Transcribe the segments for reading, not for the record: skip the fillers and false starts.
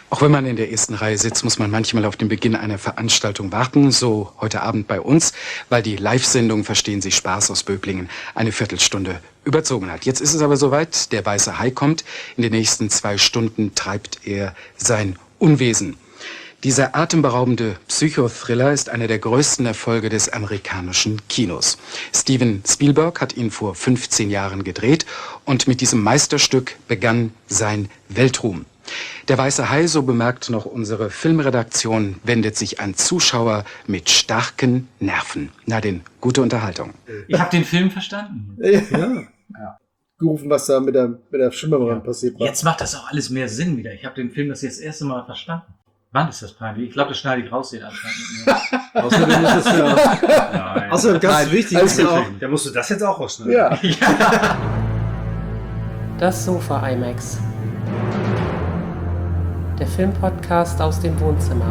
Auch wenn man in der ersten Reihe sitzt, muss man manchmal auf den Beginn einer Veranstaltung warten, so heute Abend bei uns, weil die Live-Sendung Verstehen Sie Spaß aus Böblingen eine Viertelstunde überzogen hat. Jetzt ist es aber soweit, der Weiße Hai kommt. In den nächsten 2 Stunden treibt er sein Unwesen. Dieser atemberaubende Psychothriller ist einer der größten Erfolge des amerikanischen Kinos. Steven Spielberg hat ihn vor 15 Jahren gedreht und mit diesem Meisterstück begann sein Weltruhm. Der Weiße Hai, so bemerkt noch unsere Filmredaktion, wendet sich an Zuschauer mit starken Nerven. Na denn, gute Unterhaltung. Ich habe den Film verstanden. Ja. Gerufen, was da mit der Schimmerin passiert war. Jetzt macht das auch alles mehr Sinn wieder. Ich habe den Film das erste Mal verstanden. Wann ist das peinlich? Ich glaube, das schneide ich raus, den Anfang mit mir. Außerdem ist es ja... Nein. Außerdem ganz wichtig ist ja auch... Da musst du das jetzt auch rausschneiden. Ja. Das Sofa IMAX. Der Filmpodcast aus dem Wohnzimmer.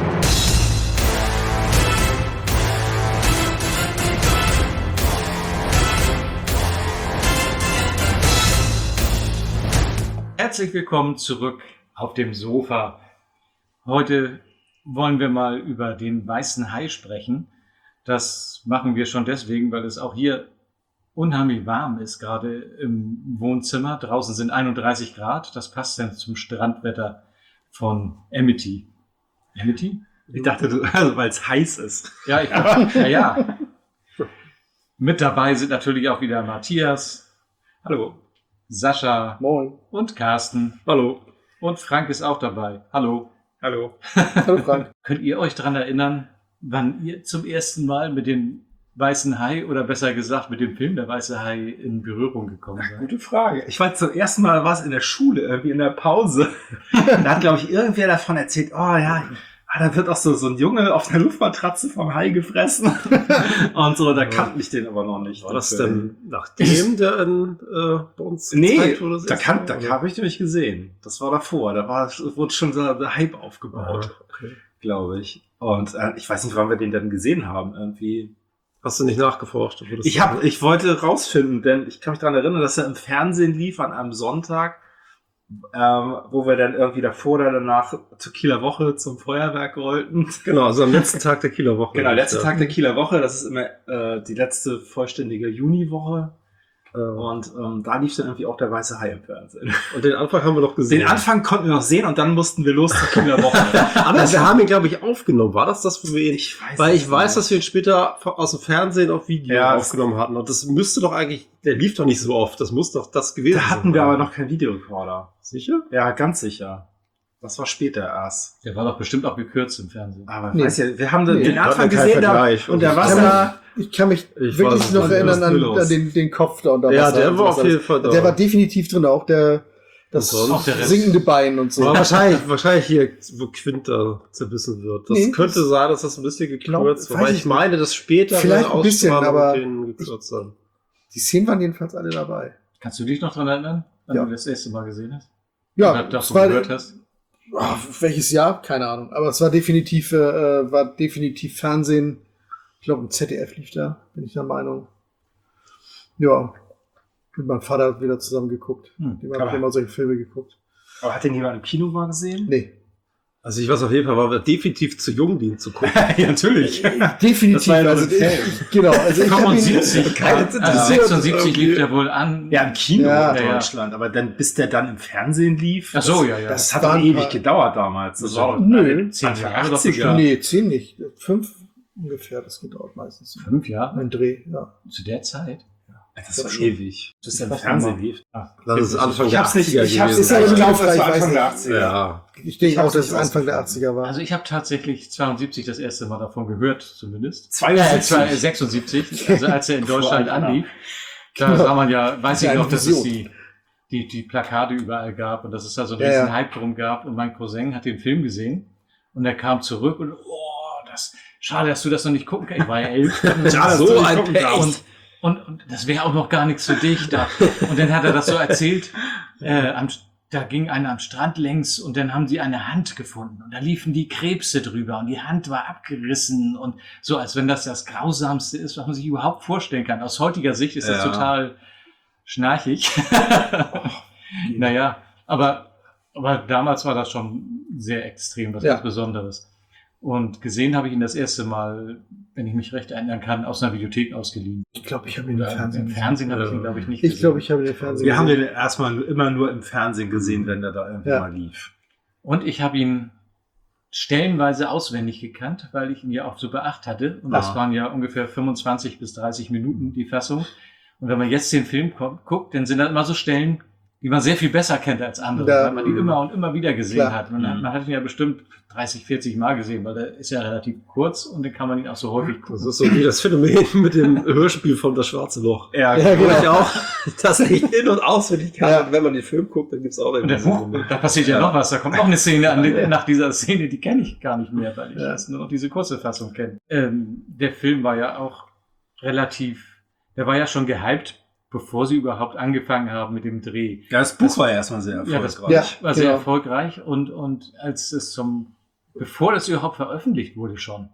Herzlich willkommen zurück auf dem Sofa. Heute wollen wir mal über den Weißen Hai sprechen. Das machen wir schon deswegen, weil es auch hier unheimlich warm ist, gerade im Wohnzimmer. Draußen sind 31 Grad. Das passt dann zum Strandwetter von Amity. Amity? Ich dachte, also, weil es heiß ist. Ja, ja. Mit dabei sind natürlich auch wieder Matthias. Hallo. Sascha. Moin. Und Carsten. Hallo. Und Frank ist auch dabei. Hallo. Hallo. Hallo Frank. Könnt ihr euch daran erinnern, wann ihr zum ersten Mal mit dem Weißen Hai oder besser gesagt mit dem Film Der Weiße Hai in Berührung gekommen seid? Gute Frage. Ich war zum ersten Mal in der Schule, irgendwie in der Pause. Da hat, glaube ich, irgendwer davon erzählt, oh ja, da wird auch so ein Junge auf der Luftmatratze vom Hai gefressen. Und so, da kannte ich den aber noch nicht. War das denn nachdem der bei uns gezeigt wurde? Da habe ich den nicht gesehen. Das war davor. Wurde schon so der Hype aufgebaut, glaube ich. Und ich weiß nicht, wann wir den dann gesehen haben. Irgendwie. Hast du nicht nachgeforscht? Ich wollte rausfinden, denn ich kann mich daran erinnern, dass er im Fernsehen lief an einem Sonntag, wo wir dann irgendwie davor oder danach zur Kieler Woche zum Feuerwerk wollten. Genau, also am letzten Tag der Kieler Woche. Genau, letzter Tag der Kieler Woche. Das ist immer die letzte vollständige Juniwoche. Und da lief dann irgendwie auch der Weiße Hai im Fernsehen. Und den Anfang haben wir noch gesehen. Den Anfang konnten wir noch sehen und dann mussten wir los zur Kieler Woche. Aber wir haben ihn, glaube ich, aufgenommen. War das, wo wir ihn... Ich weiß, dass wir ihn später aus dem Fernsehen auf Video aufgenommen hatten. Und das müsste doch eigentlich... Der lief doch nicht so oft. Das muss doch das gewesen sein. Da hatten wir aber noch keinen Videorekorder. Sicher? Ja, ganz sicher. Das war später erst. Der war doch bestimmt auch gekürzt im Fernsehen. Aber weiß ja, wir haben den Anfang gesehen und der Wasser... Ich kann mich wirklich noch erinnern an den Kopf da unter Wasser. Ja, der war auf jeden Fall da. Der war definitiv drin, auch das sinkende Bein und so. Aber wahrscheinlich hier, wo Quint da zerbissen wird. Das könnte sein, dass das ein bisschen gekürzt war. Weil ich meine, dass später vielleicht ein bisschen, aber gekürzt haben. Die Szenen waren jedenfalls alle dabei. Kannst du dich noch daran erinnern, wann du das erste Mal gesehen hast? Ja. Oder das so gehört hast? Welches Jahr? Keine Ahnung. Aber es war definitiv Fernsehen. Ich glaube, im ZDF lief da, bin ich der Meinung. Ja. Mit meinem Vater wieder zusammen geguckt. Die haben immer solche Filme geguckt. Aber hat den jemand im Kino mal gesehen? Nee. Also ich weiß auf jeden Fall, war wir definitiv zu jung, den zu gucken. Ja, natürlich. Definitiv. Also genau. Also 75. Also 76 lief der wohl an. Ja, im Kino in Deutschland. Aber dann, bis der dann im Fernsehen lief. Ach so, ja. Das hat ewig gedauert damals. Das war nö. 10 Jahre doch bestimmt. Nee, 10 nicht. 5 ungefähr, das gedauert meistens. 5 Jahre? Ein Dreh, ja. Zu der Zeit? Das war ewig. Bis der im Fernsehen lief. Das ist Anfang der 80er gewesen. Ich glaube, das war Anfang der 80er. Ja. Ich denke auch, dass es Anfang der 80er war. Also ich habe tatsächlich 72 das erste Mal davon gehört, zumindest. 76. Also als er in Deutschland anlief. Da sah man ja, weiß ich noch, dass es die Plakate überall gab und dass es da so einen riesen Hype drum gab. Und mein Cousin hat den Film gesehen und er kam zurück und schade, dass du das noch nicht gucken kannst. Ich war ja 11. Schade, so ein Pech. Und das wäre auch noch gar nichts für dich da. Und dann hat er das so erzählt, da ging einer am Strand längs und dann haben sie eine Hand gefunden und da liefen die Krebse drüber und die Hand war abgerissen und so, als wenn das Grausamste ist, was man sich überhaupt vorstellen kann. Aus heutiger Sicht ist das total schnarchig. Naja, aber damals war das schon sehr extrem, was ganz Besonderes. Und gesehen habe ich ihn das erste Mal, wenn ich mich recht erinnern kann, aus einer Videothek ausgeliehen. Ich glaube, ich habe ihn im Fernsehen. Im Fernsehen habe ich ihn, glaube ich, nicht gesehen. Ich glaube, ich habe ihn im Fernsehen Wir haben den erstmal immer nur im Fernsehen gesehen, wenn der da irgendwie mal lief. Und ich habe ihn stellenweise auswendig gekannt, weil ich ihn ja auf Super 8 hatte. Und das waren ja ungefähr 25 bis 30 Minuten, die Fassung. Und wenn man jetzt den Film guckt, dann sind da immer so Stellen, die man sehr viel besser kennt als andere, weil man die immer und immer wieder gesehen hat. Man hat ihn ja bestimmt 30, 40 Mal gesehen, weil der ist ja relativ kurz und dann kann man ihn auch so häufig gucken. Das ist so wie das Phänomen mit dem Hörspiel von Das Schwarze Loch. Ja, genau. Ich auch das nicht in- und auswendig kann. Und wenn man den Film guckt, dann gibt's auch Und der Buch, da passiert ja noch was, da kommt noch eine Szene nach dieser Szene, die kenne ich gar nicht mehr, weil ich erst nur noch diese kurze Fassung kenne. Der Film war ja auch der war ja schon gehypt, bevor sie überhaupt angefangen haben mit dem Dreh. Ja, das Buch war ja erstmal sehr erfolgreich. Ja, das war sehr erfolgreich und als es bevor das überhaupt veröffentlicht wurde schon,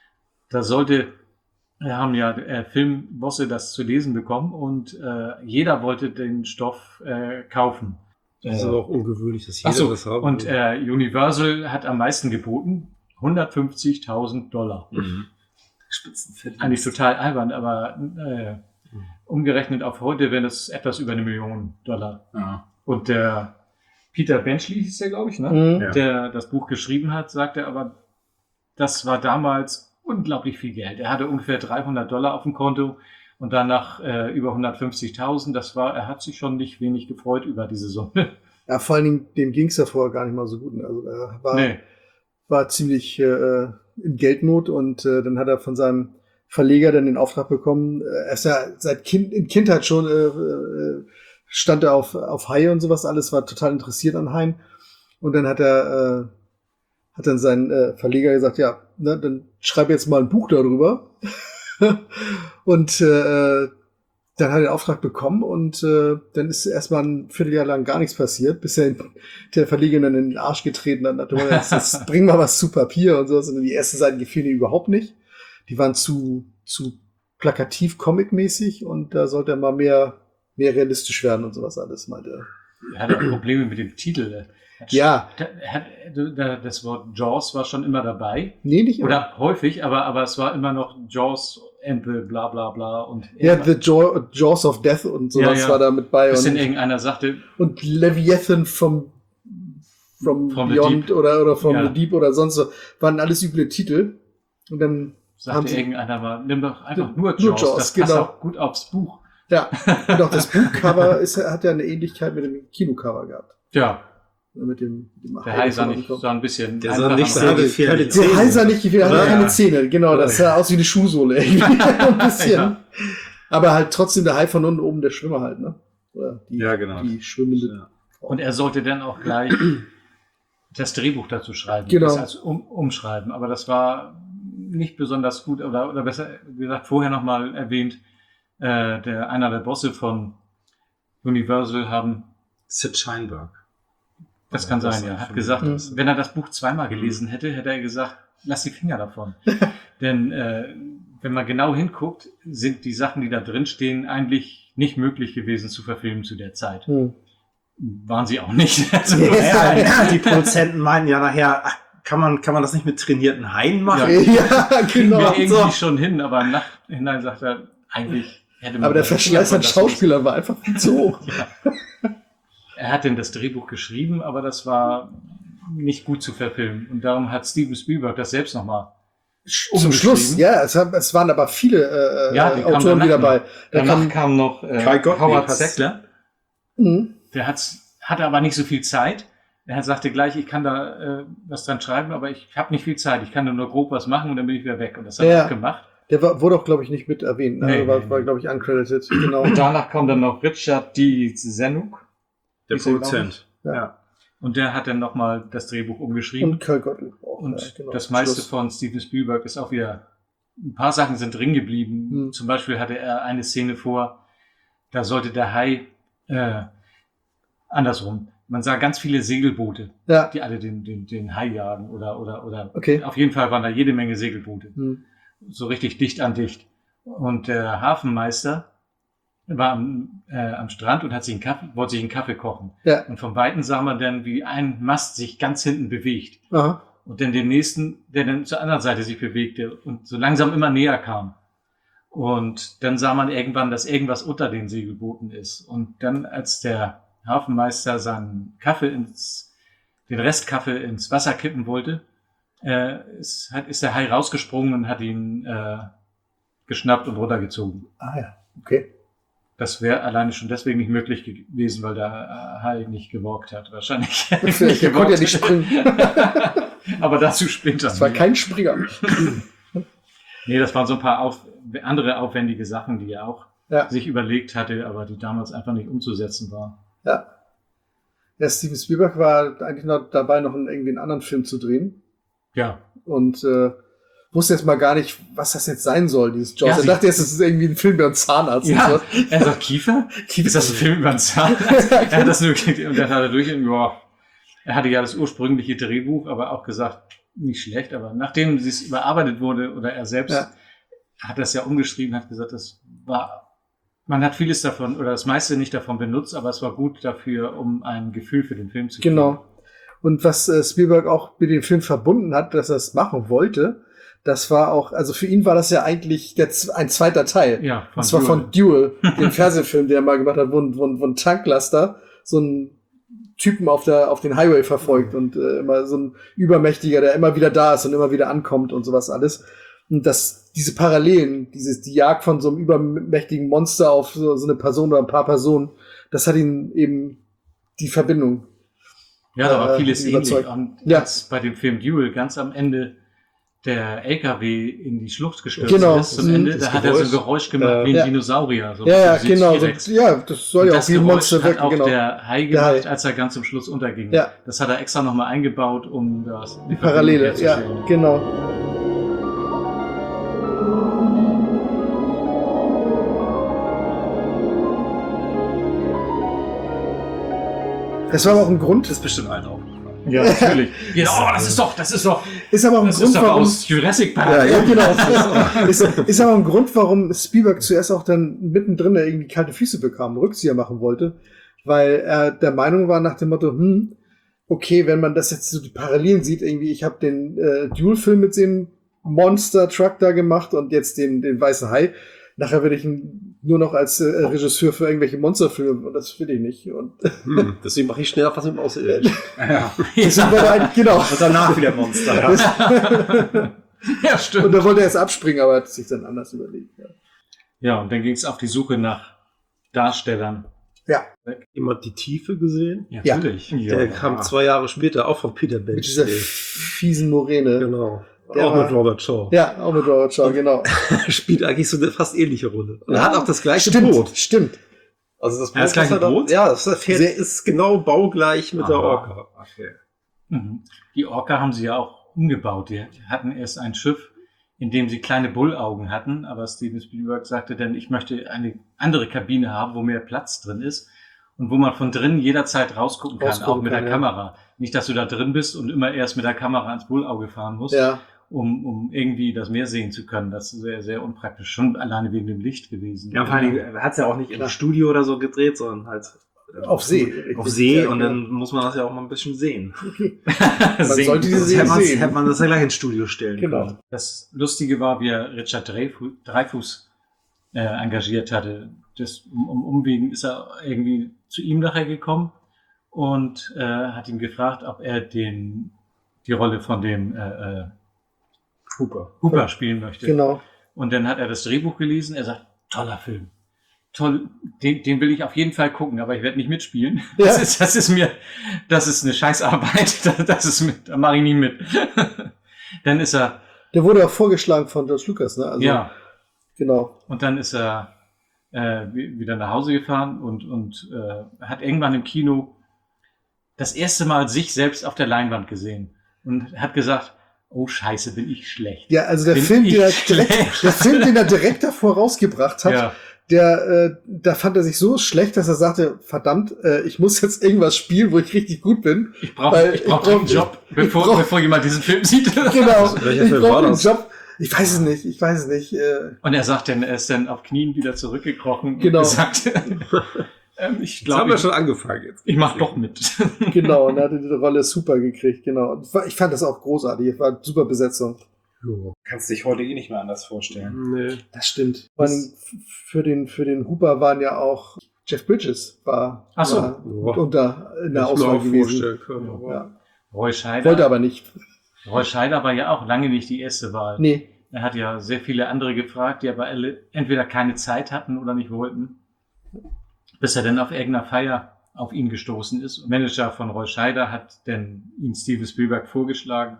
haben ja Filmbosse das zu lesen bekommen und jeder wollte den Stoff kaufen. Das ist aber auch ungewöhnlich, dass jeder das haben und Universal hat am meisten geboten, $150.000. Spitzenverdiener. Eigentlich total albern, aber umgerechnet auf heute wären das etwas über $1 Million. Ja. Und der Peter Benchley hieß der, glaube ich, ne? Der das Buch geschrieben hat, sagte aber, das war damals unglaublich viel Geld. Er hatte ungefähr $300 auf dem Konto und danach über 150.000. Er hat sich schon nicht wenig gefreut über diese Summe. Ja, vor allen Dingen, dem ging es ja vorher gar nicht mal so gut. Also er war ziemlich in Geldnot und dann hat er von seinem Verleger dann den Auftrag bekommen. Er ist ja seit Kindheit schon stand er auf Haie und sowas alles, war total interessiert an Haien. Und dann hat dann sein Verleger gesagt, ja, ne, dann schreib jetzt mal ein Buch darüber. Und dann hat er den Auftrag bekommen und dann ist erstmal ein Vierteljahr lang gar nichts passiert, bis der Verleger dann in den Arsch getreten hat, jetzt bring mal was zu Papier und sowas. Und die ersten Seiten gefielen ihm überhaupt nicht. Die waren zu plakativ comic-mäßig und da sollte er mal mehr realistisch werden und sowas alles, meinte er. Er hatte auch Probleme mit dem Titel. Das Wort Jaws war schon immer dabei. Nee, nicht immer. Oder häufig, aber es war immer noch Jaws, Ample, bla bla bla. Und The Jaws of Death und sowas war da mit bei. Bis dann irgendeiner sagte... Und Leviathan from Beyond oder from the Deep oder sonst so, waren alles üble Titel. Und dann sagte irgendeiner mal, nimm doch einfach nur Jaws, das passt auch gut aufs Buch. Ja, und auch das Buchcover hat ja eine Ähnlichkeit mit dem Kinocover gehabt. Ja. Mit dem der Hai sah ein bisschen... Der sah nicht sehr gefährlich. Der Hai sah nicht gefährlich, hatte keine Zähne. Genau, das sah aus wie eine Schuhsohle irgendwie. Ein bisschen. Ja. Aber halt trotzdem der Hai von unten oben, der Schwimmer halt, ne? Oder genau. Die schwimmende. Und er sollte dann auch gleich das Drehbuch dazu schreiben. Genau. Das heißt umschreiben. Aber das war nicht besonders gut. Oder besser gesagt, vorher nochmal erwähnt, einer der Bosse von Universal haben... Sid Sheinberg. Das kann sein, ja. Hat gesagt, wenn er das Buch zweimal gelesen hätte er gesagt, lass die Finger davon. Denn wenn man genau hinguckt, sind die Sachen, die da drin stehen, eigentlich nicht möglich gewesen zu verfilmen zu der Zeit. Waren sie auch nicht. Also, die Produzenten meinen ja nachher, kann man das nicht mit trainierten Haien machen? Ja, genau. Wir irgendwie schon hin, aber im Nachhinein sagt er, eigentlich hätte man... Aber der Verschleiß an Schauspielern war einfach viel zu hoch. Ja. Er hat denn das Drehbuch geschrieben, aber das war nicht gut zu verfilmen. Und darum hat Steven Spielberg das selbst nochmal zum Schluss. Ja, es waren aber viele Autoren wieder dabei. Danach kam noch Howard Sackler. Der hatte aber nicht so viel Zeit. Er sagte gleich, ich kann da was dran schreiben, aber ich habe nicht viel Zeit. Ich kann nur grob was machen und dann bin ich wieder weg. Und das hat er auch gemacht. Der wurde auch, glaube ich, nicht mit erwähnt. Nee, war glaube ich, uncredited. Genau. Und danach kam dann noch Richard D. Zanuck. Der Produzent. Ja. Und der hat dann nochmal das Drehbuch umgeschrieben. Und Carl Gottlieb auch. Und das meiste von Steven Spielberg ist auch wieder... Ein paar Sachen sind drin geblieben. Zum Beispiel hatte er eine Szene vor, da sollte der Hai... andersrum. Man sah ganz viele Segelboote, die alle den Hai jagen. Oder okay. Auf jeden Fall waren da jede Menge Segelboote. So richtig dicht an dicht. Und der Hafenmeister war am Strand und wollte sich einen Kaffee kochen. Ja. Und vom Weiten sah man dann, wie ein Mast sich ganz hinten bewegt. Aha. Und dann den nächsten, der dann zur anderen Seite sich bewegte und so langsam immer näher kam. Und dann sah man irgendwann, dass irgendwas unter den Segelbooten ist. Und dann, als der Hafenmeister seinen den Restkaffee ins Wasser kippen wollte, ist der Hai rausgesprungen und hat ihn geschnappt und runtergezogen. Ah ja, okay. Das wäre alleine schon deswegen nicht möglich gewesen, weil der Hai nicht gewalkt hat. Wahrscheinlich. Der konnte ja nicht springen. Aber dazu später. Das war kein Springer. Nee, das waren so ein paar andere aufwendige Sachen, die er auch sich überlegt hatte, aber die damals einfach nicht umzusetzen waren. Ja. Ja, Steven Spielberg war eigentlich noch dabei, noch irgendwie einen anderen Film zu drehen. Ja. Und wusste jetzt mal gar nicht, was das jetzt sein soll, dieses Jaws. Ja, er dachte jetzt, das ist irgendwie ein Film über einen Zahnarzt. Ja, und so. er sagt Kiefer? Ist das ein Film über einen Zahnarzt? Er hat das nur gekriegt und dann hat er er hatte ja das ursprüngliche Drehbuch, aber auch gesagt, nicht schlecht, aber nachdem es überarbeitet wurde oder er selbst hat das ja umgeschrieben, hat gesagt, man hat vieles davon oder das meiste nicht davon benutzt, aber es war gut dafür, um ein Gefühl für den Film zu kriegen. Genau. Und was Spielberg auch mit dem Film verbunden hat, dass er es machen wollte, das war auch, also für ihn war das ja eigentlich ein zweiter Teil. Ja, und zwar von Duel, dem Fernsehfilm, der er mal gemacht hat, wo ein Tanklaster so ein Typen auf den Highway verfolgt und immer so ein Übermächtiger, der immer wieder da ist und immer wieder ankommt und sowas alles. Und diese Parallelen, die Jagd von so einem übermächtigen Monster auf so eine Person oder ein paar Personen, das hat ihn eben die Verbindung. Ja, da war vieles überzeugt. ähnlich. Und als bei dem Film Duel ganz am Ende der LKW in die Schlucht gestürzt ist zum Ende, da hat er so ein Geräusch gemacht wie ein Dinosaurier. So genau. Das soll ja auch wie ein Monster wirken. Hat auch genau. der Hai gemacht, als er ganz zum Schluss unterging. Ja. Das hat er extra nochmal eingebaut, um die Parallele. Ja, genau. Das war aber auch ein Grund. Das ist bestimmt allen aufgefallen. Ja, natürlich. Das ist doch. Ist aber auch ein Grund, warum aus Jurassic Park. Ja, genau. ist aber ein Grund, warum Spielberg zuerst auch dann mittendrin irgendwie kalte Füße bekam, Rückzieher machen wollte, weil er der Meinung war nach dem Motto, okay, wenn man das jetzt so die Parallelen sieht, irgendwie, ich habe den Duel-Film mit dem Monster-Truck da gemacht und jetzt den Weißen Hai. Nachher werde ich ihn nur noch als Regisseur für irgendwelche Monsterfilme und das will ich nicht. Und deswegen mache ich schneller was mit dem Außerirdischen. Genau. Und danach wieder Monster. Ja, stimmt. Und da wollte er erst abspringen, aber hat sich dann anders überlegt. Ja, und dann ging es auf die Suche nach Darstellern. Ja. Jemand die Tiefe gesehen? Ja. Natürlich. Der kam 2 Jahre später, auch von Peter Bench. Mit dieser fiesen Moräne. Genau. Auch mit Robert Shaw. Ja, auch mit Robert Shaw, genau. Spielt eigentlich so eine fast ähnliche Rolle. Und er hat auch das gleiche Boot. Stimmt. Also das das gleiche Boot? Ja, das Pferd ist genau baugleich mit der Orca. Okay. Mhm. Die Orca haben sie ja auch umgebaut. Die hatten erst ein Schiff, in dem sie kleine Bullaugen hatten, aber Steven Spielberg sagte dann, ich möchte eine andere Kabine haben, wo mehr Platz drin ist und wo man von drinnen jederzeit rausgucken kann, auch mit der Kamera. Nicht, dass du da drin bist und immer erst mit der Kamera ans Bullauge fahren musst. Ja. Um irgendwie das Meer sehen zu können. Das ist sehr, sehr unpraktisch. Schon alleine wegen dem Licht gewesen. Ja, vor allem, er hat es ja auch nicht im Studio oder so gedreht, sondern halt auf See. Auf See, und dann muss man das ja auch mal ein bisschen sehen. Man sollte diese See sehen. Hätte man das ja gleich ins Studio stellen können. Das Lustige war, wie er Richard Dreyfuss engagiert hatte. Umwegen ist er irgendwie zu ihm nachher gekommen und hat ihn gefragt, ob er die Rolle von dem Hooper spielen möchte. Genau. Und dann hat er das Drehbuch gelesen. Er sagt, toller Film. Toll, den will ich auf jeden Fall gucken, aber ich werde nicht mitspielen. Ja. Das ist eine Scheißarbeit. Da mache ich nie mit. Dann ist er. Der wurde auch vorgeschlagen von George Lucas, ne? Also, ja. Genau. Und dann ist er wieder nach Hause gefahren und hat irgendwann im Kino das erste Mal sich selbst auf der Leinwand gesehen und hat gesagt, oh Scheiße, bin ich schlecht. Ja, also der Film, den er direkt davor rausgebracht hat, da fand er sich so schlecht, dass er sagte, verdammt, ich muss jetzt irgendwas spielen, wo ich richtig gut bin. Ich brauche einen Job, bevor jemand diesen Film sieht. Genau, ich brauche einen Job. Ich weiß es nicht. Und er sagt dann, er ist dann auf Knien wieder zurückgekrochen Genau. und gesagt, ich Jetzt haben glaube, wir schon angefangen jetzt. ich mach doch mit. Genau, und er hatte die Rolle super gekriegt, genau. Und ich fand das auch großartig, es war eine super Besetzung. Ja. Kannst dich heute eh nicht mehr anders vorstellen. Nee. Das stimmt. Vor allem für den Hooper waren ja auch Jeff Bridges war Ach so. mit unter in der Hätte ich mir Auswahl auch gewesen. vorstellen können. aber- Ja. Roy Scheider, Wollte aber nicht. Roy Scheider war ja auch lange nicht die erste Wahl. Nee. Er hat ja sehr viele andere gefragt, die aber alle entweder keine Zeit hatten oder nicht wollten, bis er dann auf irgendeiner Feier auf ihn gestoßen ist. Und Manager von Roy Scheider hat dann ihm Steven Spielberg vorgestellt.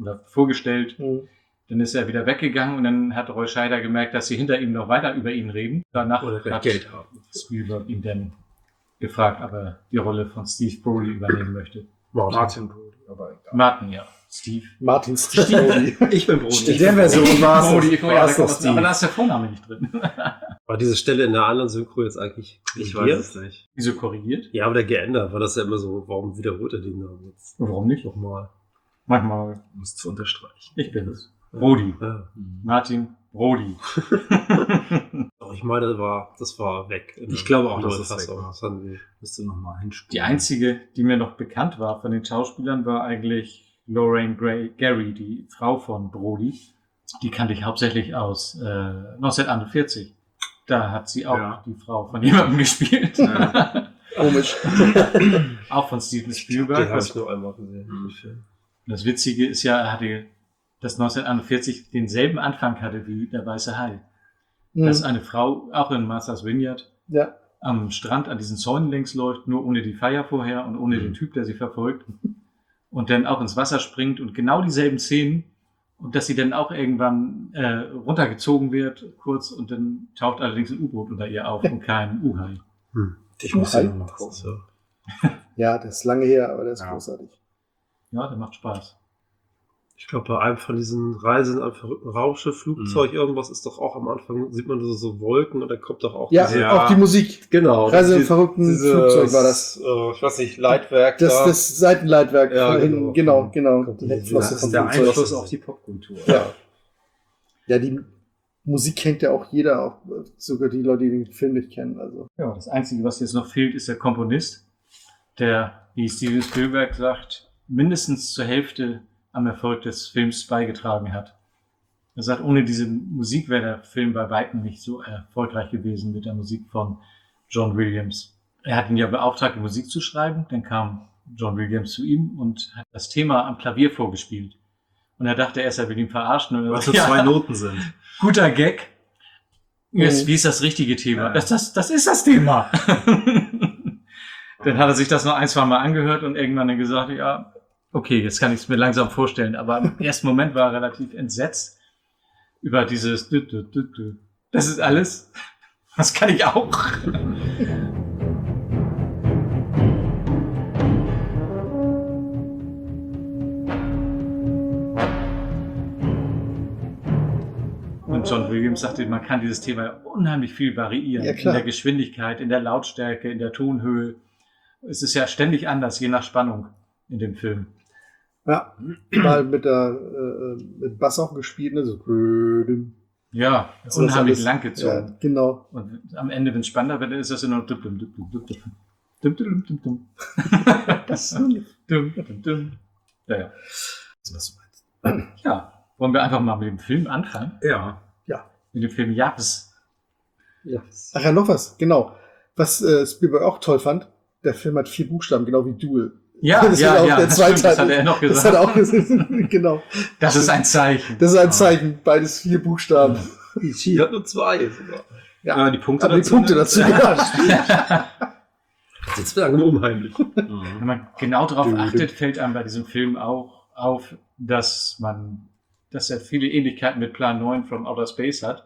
Hm. Dann ist er wieder weggegangen und dann hat Roy Scheider gemerkt, dass sie hinter ihm noch weiter über ihn reden. Danach Oder hat Geld haben. Spielberg ihn dann gefragt, ob er die Rolle von Steve Brody übernehmen möchte. Martin Brody, aber egal. Martin, ja. Steve. Martin Steve. Ich bin Brody. In der Version war es Brody, ja, das aber da ist der Vorname nicht drin. War diese Stelle in der anderen Synchro jetzt eigentlich Ich korrigiert? weiß es nicht. Wieso korrigiert? Ja, aber geändert. War das ja immer so, warum wiederholt er den Namen jetzt Warum nicht? nochmal? Manchmal. Um es zu unterstreichen. Ich bin es. Brody. Ja. Martin Brody. Doch, ich meine, das war weg. in Ich der glaube auch, dass neuen das weg Fassung. war. Das haben wir- Müsste nochmal hinspulen. Die einzige, die mir noch bekannt war von den Schauspielern, war eigentlich Lorraine Gary, die Frau von Brody. Die kannte ich hauptsächlich aus 1941. Da hat sie auch Ja. die Frau von jemandem gespielt. Ja. Komisch. Auch von Steven Den Spielberg. habe ich nur einmal gesehen. den Film. Das Witzige ist ja, er hatte das 1941 denselben Anfang hatte wie der Weiße Hai. Dass eine Frau auch in Martha's Vineyard Ja. am Strand an diesen Zäunen längs läuft, nur ohne die Feier vorher und ohne den Typ, der sie verfolgt. Und dann auch ins Wasser springt und genau dieselben Szenen. Und dass sie dann auch irgendwann runtergezogen wird, kurz, und dann taucht allerdings ein U-Boot unter ihr auf und kein U-Hai. Ich muss ja nochmal Das ist gucken. ja- Ja, das ist lange her, aber das ist Ja. großartig. Ja, der macht Spaß. Ich glaube, bei einem von diesen Reisen am verrückten Raumschiff, Flugzeug, irgendwas ist doch auch am Anfang, sieht man so Wolken und dann kommt doch auch Ja, diese, Ja. auch die Musik. genau. Reise im diese- verrückten dieses, Flugzeug war das. Ich weiß nicht, Leitwerk da. Das Seitenleitwerk. Ja, hinten. genau. Genau. Die Das Heckflosse Das vom ist der Flugzeug. Einfluss auf die Popkultur. Ja. Ja, die Musik kennt ja auch jeder, auch sogar die Leute, die den Film nicht kennen. Also. Ja, das Einzige, was jetzt noch fehlt, ist der Komponist, der, wie Steven Spielberg sagt, mindestens zur Hälfte am Erfolg des Films beigetragen hat. Er sagt, ohne diese Musik wäre der Film bei weitem nicht so erfolgreich gewesen mit der Musik von John Williams. Er hat ihn ja beauftragt, die Musik zu schreiben. Dann kam John Williams zu ihm und hat das Thema am Klavier vorgespielt. Und er dachte erst, er will ihn verarschen. Und er Weil es sagt, so zwei ja, Noten sind. guter Gag. Jetzt, wie ist das richtige Thema? Ja. Das ist das Thema. Dann hat er sich das noch ein, zwei Mal angehört und irgendwann dann gesagt, ja, okay, jetzt kann ich es mir langsam vorstellen. Aber im ersten Moment war er relativ entsetzt über dieses Das ist alles. Das kann ich auch. Und John Williams sagte, man kann dieses Thema unheimlich viel variieren. Ja, in klar. der Geschwindigkeit, in der Lautstärke, in der Tonhöhe. Es ist ja ständig anders, je nach Spannung in dem Film. Ja, mal mit Bass auch gespielt, ne? So. Ja, Also das unheimlich alles- lang gezogen. Ja, genau. Und am Ende, wenn es spannender wird, dann ist das nur dum dum dum dum dum dum dum dum dum. Das Dum dum dum. Ja. Was du meinst. Ja, wollen wir einfach mal mit dem Film anfangen? Ja. Mit dem Film Japs. Ja. Ach ja, noch was, genau. Was Spielberg auch toll fand, der Film hat 4 Buchstaben, genau wie Duel. Ja, Das ist ja, auch ja, der das zweite stimmt, das Teil. hat er noch Das hat gesagt. er auch gesagt. Genau. Das ist ein Zeichen. Das ist ein Zeichen, beides 4 Buchstaben. Die hat nur 2 sogar. Ja, Die Punkte aber die Punkte dazu. Ja. Jetzt wird langsam unheimlich. Wenn man genau darauf achtet, fällt einem bei diesem Film auch auf, dass er viele Ähnlichkeiten mit Plan 9 from Outer Space hat.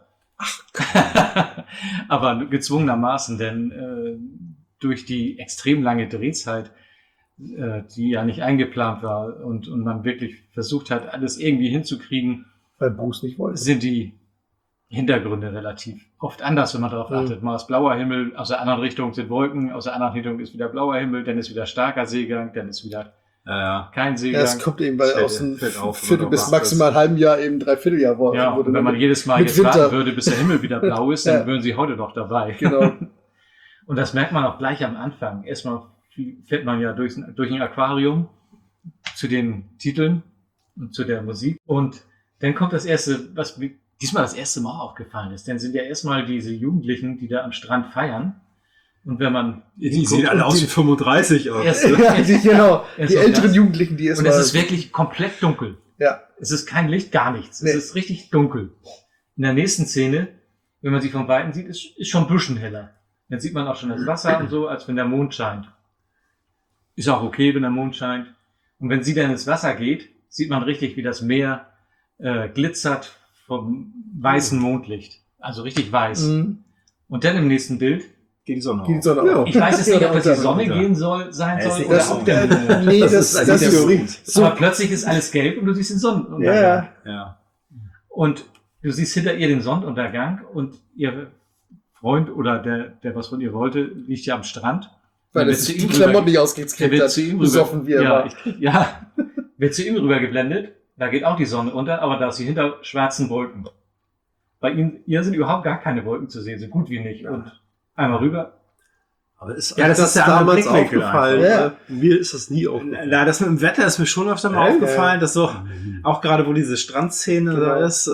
Aber gezwungenermaßen, denn durch die extrem lange Drehzeit, die ja nicht eingeplant war und man wirklich versucht hat, alles irgendwie hinzukriegen, Weil Bruce nicht wollte. sind die Hintergründe relativ oft anders, wenn man darauf achtet. Mal ist blauer Himmel, aus der anderen Richtung sind Wolken, aus der anderen Richtung ist wieder blauer Himmel, dann ist wieder starker Seegang, dann ist wieder Kein Seegang. Ja, es kommt eben, weil aus dem fällt auf, wenn Viertel man bis drauf maximal halben Jahr eben Dreivierteljahr war. Ja, und wenn man jedes Mal mit jetzt Winter. warten würde, bis der Himmel wieder blau ist, dann Ja. wären sie heute noch dabei. Genau. Und das merkt man auch gleich am Anfang. Erstmal fährt man ja durch ein Aquarium zu den Titeln und zu der Musik. Und dann kommt das Erste, was mir diesmal das erste Mal aufgefallen ist. Dann sind ja erstmal diese Jugendlichen, die da am Strand feiern. Und wenn man... Die sehen alle aus wie 35 aus. Erst, Ja, genau. Erst Die noch älteren das. Jugendlichen, die und es ist wirklich komplett dunkel. Ja. Es ist kein Licht, gar nichts. Nee. Es ist richtig dunkel. In der nächsten Szene, wenn man sie von Weitem sieht, ist schon ein bisschen heller. Dann sieht man auch schon das Wasser und so, als wenn der Mond scheint. Ist auch okay, wenn der Mond scheint. Und wenn sie dann ins Wasser geht, sieht man richtig, wie das Meer glitzert vom weißen Mondlicht. Also richtig weiß. Mhm. Und dann im nächsten Bild, Geht die Sonne Geht die auf. Sonne auf. ich weiß jetzt nicht, ob das die Unter- Sonne unter. gehen sein Ja, soll ist oder Das, auch der Mond. nee, das ist ist die Theorie. so. Aber plötzlich ist alles gelb und du siehst den Sonnenuntergang. Ja, ja. Ja. Und du siehst hinter ihr den Sonnenuntergang und ihr Freund oder der was von ihr wollte, liegt ja am Strand. Weil Dann es wird die zu ihm Klamotten rüber- nicht der ausgekriegt wird hat. zu ihm Besoffen wie er ja, war. ja, wird zu ihm rüber geblendet. Da geht auch die Sonne unter, aber da ist sie hinter schwarzen Wolken. Bei ihr sind überhaupt gar keine Wolken zu sehen, so gut wie nicht. Und einmal rüber. Aber ist Ja, das ist der andere damals Blickwinkel aufgefallen. einfach. Ja. Mir ist das nie aufgefallen. Na, das mit dem Wetter ist mir schon öfter mal Ja, aufgefallen, dass so, auch gerade wo diese Strandszene Genau. da ist,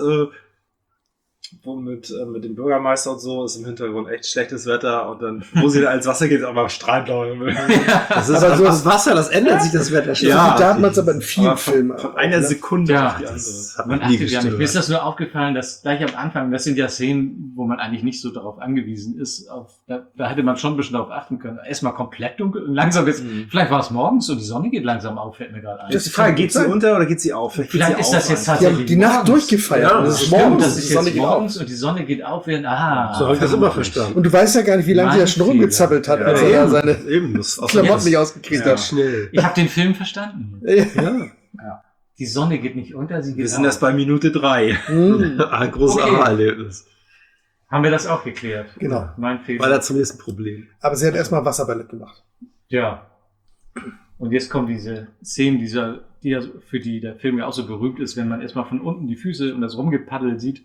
wo mit dem Bürgermeister und so ist im Hintergrund echt schlechtes Wetter und dann, wo sie da ins Wasser geht, ist aber strahlblau Himmel. Das ist Aber so- das Wasser, das ändert sich, das Wetter schnell. Ja, so damals aber in vielen Aber Filmen. von einer ne? Sekunde Ja, auf die andere. Das hat Man mich nie achtet ja nicht. gestört. Mir ist das nur aufgefallen, dass gleich am Anfang, das sind ja Szenen, wo man eigentlich nicht so darauf angewiesen ist. Da hätte man schon ein bisschen darauf achten können. Erstmal komplett dunkel und langsam jetzt, vielleicht war es morgens und die Sonne geht langsam auf, fällt mir gerade ein. Das ist die Frage, geht sie unter oder geht sie auf? Vielleicht geht sie ist das auf jetzt einfach. Die haben tatsächlich die Nacht morgens. durchgefeiert. Ja, und das es ist Stimmt, morgens, das die ist Sonne jetzt geht auf. morgens und die Sonne geht auf. So habe ich das immer verstanden. verstanden. Und du weißt ja gar nicht, wie lange Mein der schon Fehler. rumgezappelt hat, Ja, als er da seine Eben, das ist Klamotten nicht ausgekriegt Ja. hat. schnell. Ich habe den Film verstanden. Ja. Die Sonne geht nicht unter, sie geht Wir sind auf. das bei Minute 3. Mhm. Ein großes Okay. Aha-Erlebnis. Haben wir das auch geklärt? Genau. Mein Fehler. War da zum nächsten Problem. Aber sie hat erstmal Wasserballett gemacht. Ja. Und jetzt kommen diese Szenen, die ja, für die der Film ja auch so berühmt ist, wenn man erstmal von unten die Füße und das Rumgepaddel sieht,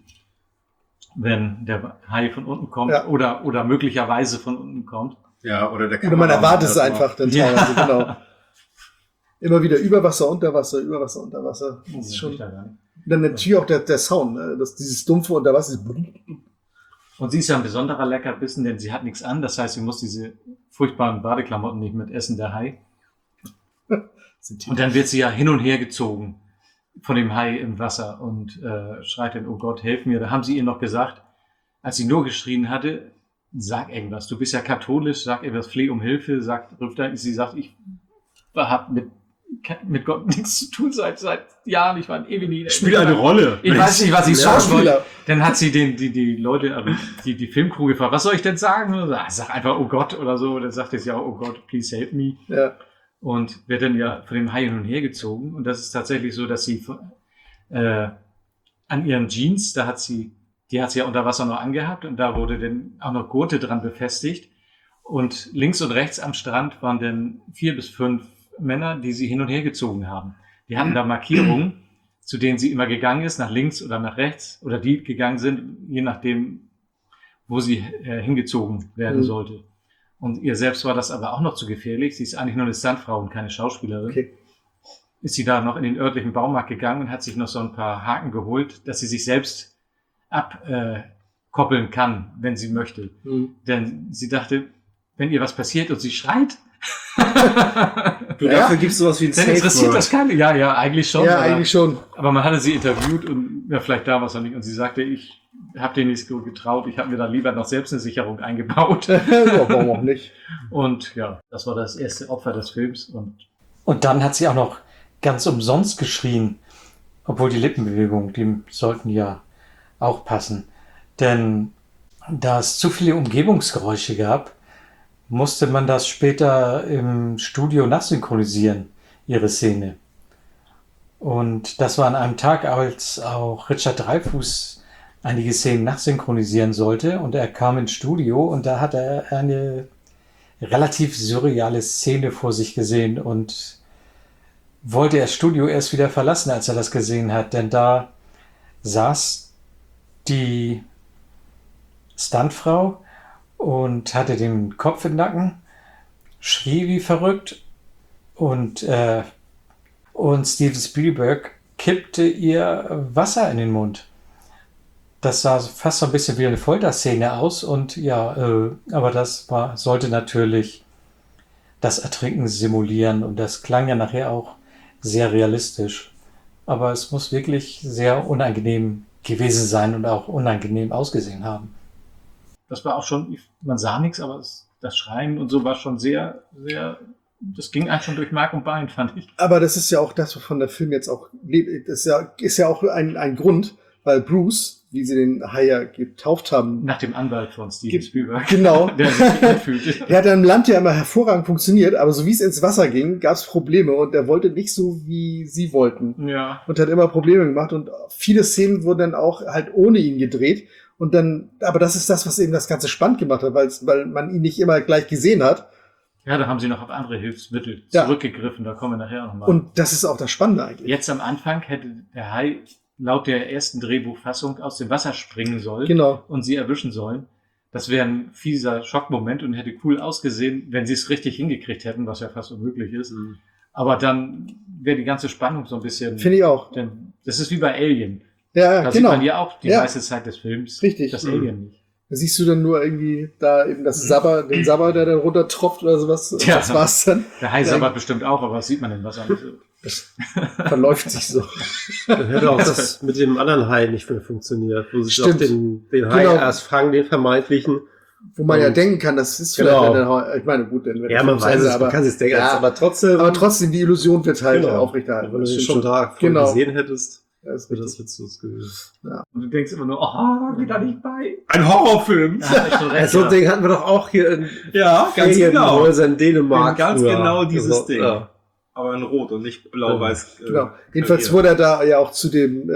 wenn der Hai von unten kommt Ja. oder möglicherweise von unten kommt. Ja, oder der Oder man erwartet es einfach dann Ja. teilweise, genau. Immer wieder über Wasser, unter Wasser, über Wasser, unter Wasser. Das ist schon. Da gar nicht. Dann natürlich auch der Sound, ne? Dieses dumpfe Unterwasser. Und sie ist ja ein besonderer Leckerbissen, denn sie hat nichts an. Das heißt, sie muss diese furchtbaren Badeklamotten nicht mit essen, der Hai. Und dann wird sie ja hin und her gezogen von dem Hai im Wasser und schreit dann, oh Gott, helf mir. Da haben sie ihr noch gesagt, als sie nur geschrien hatte, sag irgendwas. Du bist ja katholisch, sag irgendwas, fleh um Hilfe. Sie sagt, ich habe mit Gott nichts zu tun seit Jahren. Ich war ein ewig. Spielt eine Rolle. Ich weiß nicht, was ich sagen wollte. Schauspieler. Dann hat sie die Leute, also die Filmcrew gefragt, was soll ich denn sagen? Und sag einfach, oh Gott, oder so. Dann sagt es ja, oh Gott, please help me. Ja. Und wird dann ja von dem Hai hin und her gezogen. Und das ist tatsächlich so, dass sie an ihren Jeans, die hat sie ja unter Wasser noch angehabt und da wurde dann auch noch Gurte dran befestigt. Und links und rechts am Strand waren dann 4 bis 5 Männer, die sie hin und her gezogen haben. Die hatten da Markierungen, zu denen sie immer gegangen ist, nach links oder nach rechts, oder die gegangen sind, je nachdem, wo sie hingezogen werden sollte. Und ihr selbst war das aber auch noch zu gefährlich. Sie ist eigentlich nur eine Stuntfrau und keine Schauspielerin. Okay. Ist sie da noch in den örtlichen Baumarkt gegangen und hat sich noch so ein paar Haken geholt, dass sie sich selbst abkoppeln kann, wenn sie möchte. Mhm. Denn sie dachte, wenn ihr was passiert und sie schreit, Du, dafür gibst du sowas wie ein dann Safe interessiert Word. das keine. Ja, eigentlich schon. Ja, aber, eigentlich schon. aber man hatte sie interviewt und ja, vielleicht da war es noch nicht. Und sie sagte, ich habe dir nicht so getraut, ich habe mir da lieber noch selbst eine Sicherung eingebaut. Ja, warum auch nicht? Und ja, das war das erste Opfer des Films. Und dann hat sie auch noch ganz umsonst geschrien, obwohl die Lippenbewegungen, die sollten ja auch passen. Denn da es zu viele Umgebungsgeräusche gab, musste man das später im Studio nachsynchronisieren, ihre Szene. Und das war an einem Tag, als auch Richard Dreyfuss einige Szenen nachsynchronisieren sollte. Und er kam ins Studio und da hat er eine relativ surreale Szene vor sich gesehen. Und wollte er das Studio erst wieder verlassen, als er das gesehen hat, denn da saß die Stuntfrau und hatte den Kopf im Nacken, schrie wie verrückt und Steven Spielberg kippte ihr Wasser in den Mund. Das sah fast so ein bisschen wie eine Folterszene aus und aber das sollte natürlich das Ertrinken simulieren und das klang ja nachher auch sehr realistisch. Aber es muss wirklich sehr unangenehm gewesen sein und auch unangenehm ausgesehen haben. Das war auch schon, man sah nichts, aber das Schreien und so war schon sehr, sehr, das ging eigentlich schon durch Mark und Bein, fand ich. Aber das ist ja auch das, wovon der Film jetzt auch lebt. Das ist ja auch ein Grund, weil Bruce, wie sie den Hai ja getauft haben. Nach dem Anwalt von Steven Spielberg. Genau. Der sich mitfühlte. Der hat im Land ja immer hervorragend funktioniert, aber so wie es ins Wasser ging, gab es Probleme und er wollte nicht so, wie sie wollten. Ja. Und hat immer Probleme gemacht und viele Szenen wurden dann auch halt ohne ihn gedreht. Und dann, aber das ist das, was eben das Ganze spannend gemacht hat, weil man ihn nicht immer gleich gesehen hat. Ja, da haben sie noch auf andere Hilfsmittel zurückgegriffen, da kommen wir nachher nochmal. Und das ist auch das Spannende eigentlich. Jetzt am Anfang hätte der Hai laut der ersten Drehbuchfassung aus dem Wasser springen sollen Genau. und sie erwischen sollen. Das wäre ein fieser Schockmoment und hätte cool ausgesehen, wenn sie es richtig hingekriegt hätten, was ja fast unmöglich ist. Mhm. Aber dann wäre die ganze Spannung so ein bisschen... Finde ich auch. Denn das ist wie bei Alien. Ja, Da genau. sieht man ja auch die Ja. meiste Zeit des Films. Richtig. Das Alien nicht. Da siehst du dann nur irgendwie da eben das den Sabber, der dann runtertropft oder sowas. Tja. Das war's dann. Der Hai sabbert bestimmt auch, aber das sieht man im Wasser nicht so. Das verläuft sich so. Dann hätte auch das mit dem anderen Hai nicht mehr funktioniert, wo sie Stimmt. doch den Hai Genau. erst fangen, den vermeintlichen. Wo man ja Und- denken kann, das ist vielleicht, Genau. ich meine, gut, dann wird Ja, der man Film weiß zu es, Ende, man kann es denken, ja, aber trotzdem. aber trotzdem, die Illusion wird halt Genau. aufrechterhalten. wenn du Das den stimmt schon da vorher Genau. gesehen hättest, Das ist wäre richtig. das witzlos gewesen. Und du denkst immer nur, oh, geht da nicht bei. Ein Horrorfilm. Da hat er schon recht. So ein Ja. Ding hatten wir doch auch hier in Ja, ganz genau. Ferienhäusern in Dänemark. Ganz früher. genau dieses Also, Ding. Ja. Aber in Rot und nicht blau-weiß. Genau. Jedenfalls wurde er da ja auch zu dem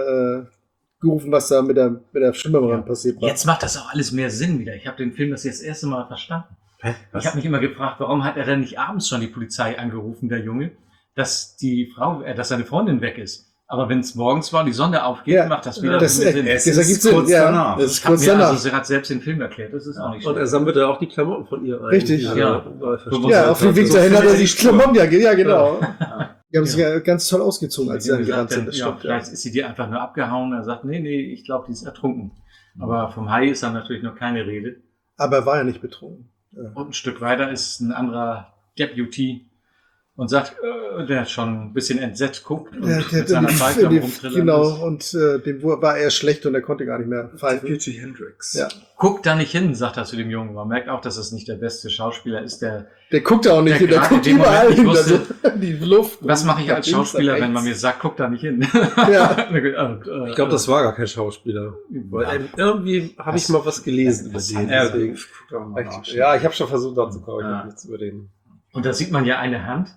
gerufen, was da mit der Schwimmerin passiert war. Jetzt macht das auch alles mehr Sinn wieder. Ich habe den Film das jetzt das erste Mal verstanden. Was? Ich habe mich immer gefragt, warum hat er denn nicht abends schon die Polizei angerufen, der Junge, dass dass seine Freundin weg ist. Aber wenn es morgens war, die Sonne aufgeht, Ja, macht das wieder das mehr Sinn. es das ist ergibt Sinn. kurz Ja, danach. das ist Ich habe kurz mir danach. also gerade selbst den Film erklärt. Das ist auch nicht Und er schlecht. sammelte auch die Klamotten von ihr ein. Richtig. Ja. Ja, auf dem Weg dahin hat er die Klamotten, ja, genau. Ja. Die haben sich ja ganz toll ausgezogen, als sie dann gerannt sind. Das ja, stimmt, ja. vielleicht ist sie dir einfach nur abgehauen. Er sagt, nee, ich glaube, die ist ertrunken. Aber vom Hai ist dann natürlich noch keine Rede. Aber er war ja nicht betrunken. Ja. Und ein Stück weiter ist ein anderer Deputy und sagt, der schon ein bisschen entsetzt guckt und Der, mit seiner Pfeife am Rumtrillern genau, ist. und dem war er schlecht und er konnte gar nicht mehr pfeifen. Deputy Hendrix. Ja. Guckt da nicht hin, sagt er zu dem Jungen. Man merkt auch, dass es nicht der beste Schauspieler ist. Der guckt auch nicht Der hin, der gerade guckt in dem überall Moment hin. nicht Also, die Luft. was mache ich nach als links, nach Schauspieler, wenn rechts. man mir sagt, guck da nicht hin? Ja. Ich glaube, das war gar kein Schauspieler. Weil irgendwie habe ich mal was gelesen über den. Ja, Deswegen. Ja, ich habe schon versucht nachzukommen. Ich Ja. habe nichts über den. Und da sieht man ja eine Hand,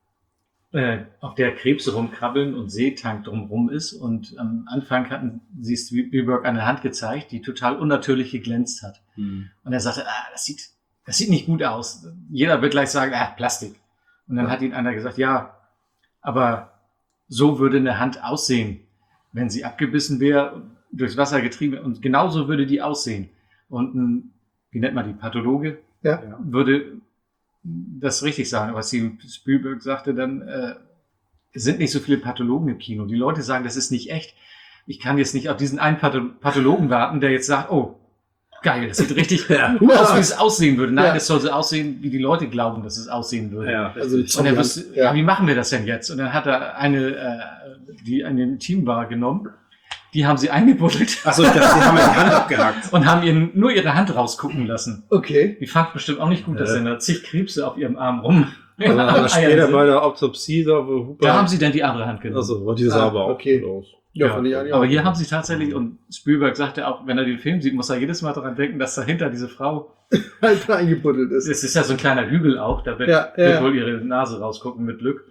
auf der Krebse rumkrabbeln und Seetank drumrum ist. Und am Anfang hatten sie Spielberg eine Hand gezeigt, die total unnatürlich geglänzt hat. Und er sagte, das sieht nicht gut aus. Jeder wird gleich sagen, Plastik. Und dann hat ihn einer gesagt, ja, aber so würde eine Hand aussehen, wenn sie abgebissen wäre, durchs Wasser getrieben wäre. Und genauso würde die aussehen. Und wie nennt man die, Pathologe, Ja. würde das richtig sagen. Was Spielberg sagte dann, es sind nicht so viele Pathologen im Kino. Die Leute sagen, das ist nicht echt. Ich kann jetzt nicht auf diesen einen Pathologen warten, der jetzt sagt, oh, geil, das sieht richtig aus, wie es aussehen würde. Nein, Ja. das soll so aussehen, wie die Leute glauben, dass es aussehen würde. Ja. Also die Und er wusste, ja. wie machen wir das denn jetzt? Und dann hat er eine, die an dem Team war, genommen. Die haben sie eingebuddelt Achso, ich dachte, die haben ja die Hand abgehackt. und haben ihr nur ihre Hand rausgucken lassen. Okay. Die fand bestimmt auch nicht gut, dass dann da zig Krebse auf ihrem Arm rum. Aber später bei der Autopsie, da wo Hooper. Da haben sie dann die andere Hand genommen. Also, die sah aber auch okay. gut aus. Ja, fand ich eigentlich aber auch. hier haben sie tatsächlich, und Spielberg sagte auch, wenn er den Film sieht, muss er jedes Mal daran denken, dass dahinter diese Frau, halt eingebuddelt ist. es ist ja so ein kleiner Hügel auch, da wird, Ja, wird ja. wohl ihre Nase rausgucken mit Glück.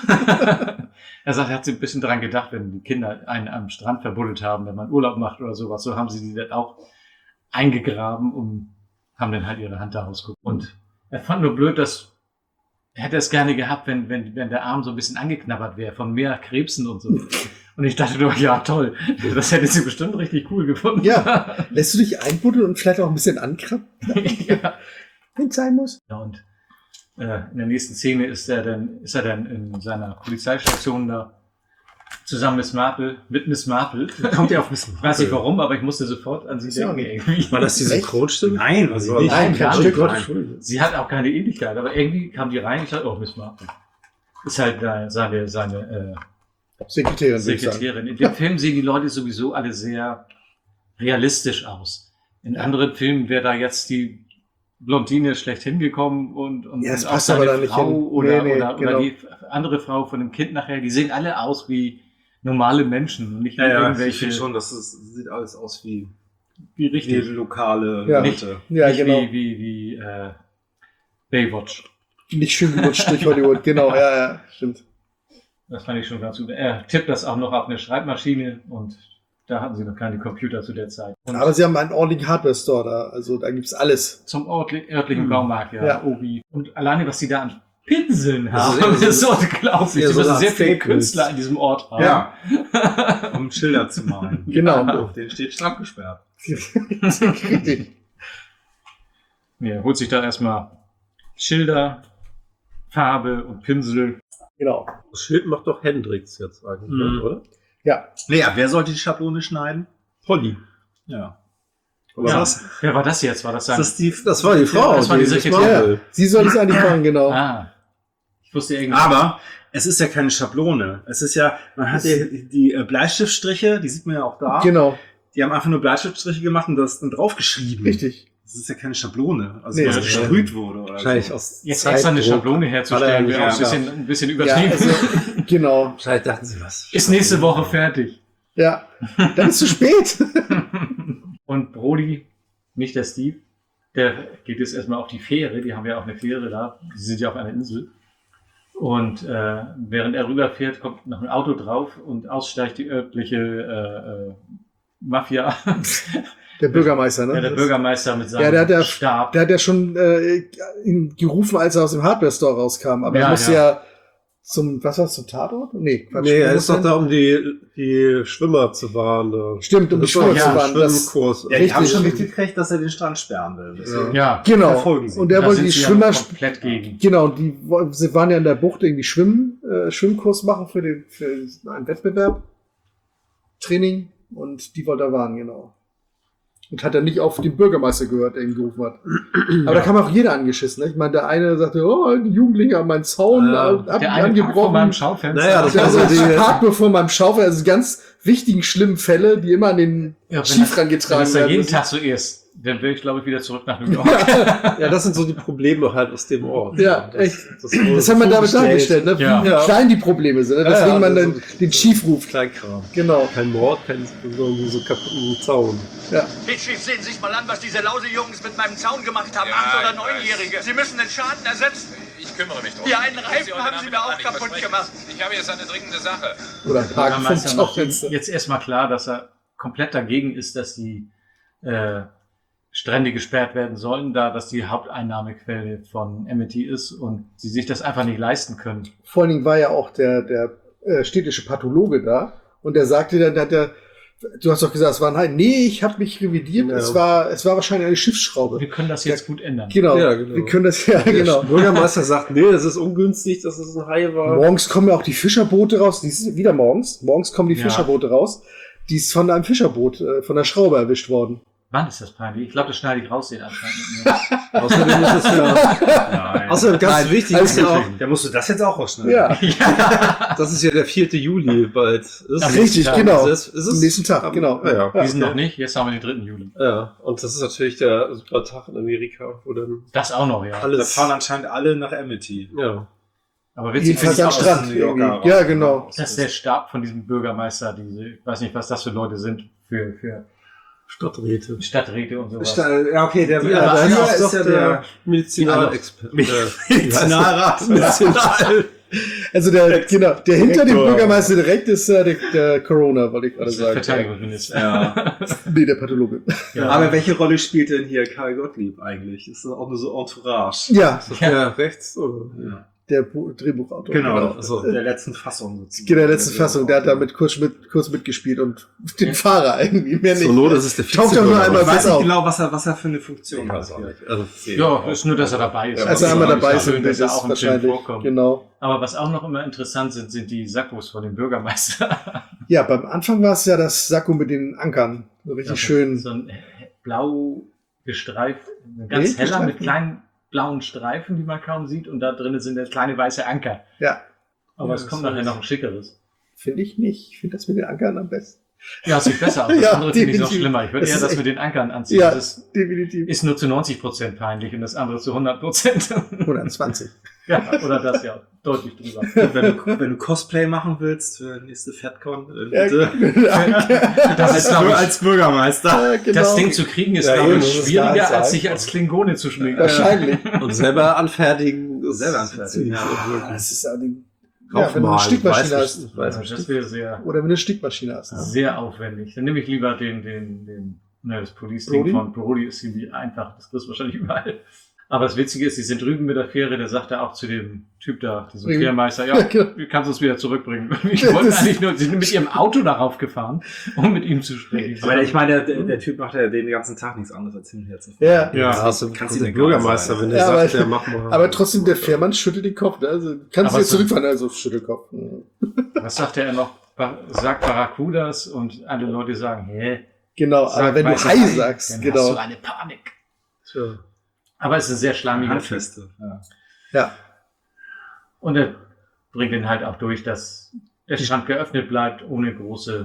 Er sagt, er hat sich ein bisschen dran gedacht, wenn die Kinder einen am Strand verbuddelt haben, wenn man Urlaub macht oder sowas, so haben sie die dann auch eingegraben und haben dann halt ihre Hand da rausguckt. Und er fand nur blöd, dass hätte es gerne gehabt, wenn der Arm so ein bisschen angeknabbert wäre von mehr Krebsen und so. Und ich dachte nur, ja toll, das hätte sie bestimmt richtig cool gefunden. Ja, lässt du dich einbuddeln und vielleicht auch ein bisschen ankrabben? Ja. Wenn es sein muss. Ja, und in der nächsten Szene ist er dann in seiner Polizeistation da zusammen mit Miss Marple. Kommt ja auf Miss Ich weiß nicht warum, aber ich musste sofort an sie denken irgendwie. War das die Synchronstimme? Nein, was ich nicht. Nein, gar Oh nicht. Gott, Nein. Entschuldigung. Sie hat auch keine Ähnlichkeit, aber irgendwie kam die rein. Ich dachte, oh, Miss Marple. Ist halt seine Sekretärin, würde ich sagen. Sekretärin. In dem Film sehen die Leute sowieso alle sehr realistisch aus. In anderen Filmen wäre da jetzt die Blondine schlecht hingekommen und Ja, es auch passt aber seine da nicht Frau hin. oder genau. die andere Frau von dem Kind nachher, die sehen alle aus wie normale Menschen und nicht wie Ich irgendwelche, finde schon, sieht alles aus wie wie richtig, lokale Ja. Leute. Ja, nicht genau. wie Baywatch. Nicht schön gerutscht durch Hollywood. Genau, ja, stimmt. Das fand ich schon ganz gut. Er tippt das auch noch auf eine Schreibmaschine und da hatten sie noch keine Computer zu der Zeit. Und Aber sie haben einen ordentlichen Hardware-Store da. Also da gibt's alles. zum örtlichen Baumarkt, Ja. Obi. Und alleine, was sie da an Pinseln Das haben, ist eher so- das ist so unglaublich. eher Sie so müssen eine sehr viele Statements. Künstler in diesem Ort haben. Ja. Um Schilder zu malen. Genau. Auf den steht stramm gesperrt. Richtig. Er holt sich da erstmal Schilder, Farbe und Pinsel. Genau. Das Schild macht doch Hendrix jetzt eigentlich, Mhm. oder? Ja. Naja, wer sollte die Schablone schneiden? Polly. Ja. Oder Ja. was? Wer war das jetzt? War das sein? Das war die Frau. das war die Miss Sekretärin. Marple. Sie soll es eigentlich machen, genau. Ich wusste irgendwie. Aber es ist ja keine Schablone. Es ist ja, man hat ja die Bleistiftstriche, die sieht man ja auch da. Genau. Die haben einfach nur Bleistiftstriche gemacht und das dann draufgeschrieben. Richtig. Das ist ja keine Schablone. Also Nee, was ja. gesprüht wurde oder Wahrscheinlich so. aus jetzt extra eine Zeitdruck. Schablone herzustellen, Hat er wäre auch nicht ein bisschen Ja, übertrieben. also, genau. Wahrscheinlich dachten sie was. Ist nächste Woche fertig. Ja. Dann ist zu spät. Und Brody, nicht der Steve, der geht jetzt erstmal auf die Fähre. Die haben ja auch eine Fähre da. Die sind ja auf einer Insel. Und während er rüberfährt, kommt noch ein Auto drauf und aussteigt die örtliche Mafia. Der Bürgermeister, ne? Ja, der Bürgermeister mit seinem Ja, der hat ja- Stab. Der hat ja schon ihn gerufen, als er aus dem Hardware-Store rauskam. Aber Ja, er musste ja. ja zum Tatort? Nee, Quatsch. Nee, er Wo ist doch muss da, um die Schwimmer zu warnen. Da. Stimmt, um die Schwimmer ja, zu warnen. Das, Schwimmkurs. Ja, die haben Richtig. schon mitgekriegt, dass er den Strand sperren will. Deswegen Ja, genau. verfolgen sie. Und er da wollte sind die sie ja Schwimmer... komplett gegen. Genau, sie waren ja in der Bucht irgendwie Schwimmkurs machen für einen Wettbewerb. Training. Und die wollte er warnen, genau. Und hat dann nicht auf den Bürgermeister gehört, der ihn gerufen hat. Aber da kam auch jeder angeschissen. Ne? Ich meine, der eine sagte, oh, die Jugendliche haben meinen Zaun Der eine parkt vor angebrochen. meinem Schaufenster. Naja, das war Also so die- parkt nur vor meinem Schaufel. Also ganz wichtigen, schlimmen Fälle, die immer an den Ja, Schief wenn rangetragen das da werden. jeden müssen. Tag so ist, dann will ich, glaube ich, wieder zurück nach New York. Ja, das sind so die Probleme halt aus dem Ort. Ja, echt. wurde Das hat man damit dargestellt, ne? Ja. wie klein die Probleme sind. Ne? Deswegen Ja, man dann das ist- den Chief ruft. Kleinkram. Genau. Kein Mord, kein so kaputten Zaun. Ja. Hitchif, sehen Sie sich mal an, was diese Lausejungs mit meinem Zaun gemacht haben. Ja, 8- oder ich weiß. 9-Jährige. Sie müssen den Schaden ersetzen. Ich kümmere mich drum. Hier, einen Ich rufe Reifen heute haben Sie Nachmittag mir auch an, ich kaputt verspreche gemacht. es. Ich habe jetzt eine dringende Sache. Oder ein Park vom Bürgermeister macht Schaufenster. jetzt erstmal klar, dass er komplett dagegen ist, dass die Strände gesperrt werden sollen, da das die Haupteinnahmequelle von Amity ist und sie sich das einfach nicht leisten können. Vor allen Dingen war ja auch der städtische Pathologe da und der sagte dann, du hast doch gesagt, es war ein Hai. Nee, ich habe mich revidiert. Ja. Es war wahrscheinlich eine Schiffsschraube. Wir können das jetzt gut ändern. Genau. Ja, genau. Wir können das ja, Der genau. Bürgermeister sagt, nee, das ist ungünstig, dass es ein Hai war. Morgens kommen ja auch die Fischerboote raus. Die sind wieder morgens. Morgens kommen die Ja. Fischerboote raus. Die ist von einem Fischerboot, von der Schraube erwischt worden. Wann ist das peinlich? Ich glaube, das schneide ich raus, den Anscheinend mit mir. Außerdem ist es ja, Nein. außerdem ganz wichtig, alles ist ja auch, Da musst du das jetzt auch rausschneiden. Ja, das ist ja der 4. Juli bald. Ist Ach, richtig, Ja, genau. Ist es? Am nächsten Tag, genau. Ja, Wir sind noch nicht, jetzt haben wir den 3. Juli. ja, und das ist natürlich der super Tag in Amerika, wo dann Das auch noch, ja. Da alles... fahren anscheinend alle nach Amity. Ja. Aber witzig finde Jedenfalls ich am auch, Strand. New Yorker irgendwie. raus. Ja, genau. dass der Stab von diesem Bürgermeister, ich weiß nicht, was das für Leute sind, für Stadträte. Stadträte und sowas. Ja, okay, der Ja, da hier ist doch ja der Medizinalexperte. Medizinalrat. Medizinal. Also der hinter dem Direktor. Bürgermeister direkt ist der Corona, wollte ich gerade sagen. Verteidigungsminister. Ja. Nee, der Pathologe. Ja. Aber welche Rolle spielt denn hier Karl Gottlieb eigentlich? Ist das auch nur so Entourage? Ja, Ist das der rechts? Oder? Ja. Der Drehbuchautor. Genau, also der letzten Fassung. Genau, der letzten Fassung. Der hat damit kurz mitgespielt und den Fahrer irgendwie mehr nicht. So nur, das ist der Taucht doch nur einmal Ich weiß auf. nicht genau, was er für eine Funktion hat. Also, Ja, ist nur, dass er dabei ist. Als er einmal dabei ist, schön, dass er auch im Film wahrscheinlich. vorkommt. Genau. Aber was auch noch immer interessant sind die Sakkos von dem Bürgermeister. Ja, beim Anfang war es ja das Sakko mit den Ankern. So richtig schön. So ein blau gestreift, ganz heller gestreift? mit kleinen blauen Streifen, die man kaum sieht. Und da drinnen sind jetzt kleine weiße Anker. Ja. Aber es kommt nachher noch ein schickeres. Finde ich nicht. Ich finde das mit den Ankern am besten. Ja, es sieht besser aus. Das Ja, andere finde ich noch definitiv. schlimmer. Ich würde Das eher ist das echt- mit den Ankern anziehen. Ja, Das definitiv. ist nur zu 90% peinlich und das andere zu 100%. 120. Ja, oder das ja, deutlich drüber. Wenn du Cosplay machen willst für nächste FatCon, Ja, bitte. Das ist, glaube ich, als Bürgermeister. Ja, genau. das Ding zu kriegen ist, Ja, glaube eben, ich, das ist schwieriger, ganz als sich einfach. als Klingone zu schminken. Wahrscheinlich. und selber anfertigen. Selber anfertigen, ja. Das ist ja wenn Kauf du eine mal, Stickmaschine weiß hast. nicht, weiß Also das wäre sehr, Oder wenn du eine Stickmaschine hast. sehr aufwendig. Dann nehme ich lieber das Police-Ding Brody? von Brody ist ziemlich einfach. Das kriegst du wahrscheinlich überall. Aber das Witzige ist, die sind drüben mit der Fähre, der sagt da auch zu dem Typ da, diesem Bringen. Fährmeister, Ja, ja, genau. du kannst uns wieder zurückbringen. Ich wollte eigentlich nur, sie sind mit ihrem Auto darauf gefahren, um mit ihm zu sprechen. Aber ich meine, der Typ macht ja den ganzen Tag nichts anderes als hin und her zu fahren. Ja. Ja. hast du Kannst den du Bürgermeister, egal wenn der Ja, sagt, aber- der macht mal. Aber trotzdem, der Fährmann schüttelt den Kopf. Ne? Also kannst du Aber jetzt so- zurückfahren, also Schüttelkopf. Was sagte er noch? Sagt Barracudas und alle Leute sagen, hä? Genau, Sag aber wenn du weiße Hai Hai, sagst, dann genau. hast du eine Panik. Tja. Aber es ist ein sehr schlammiger Typ. Handfeste. Ja. Ja. Und er bringt ihn halt auch durch, dass der Strand geöffnet bleibt, ohne großes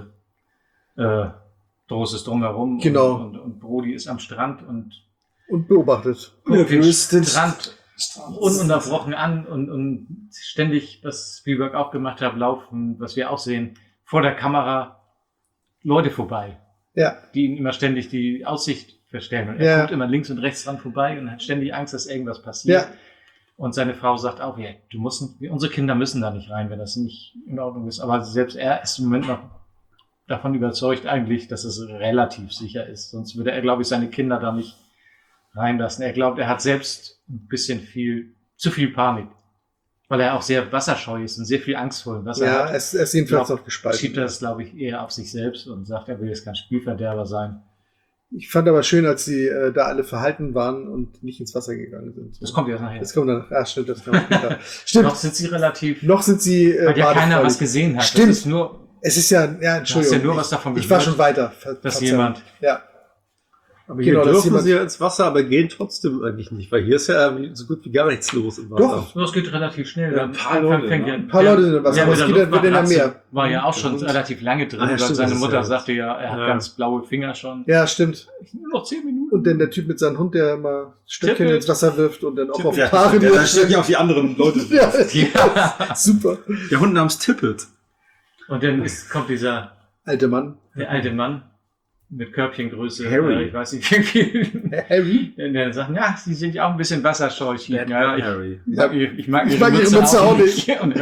Drumherum. Genau. Und Brody ist am Strand und Und beobachtet. guckt den höchstens- Strand ununterbrochen an und ständig, was Spielberg auch gemacht hat, laufen, was wir auch sehen, vor der Kamera Leute vorbei, Ja. die ihm immer ständig die Aussicht verstellen. Und er Ja. guckt immer links und rechts dran vorbei und hat ständig Angst, dass irgendwas passiert. Ja. Und seine Frau sagt auch, ja, unsere Kinder müssen da nicht rein, wenn das nicht in Ordnung ist. Aber selbst er ist im Moment noch davon überzeugt eigentlich, dass es relativ sicher ist. Sonst würde er, glaube ich, seine Kinder da nicht reinlassen. Er glaubt, er hat selbst ein bisschen zu viel Panik. Weil er auch sehr wasserscheu ist und sehr viel Angst vor dem Wasser Ja, hat. es ist jedenfalls Glaubt- noch gespalten. Schiebt er das, glaube ich, eher auf sich selbst und sagt, er will jetzt kein Spielverderber sein. Ich fand aber schön, als sie da alle verhalten waren und nicht ins Wasser gegangen sind. Das kommt erst nachher. Das kommt dann. Ja, stimmt, das kommt später. Stimmt. Noch sind sie relativ, Noch sind sie weil ja keiner badefreudig. was gesehen hat. Stimmt. Das ist nur, Es ist ja, du hast Entschuldigung. ja nur was davon Ich war gehört, schon weiter. dass jemand, Ja. Aber hier Genau, dass dürfen jemand- sie ja ins Wasser, aber gehen trotzdem eigentlich nicht, weil hier ist ja so gut wie gar nichts los im Wasser. Doch. das geht relativ schnell. Ja, Am ein paar Anfang Leute, fängt ne? ja- Ein paar Leute sind im Wasser, Ja, aber mit es der wird in der Luftmatratze Meer. war ja auch schon Und- relativ lange drin, Ah, ja, weil stimmt, seine das ist Mutter ja- sagte ja, er hat Ja. ganz blaue Finger schon. Ja, stimmt. Nur noch 10 Minuten. Und dann der Typ mit seinem Hund, der immer Stöckchen Tippelt. ins Wasser wirft und dann auch auf Ja, Paare der wirft. steckt ja auf die anderen Leute. Ja, Ja. super. Der Hund namens Tippet. Und dann kommt der Alter Mann. alte Mann mit Körbchengröße, Harry. ich weiß nicht wie viel. Harry? Der sagt, ja, sie sind ja auch ein bisschen wasserscheu. Ja, Harry. ich mag Ich mag ihre Mütze auch nicht. Und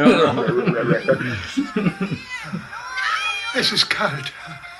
Es ist kalt.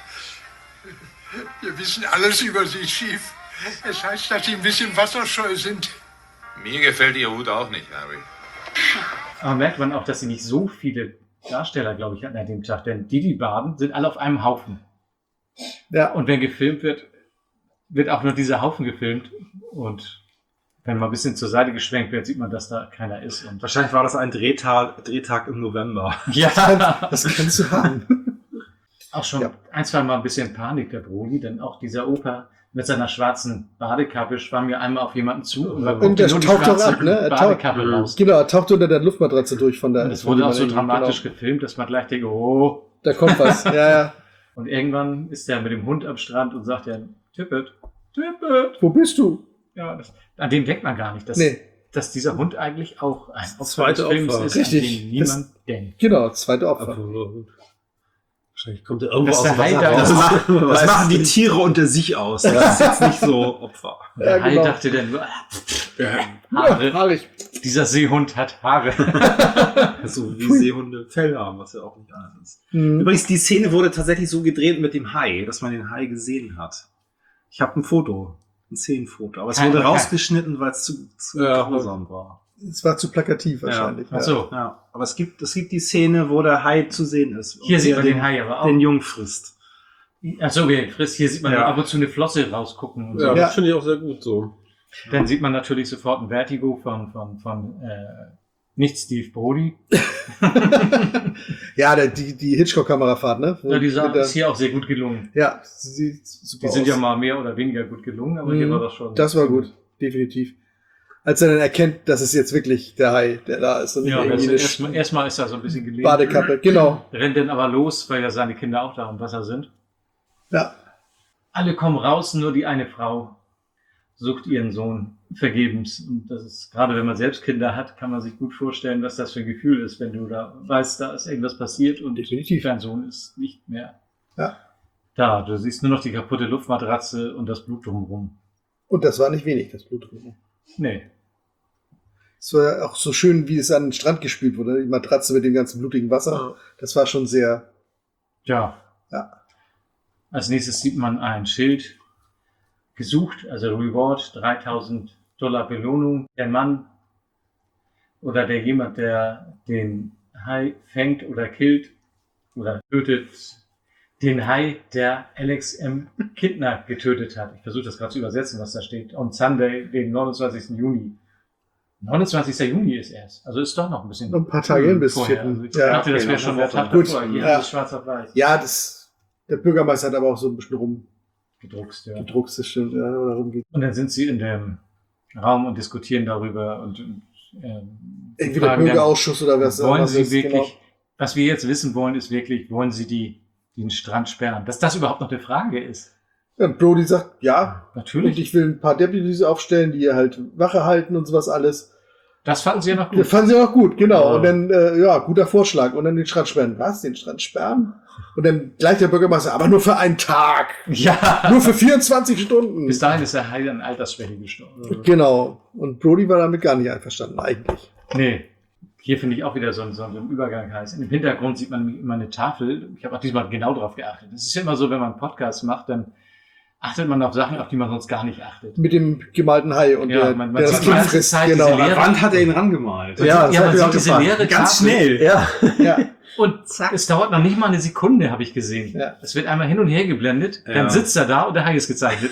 Wir wissen alles über Sie, Chief. Es heißt, dass Sie ein bisschen wasserscheu sind. Mir gefällt Ihr Hut auch nicht, Harry. Aber merkt man auch, dass sie nicht so viele Darsteller, glaube ich, hatten an dem Tag. Denn die baden, sind alle auf einem Haufen. Ja. Und wenn gefilmt wird, wird auch nur dieser Haufen gefilmt. Und wenn mal ein bisschen zur Seite geschwenkt wird, sieht man, dass da keiner ist. Und Wahrscheinlich war das ein Drehtag im November. ja, Das kannst du haben. auch schon Ja. ein, zwei Mal ein bisschen Panik, der Brody. Denn auch dieser Opa mit seiner schwarzen Badekappe schwamm mir einmal auf jemanden zu. Und, man Und guckte der nur die taucht doch schwarze ab, ne? Er Badekappe raus. Genau, er taucht unter der Luftmatratze durch von der. Und es wurde auch so Genau. dramatisch gefilmt, dass man gleich denkt, oh. Da kommt was. Ja, ja. Und irgendwann ist er mit dem Hund am Strand und sagt ja, Tippet. Wo bist du? Ja, an dem denkt man gar nicht, Nee. dass dieser Hund eigentlich auch ein Opfer zweite des Films Opfer. ist, Richtig. an den niemand denkt. Genau, zweite Opfer. Aber wahrscheinlich kommt er irgendwo Dass aus der dem Hai Wasser da raus. ist. Das machen die Tiere unter sich aus. Das ist jetzt nicht so Opfer. Der Ja, Hai genau. dachte dann nur, Ja, Haare. haarig. Dieser Seehund hat Haare. So wie Seehunde Fell haben, was ja auch nicht anders ist. Mhm. Übrigens, die Szene wurde tatsächlich so gedreht mit dem Hai, dass man den Hai gesehen hat. Ich habe ein Foto, ein Szenenfoto, aber es wurde rausgeschnitten, weil es zu Ja. grausam war. Es war zu plakativ wahrscheinlich. Ach so. Ja. Aber es gibt die Szene, wo der Hai zu sehen ist. Hier sieht man den Hai aber auch. Den Jungen frisst. Achso, okay, frisst. Hier sieht man ab und zu eine Flosse rausgucken. Und so. Ja, das finde ich auch sehr gut so. Dann sieht man natürlich sofort ein Vertigo von nicht Steve Brody. Ja, die Hitchcock-Kamerafahrt, ne? Ja, die ist hier auch sehr gut gelungen. Ja, sie sieht super Die sind aus. ja mal mehr oder weniger gut gelungen, aber hier war das schon. Das war gut, definitiv. Als er dann erkennt, dass es jetzt wirklich der Hai, der da ist. Und Ja, irgendwie erstmal ist er so ein bisschen gelegen. Badekappe, genau. Rennt dann aber los, weil ja seine Kinder auch da im Wasser sind. Ja. Alle kommen raus, nur die eine Frau sucht ihren Sohn vergebens. Und das ist, gerade wenn man selbst Kinder hat, kann man sich gut vorstellen, was das für ein Gefühl ist, wenn du da weißt, da ist irgendwas passiert und dein Sohn ist nicht mehr da. Du siehst nur noch die kaputte Luftmatratze und das Blut drumherum. Und das war nicht wenig, das Blut drumherum. Nee. Es war auch so schön, wie es an den Strand gespült wurde, die Matratze mit dem ganzen blutigen Wasser. Das war schon sehr... Ja. Als nächstes sieht man ein Schild, gesucht, also Reward, $3.000 Belohnung. Der Mann oder jemand, der den Hai fängt oder killt oder tötet, den Hai, der Alex M. Kintner getötet hat. Ich versuche das gerade zu übersetzen, was da steht. On Sunday, den 29. Juni. 29. Juni ist erst. Also ist doch noch ein bisschen. Noch ein paar Tage hin bis vorher. 4. Also ich dachte, das wäre schon der Tag davor. Hier ist es schwarz auf weiß. Ja, der Bürgermeister hat aber auch so ein bisschen gedruckst, das stimmt, ja, oder rumgeht. Und dann sind sie in dem Raum und diskutieren darüber und irgendwie der Bürgerausschuss oder was. Wollen sie ist, wirklich, genau. Was wir jetzt wissen wollen, ist wirklich, wollen sie den Strand sperren? Dass das überhaupt noch eine Frage ist. Ja, Brody sagt, ja. Natürlich. Und ich will ein paar Deputies aufstellen, die halt Wache halten und sowas alles. Das fanden sie ja noch gut. Das fanden sie auch gut, genau. Ja. Und dann, guter Vorschlag. Und dann den Strand sperren. Was? Den Strand sperren? Und dann gleich der Bürgermeister, aber nur für einen Tag. Ja. Nur für 24 Stunden. Bis dahin ist der Hai an Altersschwäche gestorben. Genau. Und Brody war damit gar nicht einverstanden, eigentlich. Nee. Hier finde ich auch wieder so ein Übergang heiß. Im Hintergrund sieht man immer eine Tafel. Ich habe auch diesmal genau drauf geachtet. Das ist ja immer so, wenn man einen Podcast macht, dann achtet man auf Sachen, auf die man sonst gar nicht achtet. Mit dem gemalten Hai und der das Kind frisst. Genau. An der Wand hat er ihn rangemalt. Ja, man sieht diese leere ganz Tafel. schnell. Ja. Und zack. Es dauert noch nicht mal eine Sekunde, habe ich gesehen. Ja. Es wird einmal hin und her geblendet, dann sitzt er da und der Hai ist gezeichnet.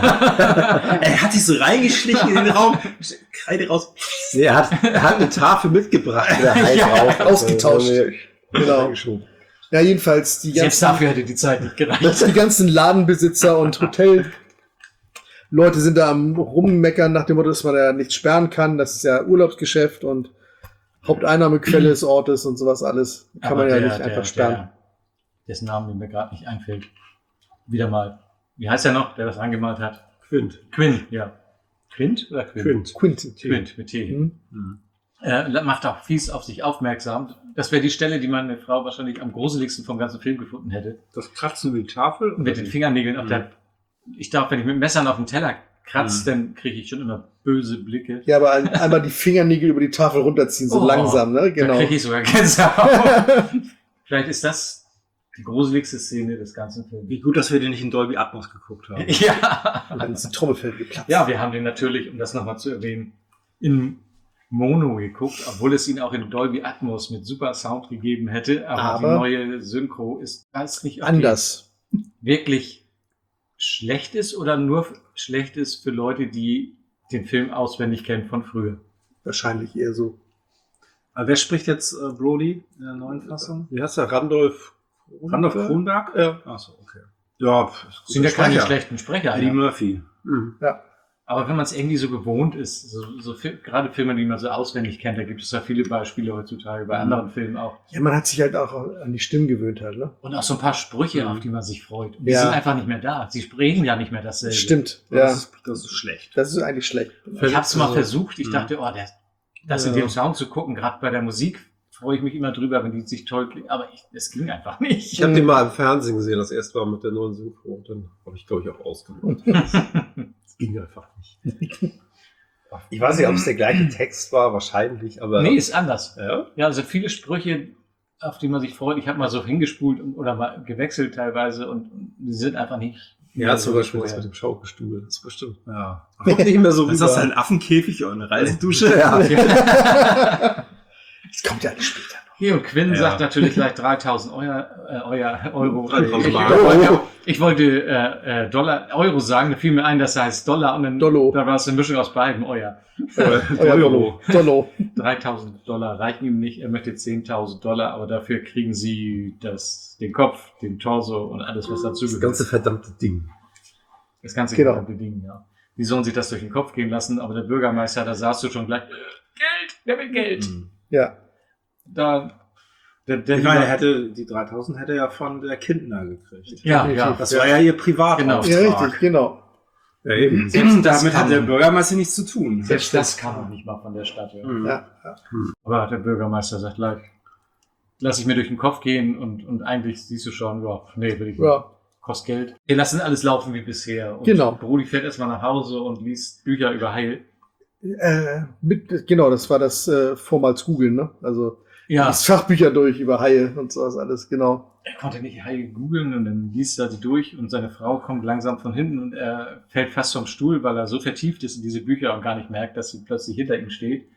Er hat sich so reingeschlichen in den Raum, Kreide raus. Nee, er hat eine Tafel mitgebracht, der Hai drauf. Ausgetauscht. Genau. Ja, jedenfalls Selbst dafür hätte die Zeit nicht gereicht. Die ganzen Ladenbesitzer und Hotelleute sind da am Rummeckern nach dem Motto, dass man ja nicht sperren kann. Das ist ja Urlaubsgeschäft und Haupteinnahmequelle des Ortes und sowas alles. Kann man ja nicht einfach sperren. Dessen Namen mir gerade nicht einfällt. Wieder mal. Wie heißt er noch, der das angemalt hat? Quint, ja. Quint oder Quint? Quint mit T. Macht auch fies auf sich aufmerksam. Das wäre die Stelle, die meine Frau wahrscheinlich am gruseligsten vom ganzen Film gefunden hätte. Das Kratzen über die Tafel? Mit den Fingernägeln auf der... Ich darf, wenn ich mit Messern auf dem Teller kratze, dann kriege ich schon immer böse Blicke. Ja, aber einmal die Fingernägel über die Tafel runterziehen, so langsam, ne? Genau. Da kriege ich sogar Gänsehaut. Vielleicht ist das die gruseligste Szene des ganzen Films. Wie gut, dass wir den nicht in Dolby Atmos geguckt haben. Ja. Und dann ist die Trommelfell geplatzt. Ja, wir haben den natürlich, um das nochmal zu erwähnen, in Mono geguckt, obwohl es ihn auch in Dolby Atmos mit super Sound gegeben hätte. Aber die neue Synchro ist nicht anders. Wirklich schlecht ist oder nur schlecht ist für Leute, die den Film auswendig kennen von früher. Wahrscheinlich eher so. Aber wer spricht jetzt Brody in der neuen Fassung? Wie heißt der? Randolph Kronberg? Ja. Achso, okay. Ja, sind ja keine schlechten Sprecher. Eddie Murphy. Ja. Aber wenn man es irgendwie so gewohnt ist, gerade Filme, die man so auswendig kennt, da gibt es ja viele Beispiele heutzutage, bei anderen Filmen auch. Ja, man hat sich halt auch an die Stimmen gewöhnt halt, ne? Und auch so ein paar Sprüche, auf die man sich freut. Und die sind einfach nicht mehr da. Sie sprechen ja nicht mehr dasselbe. Stimmt, ja. Das ist schlecht. Das ist eigentlich schlecht. Ich habe es mal versucht. Ich dachte, das in dem Sound zu gucken, gerade bei der Musik, freue ich mich immer drüber, wenn die sich toll klingen. Aber es ging einfach nicht. Ich habe den mal im Fernsehen gesehen, das erste Mal mit der neuen Synchro. Und dann habe ich, glaube ich, auch ausgemacht. Das ging einfach nicht. Ich weiß nicht, ob es der gleiche Text war, wahrscheinlich, aber... Nee, ist anders. Ja, also viele Sprüche, auf die man sich freut. Ich habe mal so hingespult oder mal gewechselt teilweise und die sind einfach nicht Ja, zum Beispiel das mit dem Schaukelstuhl. Das war bestimmt. Ja. Kommt nicht mehr so rüber. Ist das ein Affenkäfig oder eine Reisedusche? Ja. Das kommt ja alles später noch. Hier, und Quinn Ja. sagt natürlich gleich 3.000 Euro. 3.000 Ich wollte Euro sagen, da fiel mir ein, das heißt Dollar und dann Dollo. da war es eine Mischung aus beiden, Euer Euro. Dollo. 3.000 reichen ihm nicht, er möchte 10.000 $, aber dafür kriegen sie den Kopf, den Torso und alles, was dazu Das ganze verdammte Ding. Das ganze Genau. gesamte Ding, ja. Die sollen sich das durch den Kopf gehen lassen, aber der Bürgermeister, da sahst du schon gleich, Geld, der will Geld. Ja. Da, Ich meine, die 3.000 hätte er ja von der Kindner gekriegt. ja. Das war ja ihr Privatauftrag. Genau. Ja, richtig, genau. Ja, eben. Selbst das Damit kann hat der man- Bürgermeister nichts zu tun. Selbst das kann man nicht mal von der Stadt. Ja. Ja. Aber der Bürgermeister sagt gleich, lass ich mir durch den Kopf gehen und eigentlich siehst du schon, ja, nee, will ich nicht. Ja. Kostet Geld. Wir lassen alles laufen wie bisher. Und Genau. Brody fährt erstmal nach Hause und liest Bücher über Heil. Genau, das war das vormals Googeln, ne? Also Ja, das Fachbücher durch über Haie und sowas alles, genau. er konnte nicht Heil googeln und dann liest er sie durch und seine Frau kommt langsam von hinten und er fällt fast vom Stuhl, weil er so vertieft ist in diese Bücher und gar nicht merkt, dass sie plötzlich hinter ihm steht.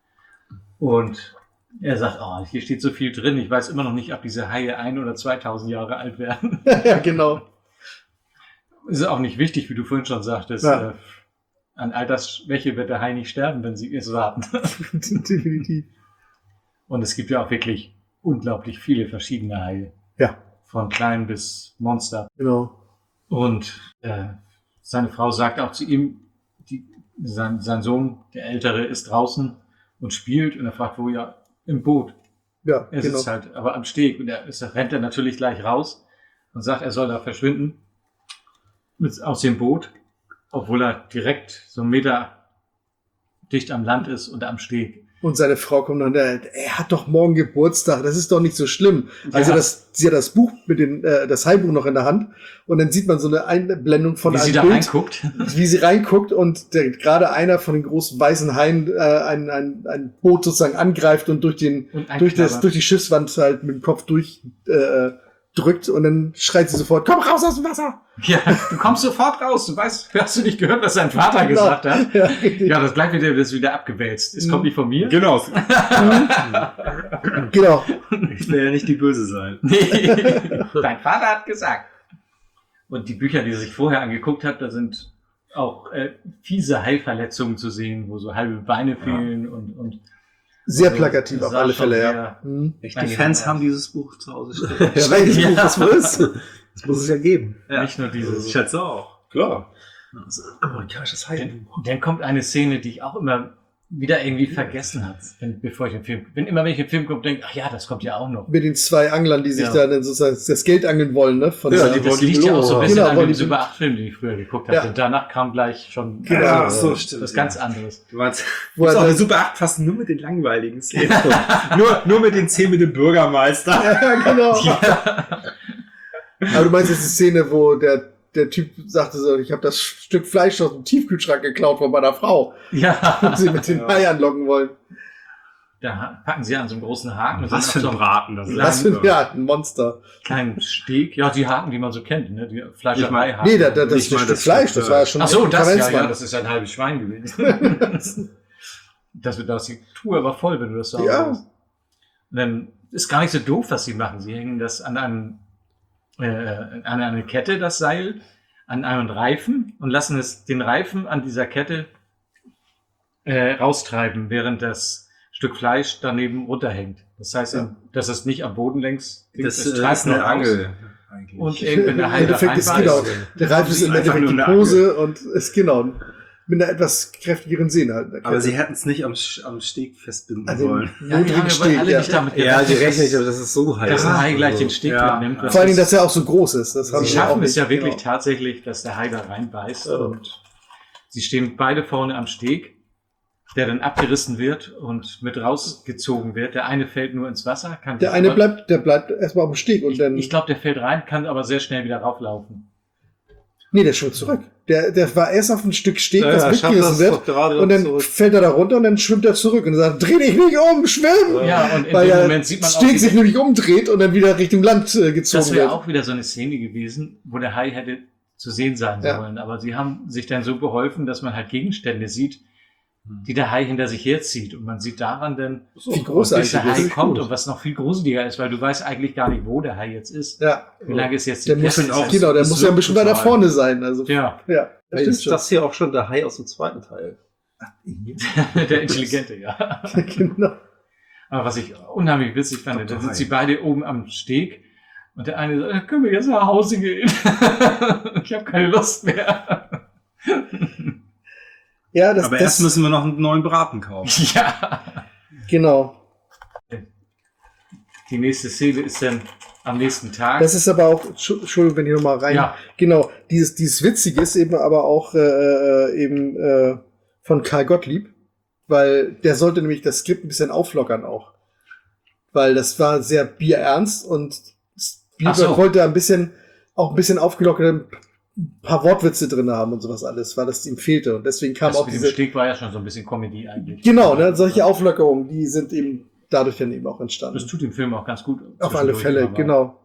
Und er sagt, oh, hier steht so viel drin, ich weiß immer noch nicht, ob diese Haie 1.000 oder 2.000 Jahre alt werden. Ja, genau. Ist auch nicht wichtig, wie du vorhin schon sagtest. Ja. An Altersschwäche wird der Hai nicht sterben, wenn sie es warten. Definitiv. Und es gibt ja auch wirklich unglaublich viele verschiedene Haie. Ja. Von klein bis Monster. Genau. Und seine Frau sagt auch zu ihm, sein Sohn, der Ältere, ist draußen und spielt. Und er fragt, wo? Ja, im Boot. Ja, Er genau. sitzt halt aber am Steg. Und rennt er natürlich gleich raus und sagt, er soll da verschwinden aus dem Boot, obwohl er direkt so 1 Meter dicht am Land ist und am Steg. Und seine Frau kommt dann, er hat doch morgen Geburtstag, das ist doch nicht so schlimm. Also Ja. sie hat das Buch das Heilbuch noch in der Hand und dann sieht man so eine Einblendung von Wie sie einem da Bild, reinguckt. wie sie reinguckt und gerade einer von den großen weißen Haien ein Boot sozusagen angreift und durch die Schiffswand halt mit dem Kopf drückt und dann schreit sie sofort, komm raus aus dem Wasser! Ja, du kommst sofort raus. Du weißt, hast du nicht gehört, was dein Vater gesagt hat? Ja, richtig. Ja, das gleich wird das wieder abgewälzt. Es kommt nicht von mir. Genau. Genau. Ich will ja nicht die Böse sein. Nee, dein Vater hat gesagt. Und die Bücher, die er sich vorher angeguckt hat, da sind auch fiese Haiverletzungen zu sehen, wo so halbe Beine fehlen und Sehr Also, plakativ das auf sah alle schon Fälle, ja. sehr- Mhm. Echte Fans haben dieses Buch zu Hause stehen. Ja, welches Ja. Buch das wohl ist. Das muss es ja geben. nicht nur dieses. Ich schätze auch. Klar. Amerikanisches Heilbuch. Dann kommt eine Szene, die ich auch immer wieder irgendwie vergessen habe, wenn ich den Film komme, denke, ach ja, das kommt ja auch noch. Mit den 2 Anglern, die sich Ja. da dann sozusagen das Geld angeln wollen, ne? Von Ja, dieser- die Das wollen die liegt ja auch so ein Belohnung bisschen haben. an Genau, dem wollen die- Super 8 Film, den ich früher geguckt habe. Ja. Und danach kam gleich schon Genau. Ach so, stimmt, was ja. ganz anderes. Du meinst, Wo gibt's er auch dann- eine Super 8 fast nur mit den langweiligen Szenen. nur mit den Szenen mit dem Bürgermeister. Ja, genau. Aber du meinst jetzt die Szene, wo der Typ sagte so, ich habe das Stück Fleisch aus dem Tiefkühlschrank geklaut von meiner Frau, Ja, und sie mit den Hai anlocken wollen. da packen sie an so einem großen Haken. und Was sind für auf ein so einem Braten das ist. Was für ein Monster. kleinen Steg. Ja, die Haken, die man so kennt, ne? Die Fleischerei-Haken. Nee, das Ich meine, Stück das Fleisch, Stück, das war ja schon Ach so, das, ja, Verwendungsmann. das ist ein halbes Schwein gewesen. Die Tour war voll, wenn du das so Ja. hast. Und dann ist gar nicht so doof, was sie machen. Sie hängen das an eine Kette, das Seil, an einen Reifen und lassen den Reifen an dieser Kette raustreiben, während das Stück Fleisch daneben runterhängt. Das heißt, Ja. dass es nicht am Boden längs Das es ist treibt eine noch raus. Angel. Eigentlich. Und wenn der Im Hai da Endeffekt ist reinbeißt, genau, der Reifen ist im Einfach Endeffekt nur die eine Pose und ist genau mit einer etwas kräftigeren Sehne halt. Aber sie hätten es nicht am Steg festbinden also wollen. ja, die haben niedrigen aber Steg, alle ja. nicht damit Ja, die gerechnet, rechnen nicht, aber das ist so heiß. dass ein Hai gleich den Steg Ja. mitnimmt. Vor allen Dingen, dass er auch so groß ist. Das haben Sie sie auch schaffen es nicht, ja wirklich genau. tatsächlich, dass der Hai da reinbeißt. Ja. Und sie stehen beide vorne am Steg, der dann abgerissen wird und mit rausgezogen wird. Der eine fällt nur ins Wasser. Der eine bleibt erstmal auf dem Steg und dann. Ich glaube, der fällt rein, kann aber sehr schnell wieder rauflaufen. Nee, der schwimmt zurück. Der war erst auf ein Stück Steg, Ja, das ja, schafft mitgerissen das wird. doch gerade Und dann zurück. fällt er da runter und dann schwimmt er zurück und sagt, dreh dich nicht um, schwimm! Ja, und in Weil dem der Moment sieht man auch, Steg sich nämlich umdreht und dann wieder Richtung Land gezogen das wäre wird. auch wieder so eine Szene gewesen, wo der Hai hätte zu sehen sein sollen. Aber sie haben sich dann so beholfen, dass man halt Gegenstände sieht, die der Hai hinter sich herzieht. Und man sieht daran dann, wie groß bis der Hai ist. kommt und was noch viel gruseliger ist, weil du weißt eigentlich gar nicht, wo der Hai jetzt ist. Ja. Wie lange ist jetzt Der muss Pest? auch, genau, der muss ja ein bisschen weiter vorne sein. Also, Ja. Das stimmt Ist schon. das hier auch schon der Hai aus dem zweiten Teil? Der Intelligente, ja. Genau. Aber was ich unheimlich witzig fand, da sind sie beide oben am Steg und der eine sagt, können wir jetzt nach Hause gehen? Ich habe keine Lust mehr. Ja, Aber erst müssen wir noch einen neuen Braten kaufen. Ja. Genau. Die nächste Szene ist dann am nächsten Tag. Das ist aber auch, Entschuldigung, wenn ich nochmal rein. Ja. Genau, dieses Witzige ist eben aber auch von Karl Gottlieb, weil der sollte nämlich das Skript ein bisschen auflockern auch. Weil das war sehr bierernst und Spielberg wollte ein bisschen aufgelockert, ein paar Wortwitze drin haben und sowas alles, weil das ihm fehlte. Und deswegen kam das auch mit dem diese... Steg war ja schon so ein bisschen Comedy eigentlich. Genau, ne, solche Auflockerungen, die sind eben dadurch dann eben auch entstanden. Das tut dem Film auch ganz gut. Auf alle Fälle, aber- genau.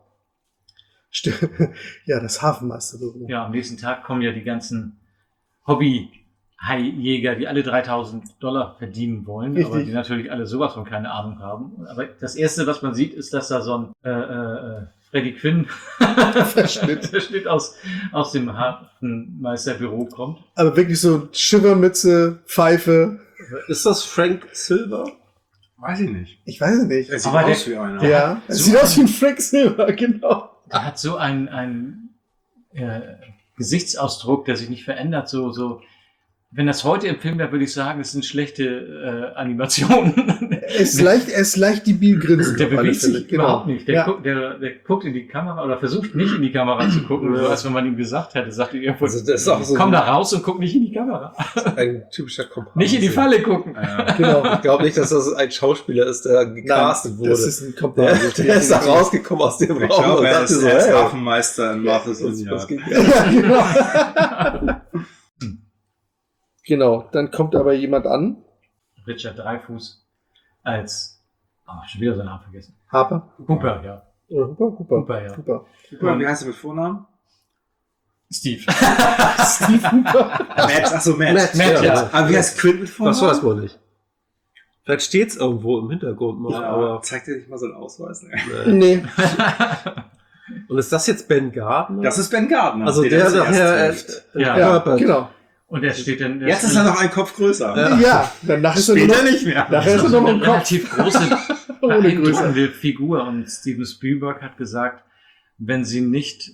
Ja, das Hafenmeisterbüro. Ja, am nächsten Tag kommen ja die ganzen Hobby-Hai-Jäger, die alle $3.000 verdienen wollen, Richtig. aber die natürlich alle sowas von keine Ahnung haben. Aber das Erste, was man sieht, ist, dass da so ein Freddy Quinn Verschnitt aus dem Hafenmeisterbüro kommt. Aber wirklich so Schimmermütze, Pfeife. Ist das Frank Silver? Weiß ich nicht. Ich weiß es nicht. Er sieht Aber aus der- wie einer. Ja, es sieht aus wie ein Frank Silver, genau. Der hat so einen Gesichtsausdruck, der sich nicht verändert. So, wenn das heute im Film wäre, würde ich sagen, es sind schlechte Animationen. Er ist leicht debil grinsen. Der auf alle bewegt sich Fälle. überhaupt nicht. Der, Ja. der guckt in die Kamera oder versucht nicht in die Kamera zu gucken, so als wenn man ihm gesagt hätte, sagt er irgendwo, Also das ist auch so komm da raus und guck nicht in die Kamera. ein typischer Komparse. Nicht in die Falle gucken. Genau. Ich glaube nicht, dass das ein Schauspieler ist, der gecastet wurde. Das ist ein Komparse. Der ist da rausgekommen aus dem Ich Raum glaube, und er dachte ist so, erst hey, Hafenmeister in Martha's was Vineyard. geht Ja, genau. Genau, dann kommt aber jemand an. Richard Dreyfuss als, schon wieder seinen Namen vergessen. Harper. Hooper, ja. Oder Hooper? Hooper, ja. Hooper. Wie heißt er mit Vornamen? Steve. Steve Hooper. Matt, achso, Matt. Matt, ja. Aber wie heißt Quint mit Vornamen? Das weiß man nicht. Vielleicht steht's irgendwo im Hintergrund mal, Ja, aber. zeigt er nicht mal so einen Ausweis? Nee. Und ist das jetzt Ben Gardner? Das ist Ben Gardner. also den der er zuerst nachher trifft. Ja. Ja, genau. Und er steht dann... Jetzt ist er noch einen Kopf größer. Ja, danach ist er nur Später noch, nicht mehr. nachher ist er nur noch im eine Kopf. relativ große, Ohne Größe. beeindruckende Figur. Und Steven Spielberg hat gesagt, wenn sie nicht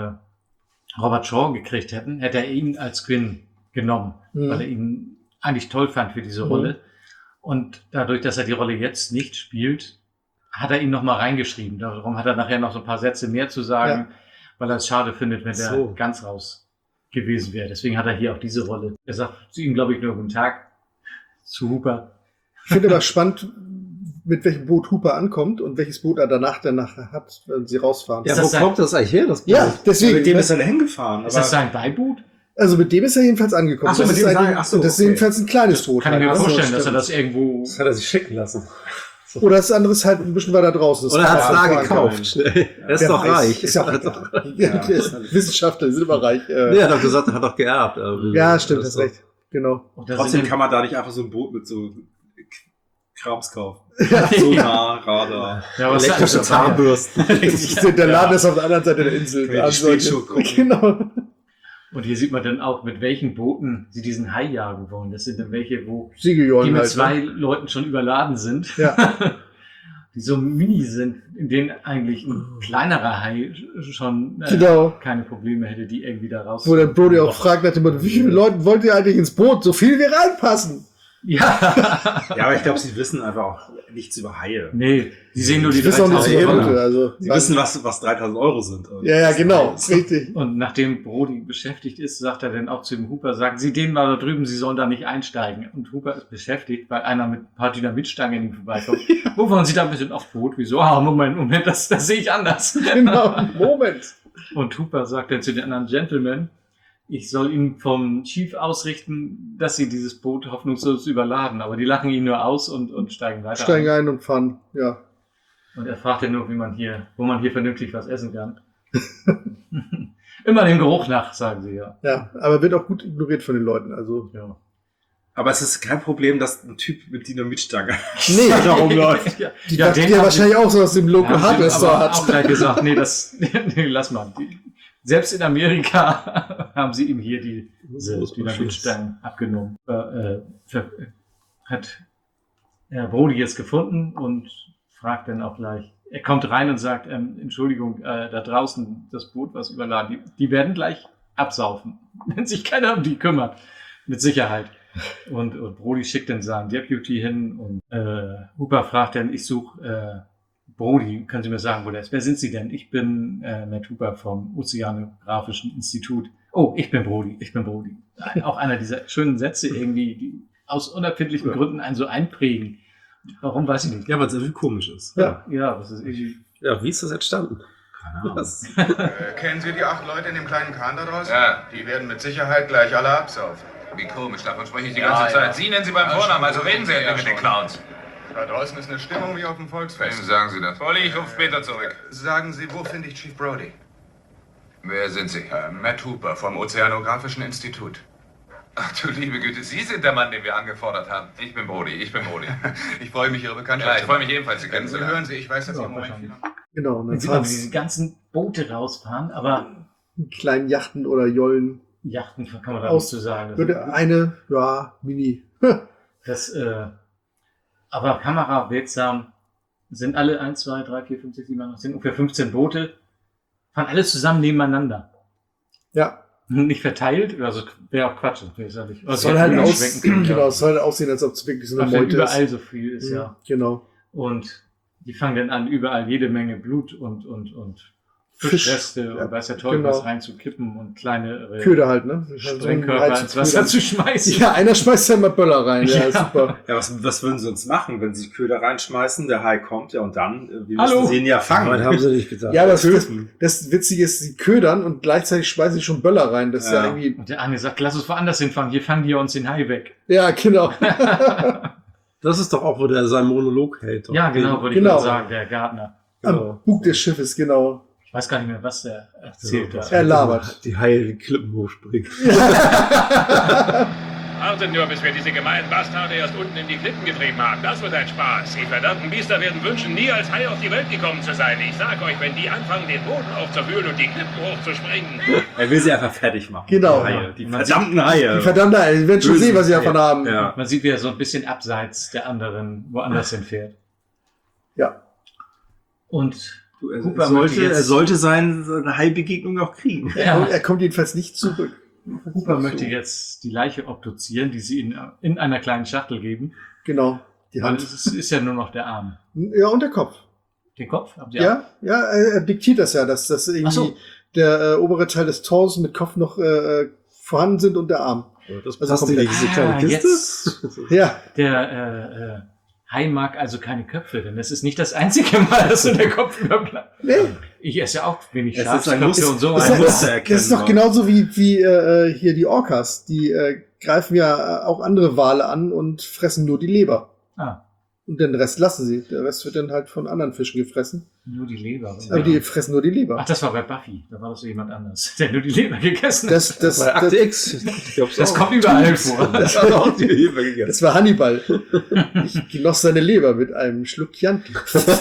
Robert Shaw gekriegt hätten, hätte er ihn als Quinn genommen, weil er ihn eigentlich toll fand für diese Rolle. Und dadurch, dass er die Rolle jetzt nicht spielt, hat er ihn nochmal reingeschrieben. Darum hat er nachher noch so ein paar Sätze mehr zu sagen, weil er es schade findet, wenn der ganz raus gewesen wäre. Deswegen hat er hier auch diese Rolle. Er sagt zu ihm, glaube ich, nur guten Tag, zu Hooper. Ich finde aber spannend, mit welchem Boot Hooper ankommt und welches Boot er danach hat, wenn sie rausfahren. Ja, Ist das wo kommt das eigentlich her? Das Boot? Ja, deswegen. Mit dem ist er da hingefahren. Ist das sein Beiboot? Also mit dem ist er jedenfalls angekommen. Ach so, das mit ist dem ein- sei- ach so, das ist okay. jedenfalls ein kleines Boot. Kann ich mir Also, vorstellen, dass er stimmt. das irgendwo... Das hat er sich schicken lassen. Oder das andere ist halt ein bisschen weiter draußen. Das Oder kann hat es man da fahren gekauft. können. Schnell. Er ist Wer doch weiß. reich. Ist ja auch Er hat egal. doch- Ja, der ist Wissenschaftler, die sind immer reich. Nee, er hat doch gesagt, er hat doch geerbt. irgendwie. Ja, stimmt, Das hast ist recht. Genau. Und da Trotzdem sind kann man da nicht einfach so ein Boot mit so Krams kaufen. Ja. Sonar, Radar. ja, was elektrische Zahnbürsten. Der Laden ist auf der anderen Seite der Insel. Kann ich die Also, Spielshow gucken. genau. Und hier sieht man dann auch, mit welchen Booten sie diesen Hai jagen wollen. Das sind dann welche, wo die Siegeljorn mit halt. zwei Ne? Leuten schon überladen sind. Ja. Die so mini sind, in denen eigentlich ein kleinerer Hai schon Genau. keine Probleme hätte, die irgendwie da raus. Wo der Brody auch fragt nach dem Motto, wie viele Leute wollt ihr eigentlich ins Boot? So viel wie reinpassen. Ja. Ja, aber ich glaube, sie wissen einfach auch nichts über Haie. Nee, die sehen nur die Ich weiß auch nicht, 3000 was Euro. Boote, also. Sie wissen, was 3.000 Euro sind. Ja, genau. Richtig. Und nachdem Brody beschäftigt ist, sagt er dann auch zu dem Hooper, sagen Sie denen mal da drüben, sie sollen da nicht einsteigen. Und Hooper ist beschäftigt, weil einer mit ein paar Dynamitstangen an ihm vorbeikommt. Wo waren Sie da ein bisschen aufs Boot? Wieso? Moment, das sehe ich anders. Genau. Moment. Und Hooper sagt dann zu den anderen Gentlemen, ich soll ihnen vom Chief ausrichten, dass sie dieses Boot hoffnungslos überladen. Aber die lachen ihn nur aus und steigen weiter Steigen ein und fahren. Ja. Und er fragt dann nur, wo man hier vernünftig was essen kann. Immer dem Geruch nach, sagen sie ja. Ja, aber wird auch gut ignoriert von den Leuten. Also Ja. Aber es ist kein Problem, dass ein Typ mit Dynamitstange nee, da rumläuft. die Ja, dachten den ja haben wahrscheinlich auch so aus dem Local Hardware Store aber auch hat. gleich gesagt, nee, nee, lass mal. Selbst in Amerika haben sie ihm hier diese Dynamitstangen abgenommen. Hat Brody jetzt gefunden und fragt dann auch gleich. Er kommt rein und sagt, Entschuldigung, da draußen das Boot, was überladen, die werden gleich absaufen, wenn sich keiner um die kümmert. Mit Sicherheit. Und Brody schickt dann seinen Deputy hin und Hooper fragt dann, ich suche Brody, können Sie mir sagen, wo der ist? Wer sind Sie denn? Ich bin Matt Hooper vom Ozeanographischen Institut. Oh, ich bin Brody. Auch einer dieser schönen Sätze irgendwie, die aus unerfindlichen Gründen einen so einprägen. Warum, weiß ich nicht. Ja, weil es irgendwie komisch ist. Ja. Das ist irgendwie... Ja, wie ist das entstanden? Keine Ahnung. Kennen Sie die 8 Leute in dem kleinen Kahn da draußen? Ja. Die werden mit Sicherheit gleich alle absaufen. Wie komisch, davon spreche ich die ganze Zeit. Sie nennen sie beim Vornamen, also reden Sie endlich mit den Clowns. Da draußen ist eine Stimmung wie auf dem Volksfest. Wem sagen Sie das? Polly, ich rufe später zurück. Sagen Sie, wo finde ich Chief Brody? Wer sind Sie? Matt Hooper vom Ozeanografischen Institut. Ach du liebe Güte, Sie sind der Mann, den wir angefordert haben. Ich bin Brody. Ich freue mich, Ihre Bekanntschaft. Ja, ich freue mich ebenfalls, Sie kennenzulernen. Hören Sie, ich weiß, dass Sie im Moment... Genau, und dann Dann sieht man, fahren wie diese ganzen Boote rausfahren, aber in kleinen Yachten oder Jollen. Yachten kann man da nicht zu sagen. Würde eine, ja, Mini. Das, aber kamerawirksam sind alle 1, 2, 3, 4, 5, 6, 7, 8, sind ungefähr 15 Boote, fahren alle zusammen nebeneinander. Ja. Nicht verteilt, also wäre auch Quatsch. Es soll halt es soll halt aussehen, als ob es wirklich so eine Meute überall ist. so viel ist, ja. Genau. Und die fangen dann an, überall jede Menge Blut und Fischreste und weiß ja toll, was reinzukippen und kleine Köder halt, ne? Sprengkörper ins Wasser zu schmeißen. Ja, einer schmeißt ja immer Böller rein. Ja, super. Ja, was würden sie uns machen, wenn sie Köder reinschmeißen? Der Hai kommt ja und dann, wir müssen sie ihn ja fangen. Das haben sie nicht getan. Ja, aber das Witzige ist, sie ködern und gleichzeitig schmeißen sie schon Böller rein. Das ist ja irgendwie. Und der eine sagt, lass uns woanders hinfangen, hier fangen die uns den Hai weg. Ja, genau. Das ist doch auch, wo der seinen Monolog hält. Ja, genau, würde ich mal sagen, der Gärtner. Am Bug des Schiffes, genau. Ich weiß gar nicht mehr, was der erzählt hat. Er labert. Die Haie die Klippen hochspringen. Wartet nur, bis wir diese gemeinen Bastarde erst unten in die Klippen getrieben haben. Das wird ein Spaß. Die verdammten Biester werden wünschen, nie als Hai auf die Welt gekommen zu sein. Ich sag euch, wenn die anfangen, den Boden aufzuwühlen und die Klippen hochzuspringen. Er will sie einfach fertig machen. Genau. Die verdammten Haie. Die verdammten Haie. Die werden schon sehen, was sie davon haben. Ja. Man sieht, wie er so ein bisschen abseits der anderen woanders hinfährt. Ja. Und er sollte seine Hai-Begegnung auch kriegen. Ja. Er kommt jedenfalls nicht zurück. Hooper möchte jetzt die Leiche obduzieren, die sie in einer kleinen Schachtel geben. Genau. Die Hand. Es ist ja nur noch der Arm. Ja, und der Kopf. Den Kopf? Habt ihr ja, er diktiert das ja, dass das irgendwie der obere Teil des Torsos mit Kopf noch vorhanden sind und der Arm. Das passt in diese kleine Kiste. Ja. Der Hai mag also keine Köpfe, denn das ist nicht das einzige Mal, dass so der Kopf überbleibt. Nee. Ich esse ja auch wenig Schafsköpfe und so. Das ist doch genauso wie hier die Orcas. Die greifen ja auch andere Wale an und fressen nur die Leber. Ah. Und den Rest lassen sie. Der Rest wird dann halt von anderen Fischen gefressen. Nur die Leber. Aber die fressen nur die Leber. Ach, das war bei Buffy. Da war das so jemand anders, der nur die Leber gegessen hat. Das bei Akte X. Das kommt überall vor. Das war Hannibal. Ich genoss seine Leber mit einem Schluck Chianti.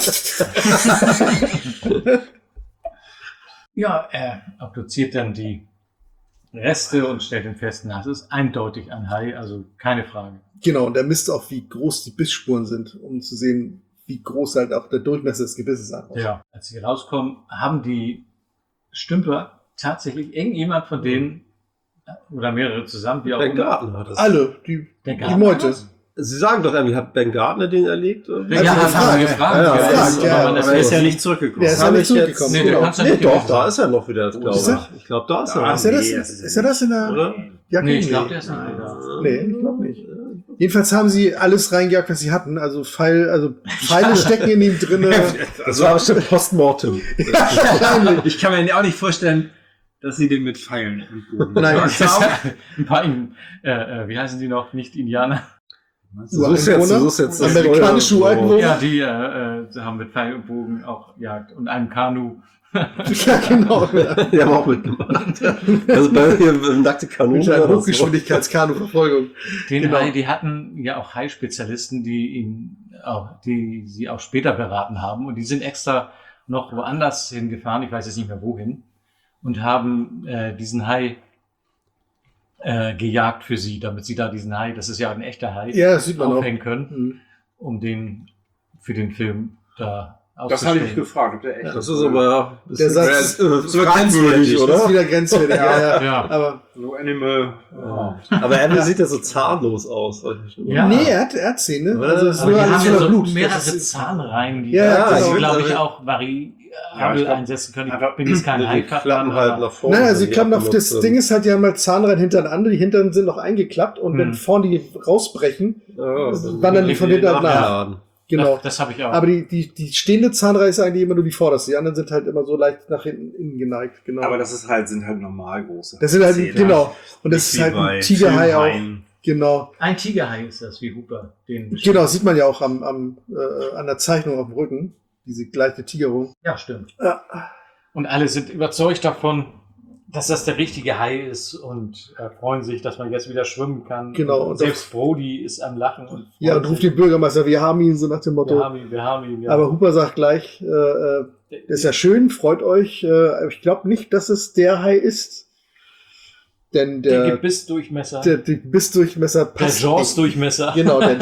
Ja, er obduziert dann die Reste und stellt den fest, es ist eindeutig ein Hai, also keine Frage. Genau, und er misst auch, wie groß die Bissspuren sind, um zu sehen, wie groß halt auch der Durchmesser des Gebisses ist. Ja, als sie rauskommen, haben die Stümper tatsächlich irgendjemand von denen oder mehrere zusammen, wie auch Ben Gardner hat das. Alle, die Meute. Sie sagen doch irgendwie, hat Ben Gardner den erlegt? Oder? Ja, haben wir gefragt. Aber er ist ja nicht zurückgekommen. Der ist ja nicht zurückgekommen. Nee, doch, da ist er noch wieder, glaube ich. Ich glaube, da ist er. Ist er das in der... Oder? Nee, ich glaube, der ist nicht wieder. Nee, ich glaube nicht. Jedenfalls haben sie alles reingejagt, was sie hatten. Also Pfeile stecken in ihm drinne. Das war bestimmt Postmortem. Ich kann mir auch nicht vorstellen, dass sie den mit Pfeilen entbogen. Nein, ein paar, wie heißen die noch? Nicht Indianer. So ist jetzt amerikanische Ureinwohner. Ja, die haben mit Pfeil und Bogen auch Jagd und einem Kanu Ja, genau. Die haben auch mitgemacht. Also bei hier nackte Kanone. Mit einer Hochgeschwindigkeitskanuverfolgung. Hai, die hatten ja auch Hai-Spezialisten, die sie auch später beraten haben. Und die sind extra noch woanders hingefahren, ich weiß jetzt nicht mehr wohin, und haben diesen Hai gejagt für sie, damit sie da diesen Hai, das ist ja ein echter Hai, das sieht man aufhängen auch. können, um den für den Film da Das habe ich gefragt, ob der echt Das ist aber Der Satz grenzwertig, Das ist wieder grenzwertig. Ja. Aber so Animal. Aber Ende sieht ja so zahnlos aus. Ja. nee, er hat Zähne. Oder? Also es ist Aber nur die alles haben ja voller so Blut. mehrere Das ist- Zahnreihen, die Ja, sie, genau. glaube ich, Also- auch variabel glaub, einsetzen können. einfach- Ich bin jetzt kein Die Hai-Fachmann, klappen halt aber nach vorne. Nein, also wenn die klappen auf abgenutzt das sind. Ding ist halt ja mal Zahnreihen hintereinander, die hinteren sind noch eingeklappt und wenn vorne die rausbrechen, Ja, wandern die von hinten halt nach. nachladen. Genau. das habe ich auch. Aber die stehende Zahnreihe ist eigentlich immer nur die vorderste. Die anderen sind halt immer so leicht nach hinten innen geneigt. Genau. Aber das sind halt normal große. das sind halt, Zähne. genau. Und das Nicht ist wie halt bei ein Tigerhai auch. Filmhaien. Genau. Ein Tigerhai ist das, wie Hooper den Genau, sieht man ja auch an der Zeichnung auf dem Rücken. Diese gleiche Tigerung. Ja, stimmt. Ja. Und alle sind überzeugt davon, dass das der richtige Hai ist und freuen sich, dass man jetzt wieder schwimmen kann. Genau. Und selbst Brody ist am Lachen. Und Ja, und ruft den Bürgermeister, wir haben ihn, so nach dem Motto. wir haben ihn. Ja. Aber Hooper sagt gleich, das ist ja schön, freut euch. Ich glaube nicht, dass es der Hai ist. Denn der der Gebissdurchmesser, der Gebissdurchmesser der passt nicht. Jaws-Durchmesser Genau, denn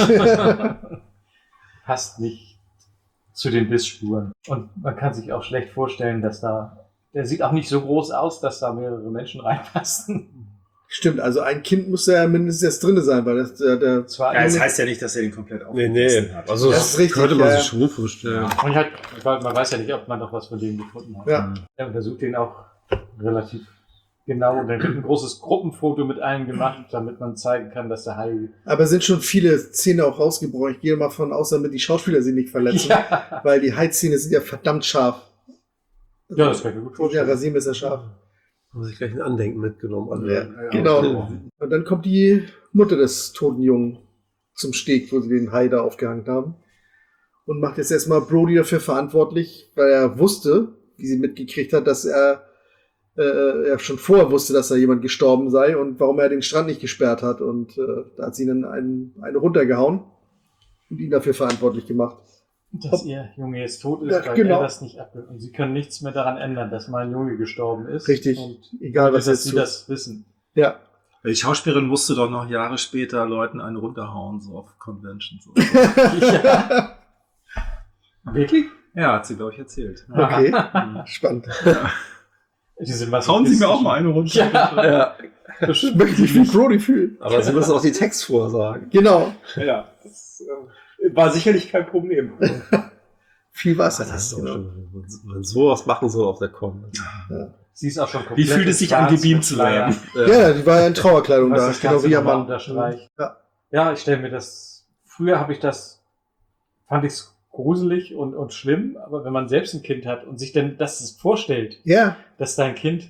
passt nicht zu den Bissspuren. Und man kann sich auch schlecht vorstellen, dass der sieht auch nicht so groß aus, dass da mehrere Menschen reinpassen. stimmt, also ein Kind muss ja mindestens jetzt drin sein, weil der Zwar Ja, das heißt ja nicht, dass er den komplett Nee. hat. Also Das ist richtig, könnte man ja. sich schon vorstellen. Und halt, weil man weiß ja nicht, ob man noch was von dem gefunden hat. Ja. Er untersucht den auch relativ genau. Und dann wird ein großes Gruppenfoto mit allen gemacht, damit man zeigen kann, dass der Hai... Aber sind schon viele Zähne auch rausgebrochen. Ich gehe mal von aus, damit die Schauspieler sie nicht verletzen. Ja, Weil die Haizähne sind ja verdammt scharf. ja, das kann ich mir gut Ja, vorstellen. Rasiermesser scharf. Haben sich gleich ein Andenken mitgenommen. Ja, genau. Und dann kommt die Mutter des toten Jungen zum Steg, wo sie den Hai da aufgehangen haben. Und macht jetzt erstmal Brody dafür verantwortlich, weil er wusste, wie sie mitgekriegt hat, dass er schon vorher wusste, dass da jemand gestorben sei und warum er den Strand nicht gesperrt hat. Und da hat sie dann eine runtergehauen und ihn dafür verantwortlich gemacht. Dass ihr Junge jetzt tot ist, Ja, weil genau. er das nicht abgibt. Und sie können nichts mehr daran ändern, dass mein Junge gestorben ist. Richtig. Und Egal, was dass jetzt sie tut. das wissen. Ja. Die Schauspielerin musste doch noch Jahre später Leuten einen runterhauen, so auf Conventions. Ja. Wirklich? Ja, hat sie, glaube ich, erzählt. Okay. Spannend. Diese Hauen Sie mir auch mal eine runter. Ja, Ich bestimmt. möchte mich wie Brody fühlen. Aber sie müssen auch die Textvorsagen. Genau. Ja, das war sicherlich kein Problem. Viel Wasser. Das ist doch genau. schon, wenn sowas machen soll auf der Con. Sie ist auch schon Wie komplett fühlt es sich an, schwarz gebeamt mit zu Schleier. werden? Ja, die war ja in Trauerkleidung Was da. das Genau Ganze wie ihr nochmal Mann. unterstreicht. Ja. Ja, ich stelle mir das, früher fand ich es gruselig und schlimm, aber wenn man selbst ein Kind hat und sich dann das vorstellt, Ja, dass dein Kind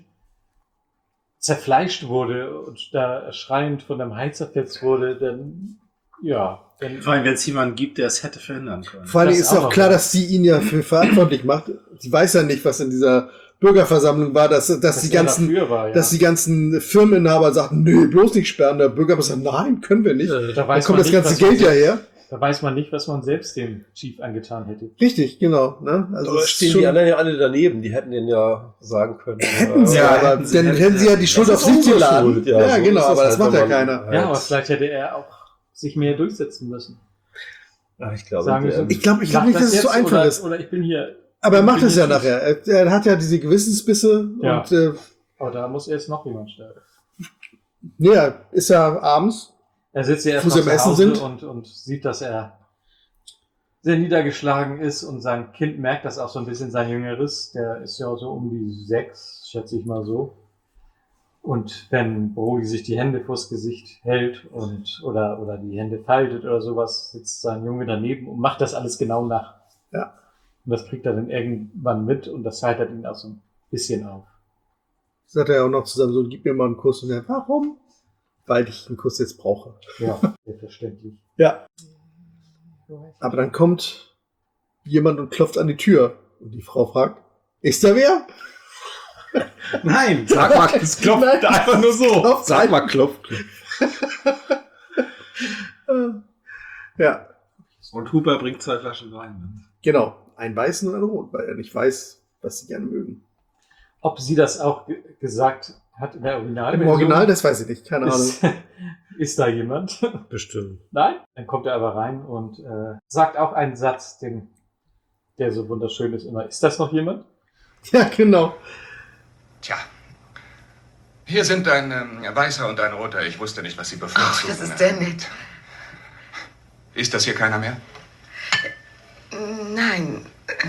zerfleischt wurde und da schreiend von einem Hai zerfetzt wurde, dann, ja. Dann, Vor allem, wenn es jemanden gibt, der es hätte verhindern können. vor allem Das ist auch auch noch, klar, ja. dass sie ihn ja für verantwortlich macht. Sie weiß ja nicht, was in dieser Bürgerversammlung war, dass die er ganzen, dafür war, ja. dass die ganzen Firmeninhaber sagten, nö, bloß nicht sperren. Der Bürgermeister sagt, nein, können wir nicht. Da Da weiß kommt man das nicht, ganze was man Geld ja selbst- her. Da weiß man nicht, was man selbst dem Chief angetan hätte. Richtig, genau. Ne? Also Aber es ist stehen schon- die anderen ja alle daneben, die hätten den ja sagen können. Hätten sie, Ja, aber hätten sie- dann hätten sie ja die Schuld auf ist sich unsere geladen. Schuld, Ja, so genau, ist aber das halt, macht ja wenn man keiner. Ja, aber vielleicht hätte er auch sich mehr durchsetzen müssen. Ja, ich glaube, Sagen müssen, Ich glaube mach nicht, dass es so jetzt einfach oder, ist. Oder ich bin hier. Aber er macht bin es ja hier nachher. Er hat ja diese Gewissensbisse Ja. und Aber da muss erst noch jemand sterben. ja, ist ja abends. Er sitzt ja erst Wo noch sie zu am Essen Hause sind. und sieht, dass er sehr niedergeschlagen ist und sein Kind merkt das auch so ein bisschen, sein Jüngeres. Der ist ja so um die 6, schätze ich mal so. Und wenn Brody sich die Hände vors Gesicht hält oder die Hände faltet oder sowas, sitzt sein Junge daneben und macht das alles genau nach. Ja. Und das kriegt er dann irgendwann mit und das heitert ihn auch so ein bisschen auf. Sagt er ja auch noch zusammen so, gib mir mal einen Kuss. Und er, warum? Weil ich einen Kuss jetzt brauche. Ja, selbstverständlich. Ja. Aber dann kommt jemand und klopft an die Tür. Und die Frau fragt, Ist da wer? Nein, Sag mal, es klopft einfach nur so. Sag mal, klopf. Ja, Und Hooper bringt 2 Flaschen Wein. genau. Einen weißen und einen roten, weil er nicht weiß, was sie gerne mögen. Ob sie das auch gesagt hat in der Originalversion? Im Original, das weiß ich nicht, keine Ahnung. Ist da jemand? Bestimmt. Nein? Dann kommt er aber rein und sagt auch einen Satz, der so wunderschön ist immer. Ist das noch jemand? Ja, genau. Tja. Hier sind ein weißer und ein roter. Ich wusste nicht, was Sie bevorzugen. Das ist sehr nett. Ist das hier keiner mehr? Nein.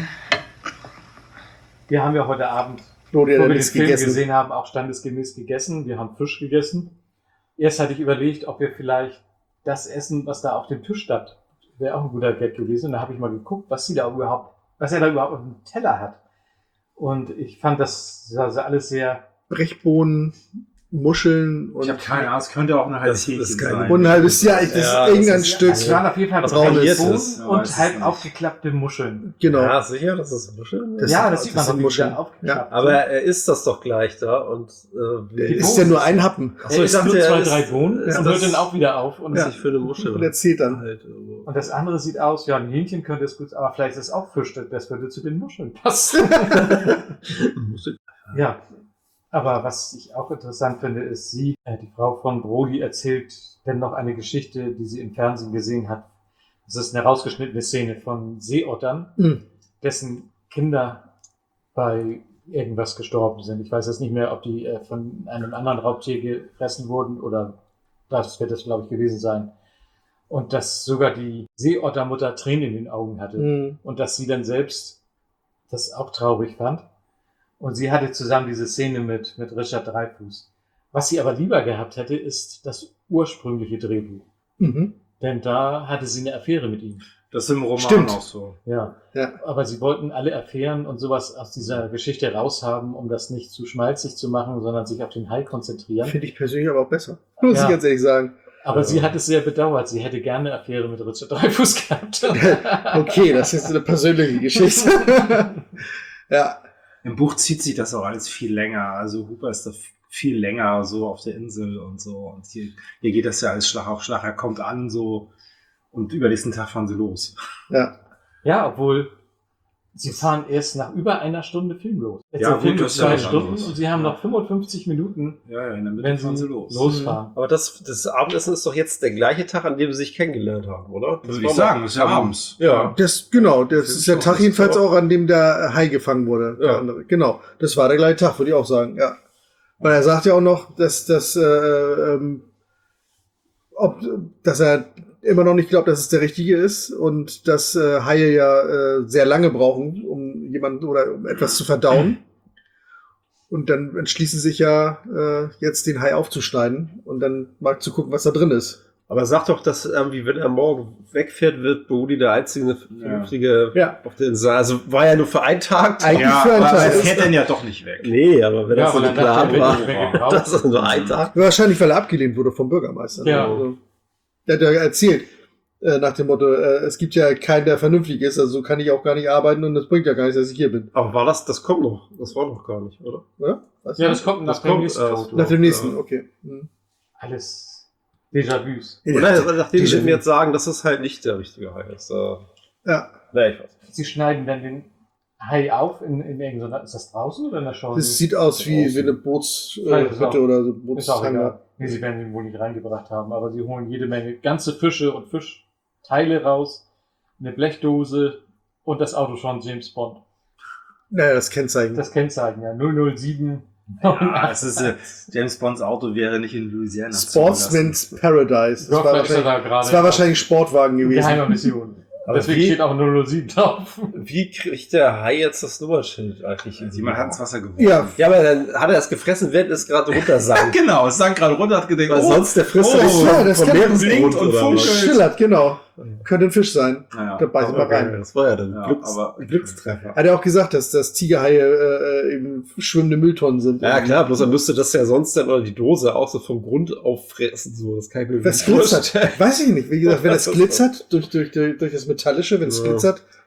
Wir haben ja heute Abend, Claudia wo hat wir den nichts Film gegessen. gesehen haben, auch standesgemäß gegessen. Wir haben Fisch gegessen. Erst hatte ich überlegt, ob wir vielleicht das essen, was da auf dem Tisch stand. Wäre auch ein guter Gag gewesen. Und da habe ich mal geguckt, was er da überhaupt auf dem Teller hat. Und ich fand, das sah alles sehr... Brechbohnen, Muscheln und Ich habe keine Ahnung, es könnte auch eine halbe Hähnchen sein. und ein halbes Jahr. Das ist irgendein Stück. Es waren auf jeden Fall braunes Bohnen und halb aufgeklappte Muscheln. Genau. Ja, sicher, das ist Muscheln. Das- Ja, das sieht man sind doch Muscheln. wieder aufgeklappt. Aber er isst das doch gleich da und Ist ja nur ein Happen. Er isst nur 2, 3 Bohnen ist und das- hört dann auch wieder auf. Und, sich für eine Muschel Und erzählt dann. halt. und das andere sieht aus, ja, ein Hähnchen könnte es gut, aber vielleicht ist es auch Fisch, das würde zu den Muscheln passen. Ja, aber was ich auch interessant finde, ist die Frau von Brody erzählt dann noch eine Geschichte, die sie im Fernsehen gesehen hat. Das ist eine rausgeschnittene Szene von Seeottern, dessen Kinder bei irgendwas gestorben sind. Ich weiß jetzt nicht mehr, ob die von einem anderen Raubtier gefressen wurden oder das wird es, glaube ich, gewesen sein. Und dass sogar die Seeottermutter Tränen in den Augen hatte. Und dass sie dann selbst das auch traurig fand. Und sie hatte zusammen diese Szene mit Richard Dreyfuss. Was sie aber lieber gehabt hätte, ist das ursprüngliche Drehbuch. Mhm. Denn da hatte sie eine Affäre mit ihm. Das ist im Roman Stimmt. auch so. Ja. Ja. Aber sie wollten alle Affären und sowas aus dieser Geschichte raushaben, um das nicht zu schmalzig zu machen, sondern sich auf den Hai konzentrieren. Finde ich persönlich aber auch besser. Muss Ja. ich ganz ehrlich sagen. Aber sie hat es sehr bedauert. Sie hätte gerne eine Affäre mit Richard Dreyfuss gehabt. Okay, das ist eine persönliche Geschichte. Ja. Im Buch zieht sich das auch alles viel länger. Also Hooper ist da viel länger so auf der Insel und so. Und hier geht das ja alles Schlag auf Schlag. Er kommt an so und übernächsten Tag fahren sie los. Ja. Ja, obwohl sie fahren erst nach über einer Stunde Film los. Jetzt Ja, der Film gut, mit das ist ja 2 was Stunden anderes. und sie haben noch 55 Minuten, Ja, in der Mitte wenn fahren sie sie los. losfahren. Aber das Abendessen ist doch jetzt der gleiche Tag, an dem sie sich kennengelernt haben, oder? Das Würde war ich sagen, mal- das ist ja abends. Ja. Das ist der Tag jedenfalls auch, an dem der Hai gefangen wurde. Der Ja. andere. Genau. Das war der gleiche Tag, würde ich auch sagen, ja. Weil er sagt ja auch noch, dass er immer noch nicht glaubt, dass es der richtige ist und dass Haie ja sehr lange brauchen, um jemanden oder um etwas zu verdauen. Und dann entschließen sich ja jetzt den Hai aufzuschneiden und dann mal zu gucken, was da drin ist. Aber sag doch, dass irgendwie, wenn er morgen wegfährt, wird Brody der einzige vernünftige Ja. auf den Saal. Also war ja nur für einen Tag. Eigentlich Ja, für einen aber Tag. er fährt dann ja doch nicht weg. Nee, aber wenn Ja, das so aber ein dann dachte Plan er, war, wenn er gebraucht. das ist nur ein Tag. Wahrscheinlich, weil er abgelehnt wurde vom Bürgermeister. Ja. Also, der hat ja erzählt, nach dem Motto, es gibt ja keinen, der vernünftig ist, also so kann ich auch gar nicht arbeiten und das bringt ja gar nichts, dass ich hier bin. Aber war das kommt noch. Das war noch gar nicht, oder? Oder? Weißt Ja, du? das kommt nach Das dem kommt nächsten erst. Foto. Nach dem nächsten, okay. Hm. Alles Déjà-vus. Oder nachdem Déjà sie vu. mir jetzt sagen, dass es halt nicht der richtige Hai ist. Ja. Nee, ich weiß nicht. Sie schneiden dann den Hai auf in irgendeiner, ist das draußen oder in der Show? Das sieht aus wie eine Bootshütte oder so. Ist auch egal. Bootshanger. Nee, sie werden ihn wohl nicht reingebracht haben, aber sie holen jede Menge ganze Fische und Fischteile raus, eine Blechdose und das Auto von James Bond. Naja, das Kennzeichen. Das Kennzeichen, ja, 007. Ja, es ist, James Bonds Auto wäre nicht in Louisiana. Sportsman's Paradise. Ja, vielleicht ist er da gerade Das war wahrscheinlich Sportwagen gewesen. Geheime Mission. Aber Deswegen wie- steht auch 007 drauf. Wie kriegt der Hai jetzt das Nummernschild eigentlich? Jemand hat ins Wasser geworfen. Ja, Ja, aber dann hat er es gefressen, während es gerade runtersank. Genau, es sank gerade runter, hat gedacht, Weil sonst der frisst oh, er nicht ja, das von kennt man. Meeresgrund Blinkt und oder funkelt. was. schillert, genau. Könnte ein Fisch sein. Naja, Da beißt mal rein. Das war ja dann Ja, Glücks aber- Glückstreffer. Hat er auch gesagt, dass Tigerhaie eben schwimmende Mülltonnen sind. Ja, klar, bloß er müsste das ja sonst dann oder die Dose auch so vom Grund auffressen. So. Das kann ich mir Das nicht glitzert. Weiß ich nicht. Wie gesagt, wenn es Das ist glitzert, durch das Metallische, wenn es Ja. glitzert,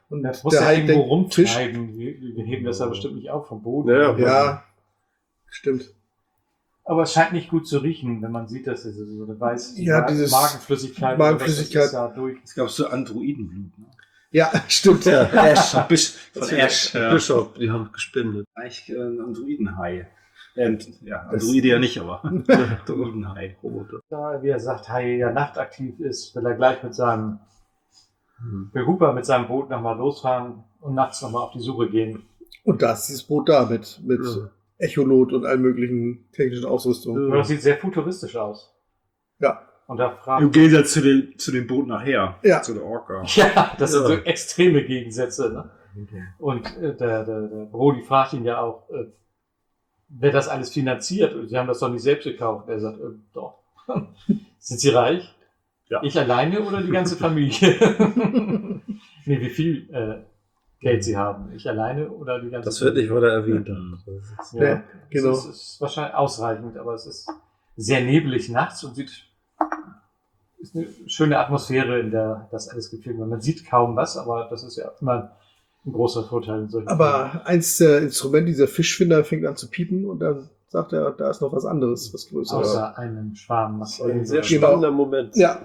Und Das muss der ja Hai irgendwo denkt, rumtreiben. Wir heben das ja bestimmt nicht auf vom Boden. Ja, stimmt. Aber es scheint nicht gut zu riechen, wenn man sieht, dass es so eine weiße dieses Magenflüssigkeit. Magenflüssigkeit. Ist da durch. Es gab so Androidenblut. Ne? Ja, stimmt. Ja, Ash. Von Ash. Ja. Bischof, die haben gespendet. Eigentlich ein Androidenhai. Androide ja nicht, aber Androidenhai. Da, wie er sagt, Hai ja nachtaktiv ist, will er gleich mit seinem will Hooper mit seinem Boot nochmal losfahren und nachts nochmal auf die Suche gehen. Und da ist dieses Boot da mit Echolot und allen möglichen technischen Ausrüstungen. Das sieht sehr futuristisch aus. Ja. Und da fragt Im Gegensatz zu dem Boot nachher. Ja. Zu der Orca. ja, das sind so extreme Gegensätze. Ne? Und der Brody fragt ihn ja auch, wer das alles finanziert. Und sie haben das doch nicht selbst gekauft. Er sagt, doch. Sind Sie reich? Ja. Ich alleine oder die ganze Familie? Nee, wie viel Geld Sie haben. Ich alleine oder die ganze Das wird nicht weiter erwähnt. Ja, Ja, genau. Es ist wahrscheinlich ausreichend, aber es ist sehr nebelig nachts und ist eine schöne Atmosphäre, in der das alles gefilmt wird. Man sieht kaum was, aber das ist ja immer ein großer Vorteil in solchen Filmen. Aber eins der Instrumente, dieser Fischfinder, fängt an zu piepen und dann sagt er, da ist noch was anderes, was Größeres. Außer einem Schwarm. Das ist ein sehr Genau. spannender Moment. Ja.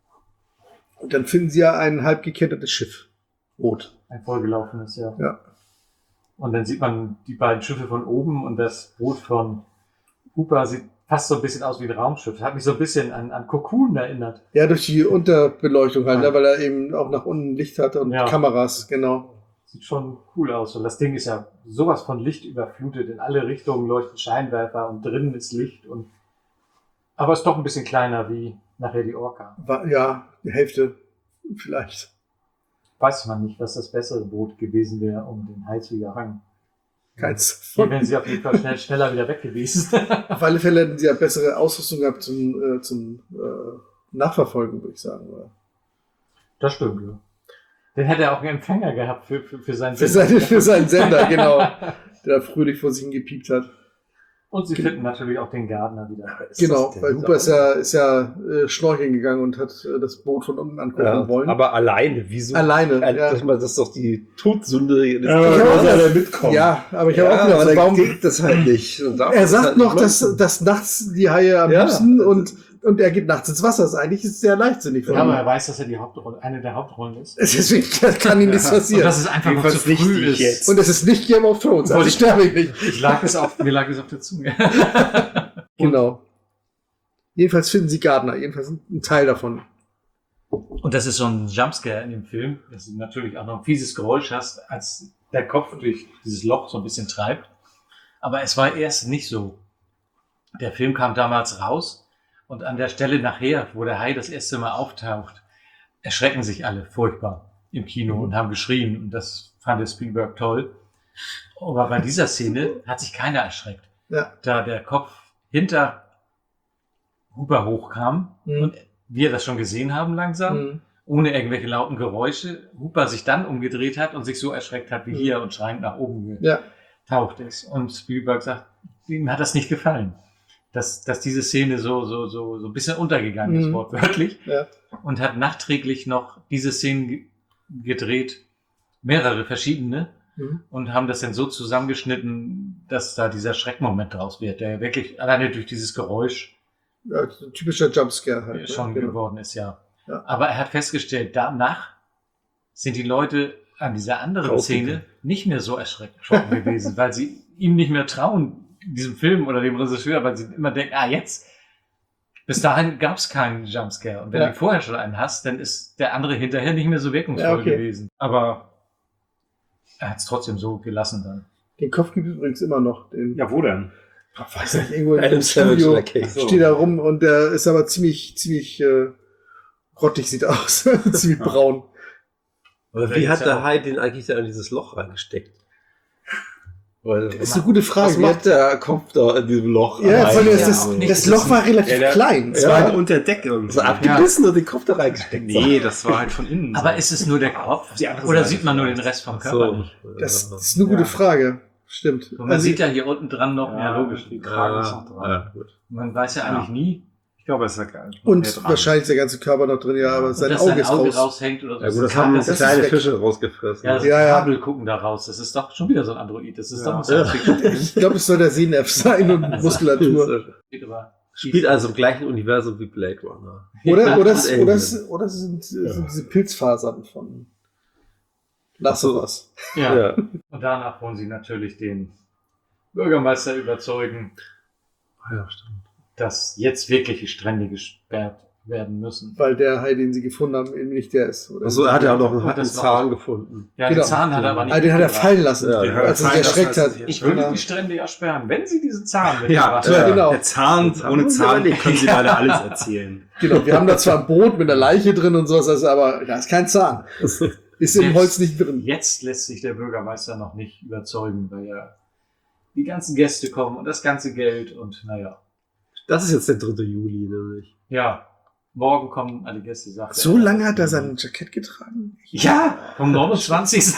Und dann finden sie ja ein halb gekentertes Schiff. Rot. Ein vollgelaufenes, ja. Ja. Und dann sieht man die beiden Schiffe von oben und das Boot von Hooper sieht fast so ein bisschen aus wie ein Raumschiff. Hat mich so ein bisschen an Cocoon erinnert. Ja, durch die Unterbeleuchtung halt, ne, weil er eben auch nach unten Licht hatte und Ja. Kameras, genau. Sieht schon cool aus. Und das Ding ist ja sowas von Licht überflutet. In alle Richtungen leuchten Scheinwerfer und drinnen ist Licht. Aber ist doch ein bisschen kleiner wie nachher die Orca. Ja, die Hälfte vielleicht. Weiß man nicht, was das bessere Boot gewesen wäre, um den Hai zu jagen. Keins. Hier wären sie auf jeden Fall schneller wieder weg gewesen. Auf alle Fälle hätten sie ja bessere Ausrüstung gehabt zum Nachverfolgen, würde ich sagen. Oder? Das stimmt, ja. Dann hätte er auch einen Empfänger gehabt für seinen Für seinen Sender, genau. Der fröhlich vor sich hingepiept hat. Und sie finden natürlich auch den Gärtner wieder. Genau, weil Hooper ist ja schnorcheln gegangen und hat das Boot von unten angucken wollen. Aber alleine, wieso? Alleine, ja. Das ist doch die Todsünde. Mitkommen. Ja, aber ich habe auch gedacht, aber warum geht das halt nicht. Er sagt noch, dass nachts die Haie am liebsten und er geht nachts ins Wasser. Eigentlich ist es sehr leichtsinnig von Ja, aber ihm. er weiß, dass er eine der Hauptrollen ist. Deswegen kann ihm nichts Und passieren. dass es einfach noch zu früh ist. jetzt. Und es ist nicht Game of Thrones, also sterbe ich nicht. Mir lag es auf der Zunge. Genau. Jedenfalls finden sie Gardner, jedenfalls ein Teil davon. Und das ist so ein Jumpscare in dem Film, dass du natürlich auch noch ein fieses Geräusch hast, als der Kopf durch dieses Loch so ein bisschen treibt. Aber es war erst nicht so. Der Film kam damals raus und an der Stelle nachher, wo der Hai das erste Mal auftaucht, erschrecken sich alle furchtbar im Kino und haben geschrien. Und das fand der Spielberg toll. Aber bei dieser Szene hat sich keiner erschreckt. Ja. Da der Kopf hinter Hooper hochkam und wir das schon gesehen haben langsam, ohne irgendwelche lauten Geräusche, Hooper sich dann umgedreht hat und sich so erschreckt hat wie hier und schreiend nach oben getaucht ist. Und Spielberg sagt, ihm hat das nicht gefallen, dass diese Szene so ein bisschen untergegangen ist, wortwörtlich, und hat nachträglich noch diese Szenen gedreht, mehrere verschiedene, und haben das dann so zusammengeschnitten, dass da dieser Schreckmoment draus wird, der wirklich alleine durch dieses Geräusch Typischer Jumpscare halt. schon Genau. geworden ist, ja. Ja. Aber er hat festgestellt, danach sind die Leute an dieser anderen Szene nicht mehr so erschrocken gewesen, weil sie ihm nicht mehr trauen, diesem Film oder dem Regisseur, weil sie immer denken, jetzt. Bis dahin gab es keinen Jumpscare. Und wenn du vorher schon einen hast, dann ist der andere hinterher nicht mehr so wirkungsvoll gewesen. Aber er hat es trotzdem so gelassen dann. Den Kopf gibt es übrigens immer noch. Ja, wo denn? Weiß nicht, irgendwo im Adam Studio Savage, steht da rum und der ist aber ziemlich grottig, sieht aus. Ziemlich braun. Aber wie hat der Hai den eigentlich da in dieses Loch reingesteckt? Weil, Das ist eine gute Frage. was macht der Kopf da in diesem Loch? Ja, rein? vor allem das Loch war relativ klein. Das war halt unter Deck irgendwie. So abgebissen und den Kopf da reingesteckt. Nee, das war halt von innen. Aber ist es nur der Kopf? Die andere Oder Seite sieht man nur den vielleicht. Rest vom Körper nicht? Das ist eine gute Frage. Stimmt. Und man sieht ja hier unten dran noch, ja logisch, die Kragen ist noch dran. Ja, gut. man weiß ja eigentlich nie, Ich glaube, es ist ja geil. Und wahrscheinlich ist der ganze Körper noch drin, ja, aber sein Auge ist raus. raushängt oder so. Ja gut, das haben das kleine weg. Fische rausgefressen. ja, das Kabel gucken da raus. Das ist doch schon wieder so ein Android. Das ist doch ein Science-Fiction-Film. Ich glaube, es soll der Sehnerv sein und Muskulatur. Spielt also im gleichen Universum wie Blade Runner. Oder es sind diese Pilzfasern von Last of Us. Ja. Ja. Und danach wollen sie natürlich den Bürgermeister überzeugen, Ja, stimmt. dass jetzt wirklich die Strände gesperrt werden müssen. Weil der Hai, den sie gefunden haben, eben nicht der ist. Oder? Also er hat ja auch noch einen Hat das Zahn gefunden. Ja, Genau. den Zahn hat er aber nicht. Ah, den hat er mitgebracht. fallen lassen, Ja, als er sich erschreckt hat. Ich würde die Strände ja sperren, wenn sie diesen Zahn Ja, mitgebracht haben. genau. Der Zahn, ohne Zahn können sie beide alles erzählen. Genau, wir haben da zwar ein Boot mit einer Leiche drin und sowas, also, aber da ist kein Zahn. Ist im Holz nicht drin. Jetzt lässt sich der Bürgermeister noch nicht überzeugen, weil ja die ganzen Gäste kommen und das ganze Geld und naja. Das ist jetzt der 3. Juli nämlich. Ja, morgen kommen alle Gäste, sagt So lange hat er sein Jackett getragen? Ja, vom 29.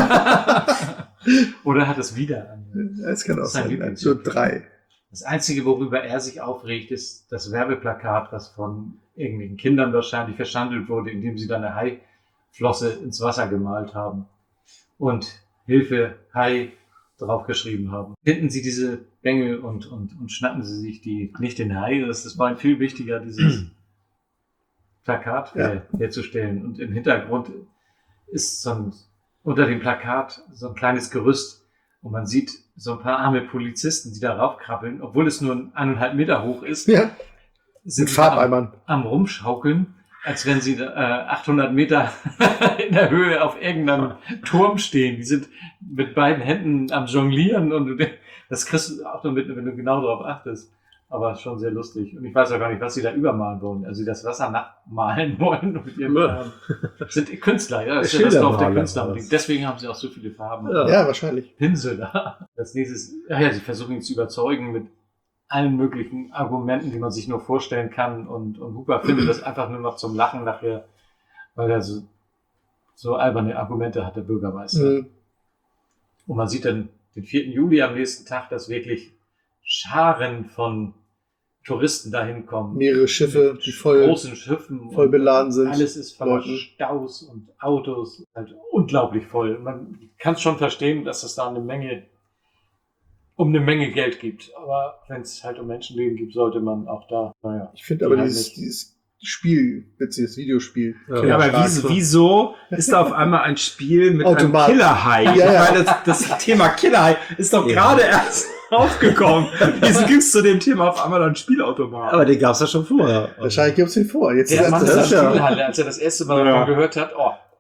Oder hat es wieder an. Das kann auch Sein sein. Lieblingsjackett. So 3. Das Einzige, worüber er sich aufregt, ist das Werbeplakat, was von irgendwelchen Kindern wahrscheinlich verschandelt wurde, indem sie dann eine Haiflosse ins Wasser gemalt haben und Hilfe Hai draufgeschrieben haben. Finden Sie diese Bengel und schnappen Sie sich nicht den Hai. Das war viel wichtiger, dieses Plakat herzustellen. Und im Hintergrund ist unter dem Plakat so ein kleines Gerüst und man sieht so ein paar arme Polizisten, die da raufkrabbeln, obwohl es nur 1,5 Meter hoch ist. Ja. Sind Mit Farbeimern. am Rumschaukeln, als wenn sie 800 Meter in der Höhe auf irgendeinem Turm stehen. Die sind mit beiden Händen am Jonglieren und das kriegst du auch nur mit, wenn du genau darauf achtest. Aber schon sehr lustig. Und ich weiß auch gar nicht, was sie da übermalen wollen. Also sie das Wasser nachmalen wollen mit ihren Farben. Sind Künstler, ja. Das ist ja das Dorf der Künstler. Und deswegen haben sie auch so viele Farben. Ja, wahrscheinlich. Pinsel da. Das nächste ist, sie versuchen ihn zu überzeugen mit allen möglichen Argumenten, die man sich nur vorstellen kann. Und Hooper findet das einfach nur noch zum Lachen nachher, weil er so alberne Argumente hat, der Bürgermeister. Mhm. Und man sieht dann den 4. Juli am nächsten Tag, dass wirklich Scharen von Touristen dahin kommen. Mehrere Schiffe, die großen Schiffen voll beladen sind. Alles ist voller Leuten. Staus und Autos. Halt unglaublich voll. Man kann schon verstehen, dass es da eine Menge Geld gibt. Aber wenn es halt um Menschenleben geht, sollte man auch da, naja. Ich finde aber halt dieses Spiel, witziges Videospiel. Ja, aber wieso ist da auf einmal ein Spiel mit Automat. einem Killerhai? Ja, ja. Ich meine, das Thema Killerhai ist doch gerade erst aufgekommen. Wieso gibt's zu dem Thema auf einmal ein Spielautomat? Aber den gab's ja schon vorher. Wahrscheinlich gibt es den vor. Jetzt Der ist Mann das in der ja. Spielhalle, als er das erste Mal davon gehört hat,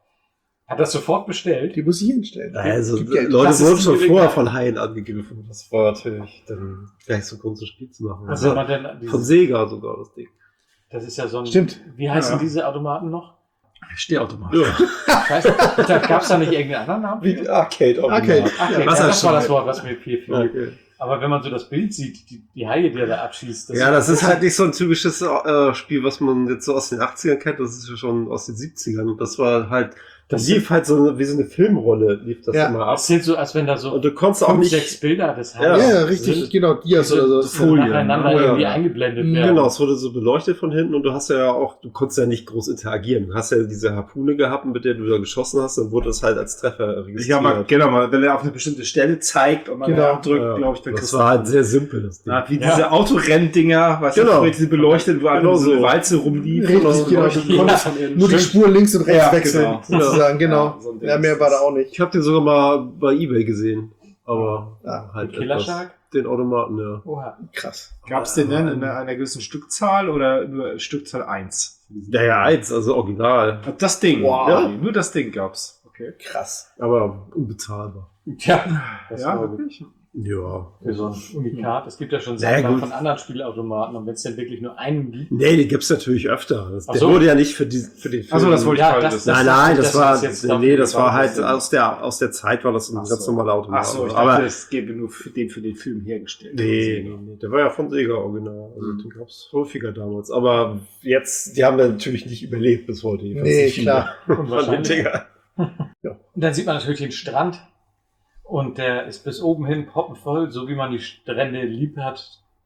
hat das sofort bestellt. Die muss ich hinstellen. Also Gibt Geld. Leute Das ist wurden schon illegal. vorher von Haien angegriffen. Das war natürlich dann gleich so ein großes Spiel zu machen. Also wenn man denn Von dieses, Sega sogar das Ding. das ist ja so ein, Stimmt. wie heißen Ja. diese Automaten noch? Stehautomat. Ich weiß nicht, da gab es da nicht irgendeinen anderen Namen? Wie Arcade. Arcade. Okay, Was ja, er das war schon- das Wort, was mir viel fiel. Okay. Aber wenn man so das Bild sieht, die Haie, die er da abschießt. Ja, das ist halt nicht so ein typisches Spiel, was man jetzt so aus den 80ern kennt. Das ist ja schon aus den 70ern. Und das war halt, das lief halt so wie so eine Filmrolle, lief das Ja. immer ab. Es sieht so, als wenn da so Und du konntest auch 5, nicht... 6 Bilder des Ja. Ja, richtig, sind genau, Dias oder so. Folien, nacheinander ne? irgendwie Ja. eingeblendet Mhm. werden. Genau, es wurde so beleuchtet von hinten und du hast ja auch, du konntest ja nicht groß interagieren. Du hast ja diese Harpune gehabt, mit der du da geschossen hast, dann wurde das halt als Treffer registriert. Ja, wenn er auf eine bestimmte Stelle zeigt und man Genau. drückt, Ja, glaube ich, dann das kriegst war halt sehr simpel, das Ding. Ja, wie diese Autorenn-Dinger, weißt du, Genau. früher diese beleuchtet, wo einfach Genau so eine so. Walze rumlief. Richtig, und genau. leuchtet. Du konntest nur die Spur links und rechts Ja, wechseln, genau. sozusagen, genau. Ja, so ein Ding Ja, mehr ist war da das. auch nicht. Ich habe den sogar mal bei eBay gesehen, aber halt Den Killershark? den Automaten, ja. Oha. Krass. Gab es den denn in einer gewissen Stückzahl oder nur Stückzahl 1? Ja, eins, also original. Das Ding. Wow. Ja, nur das Ding gab's. Okay. Krass. Aber unbezahlbar. Tja, das Ja, war wirklich? Ja. für so ein Unikat. Es gibt ja schon Naja, Sammler gut. von anderen Spielautomaten und wenn es denn wirklich nur einen gibt. Nee, den gibt's natürlich öfter. Der Ach so. wurde ja nicht für den Film. Achso, das wollte ich Ja, gerade das- wissen. Nein, das war, ist jetzt nee, das war halt das- aus der Zeit war das ein Ach so. ganz normaler Automat. Achso, ich aber dachte, es gäbe nur für den Film hergestellt. nee, der war ja von Sega original. Also den gab's häufiger damals. Aber jetzt, die haben ja natürlich nicht überlebt bis heute. jedenfalls Nee, nicht viele klar. Und von den wahrscheinlich. Dinger. Und dann sieht man natürlich den Strand und der ist bis oben hin poppenvoll, so wie man die Strände lieb hat,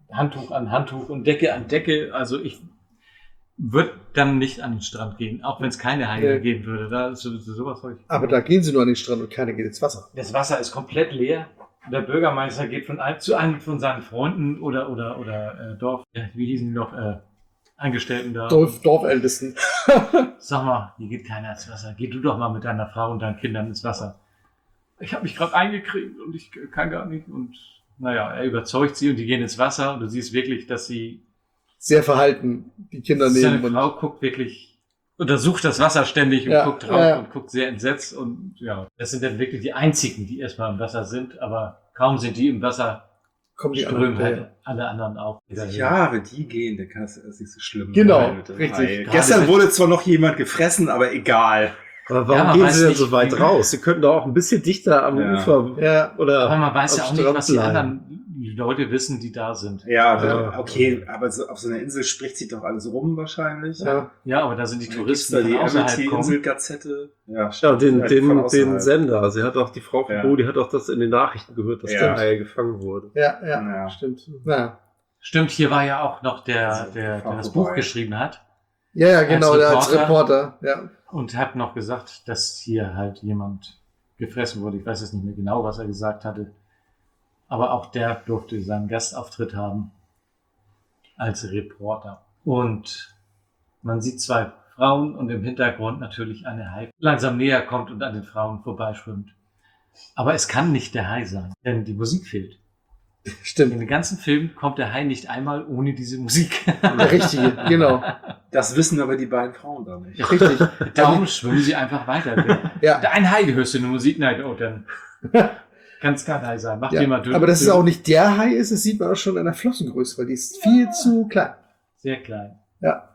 Handtuch an Handtuch und Decke an Decke. Also ich würde dann nicht an den Strand gehen, auch wenn es keine Haie geben würde. Da ist sowas Aber da gehen sie nur an den Strand und keiner geht ins Wasser. Das Wasser ist komplett leer. Der Bürgermeister geht zu einem von seinen Freunden oder Dorf, wie hießen die noch, Angestellten da. Dorfältesten. Sag mal, hier geht keiner ins Wasser. Geh du doch mal mit deiner Frau und deinen Kindern ins Wasser. Ich habe mich gerade eingekriegt und ich kann gar nicht. Und naja, er überzeugt sie und die gehen ins Wasser und du siehst wirklich, dass sie sehr verhalten die Kinder nehmen. Seine Frau guckt wirklich, untersucht das Wasser ständig und guckt drauf und guckt sehr entsetzt. Und ja, das sind dann wirklich die einzigen, die erstmal im Wasser sind. Aber kaum sind die im Wasser, kommen die strömen halt alle anderen auch. Ja, wenn die gehen, dann kann das nicht so schlimm sein. Genau, richtig. Gestern wurde zwar noch jemand gefressen, aber egal. Aber warum gehen sie denn so weit raus? Sie könnten doch auch ein bisschen dichter am Ufer. Ja. Oder aber man weiß ja auch nicht, was die anderen Leute wissen, die da sind. Ja, okay, aber so, auf so einer Insel spricht sich doch alles rum wahrscheinlich. Ja, aber da sind die Touristen, die außerhalb kommen. Inselgazette. Ja, den Sender. Sie hat auch die Frau von Bo, die hat auch das in den Nachrichten gehört, dass der Hai gefangen wurde. Ja, stimmt. Ja. Stimmt, hier war ja auch noch der das Buch geschrieben hat. Ja, genau, als Reporter. Ja. Und hat noch gesagt, dass hier halt jemand gefressen wurde. Ich weiß jetzt nicht mehr genau, was er gesagt hatte. Aber auch der durfte seinen Gastauftritt haben als Reporter. Und man sieht zwei Frauen und im Hintergrund natürlich eine Hai langsam näher kommt und an den Frauen vorbeischwimmt. Aber es kann nicht der Hai sein, denn die Musik fehlt. Stimmt. In den ganzen Film kommt der Hai nicht einmal ohne diese Musik. Der richtige, genau. Das wissen aber die beiden Frauen da nicht. Richtig. Darum schwimmen sie einfach weiter. Ja. Ein Hai, hörst du eine Musik? Nein, oh, dann kann es kein Hai sein. Mach den mal dünn. Aber dass es auch nicht der Hai ist, das sieht man auch schon an der Flossengröße, weil die ist viel zu klein. Sehr klein. Ja.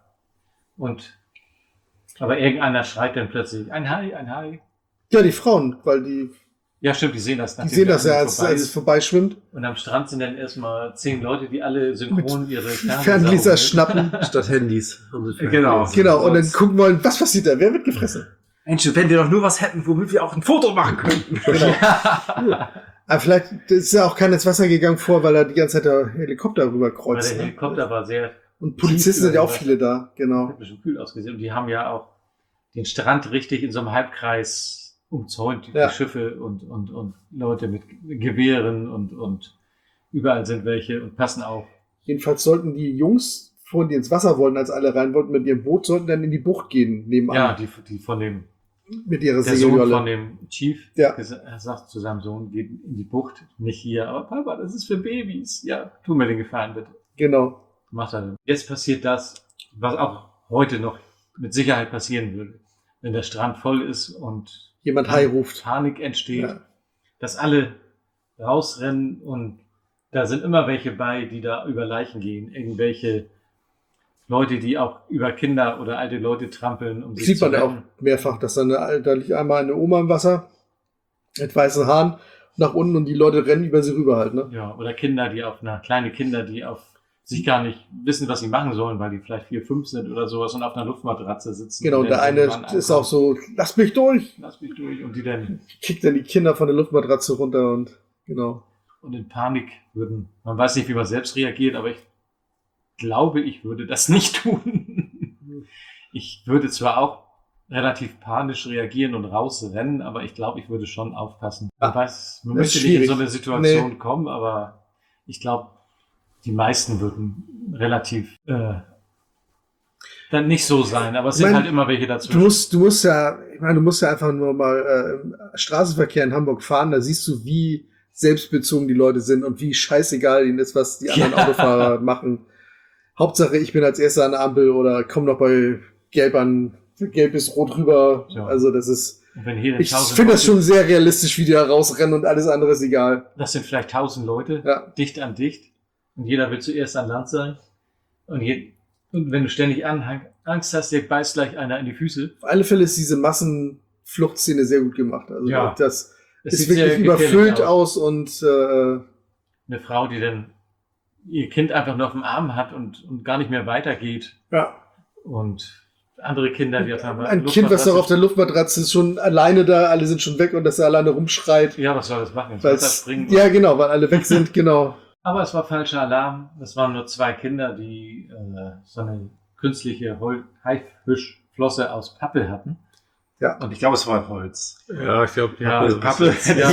Aber irgendeiner schreit dann plötzlich, ein Hai, ein Hai. Ja, die Frauen, weil die... Ja, stimmt, die sehen das. Die sehen das ja, als es vorbeischwimmt. Und am Strand sind dann erstmal 10 Leute, die alle synchron ihre Ferngläser schnappen. Statt Handys. Genau, und dann gucken wollen, was passiert da? Wer wird gefressen? Mensch, wenn wir doch nur was hätten, womit wir auch ein Foto machen könnten. Genau. Aber vielleicht ist ja auch keiner ins Wasser gegangen vor, weil da die ganze Zeit der Helikopter rüber kreuzt. Weil der Helikopter war sehr... Und Polizisten sind ja auch viele da, genau. Hat bestimmt kühl ausgesehen. Und die haben ja auch den Strand richtig in so einem Halbkreis umzäunt, die Schiffe und Leute mit Gewehren und überall sind welche und passen auf. Jedenfalls sollten die Jungs, vorhin die ins Wasser wollten, als alle rein wollten mit ihrem Boot, sollten dann in die Bucht gehen, nebenan. Ja, die von dem mit ihrer der Sohn von dem Chief, er sagt zu seinem Sohn, geht in die Bucht, nicht hier. Aber Papa, das ist für Babys. Ja, tu mir den Gefallen, bitte. Genau. Macht er dann. Jetzt passiert das, was auch heute noch mit Sicherheit passieren würde. Wenn der Strand voll ist und jemand Hai ruft. Panik entsteht, dass alle rausrennen und da sind immer welche bei, die da über Leichen gehen. Irgendwelche Leute, die auch über Kinder oder alte Leute trampeln. Um sich sieht zu man ja auch mehrfach, dass da liegt einmal eine Oma im Wasser mit weißen Haaren nach unten und die Leute rennen über sie rüber halt. Ne? Ja, oder Kinder, kleine Kinder, die auf sich gar nicht wissen, was sie machen sollen, weil die vielleicht 4, 5 sind oder sowas und auf einer Luftmatratze sitzen. Genau, und der eine ist auch so, lass mich durch. Und die dann kickt dann die Kinder von der Luftmatratze runter und genau. Und in Panik man weiß nicht, wie man selbst reagiert, aber ich glaube, ich würde das nicht tun. Ich würde zwar auch relativ panisch reagieren und rausrennen, aber ich glaube, ich würde schon aufpassen. Man möchte nicht in so eine Situation kommen, aber ich glaube, die meisten würden relativ dann nicht so sein, aber es sind halt immer welche dazu. Du musst ja einfach nur mal Straßenverkehr in Hamburg fahren, da siehst du, wie selbstbezogen die Leute sind und wie scheißegal ihnen ist, was die anderen Autofahrer machen. Hauptsache, ich bin als Erster an der Ampel oder komm noch bei Gelb bis Rot rüber. Ja. Also das ist, ich finde das schon sehr realistisch, wie die da rausrennen und alles andere ist egal. Das sind vielleicht 1000 Leute, dicht an dicht. Und jeder will zuerst an Land sein. Und wenn du ständig Angst hast, dir beißt gleich einer in die Füße. Auf alle Fälle ist diese Massenfluchtszene sehr gut gemacht. Also das es ist wirklich überfüllt aus und eine Frau, die dann ihr Kind einfach nur auf dem Arm hat und gar nicht mehr weitergeht. Ja. Und andere Kinder, die auf einer ein Kind, was noch auf der Luftmatratze ist, schon alleine da, alle sind schon weg und dass er alleine rumschreit. Ja, was soll das machen? Ja, genau, weil alle weg sind, genau. Aber es war falscher Alarm. Es waren nur 2 Kinder, die so eine künstliche Haifischflosse aus Pappe hatten. Ja. Und ich glaube, es war Holz. Ja, ich glaube, Pappe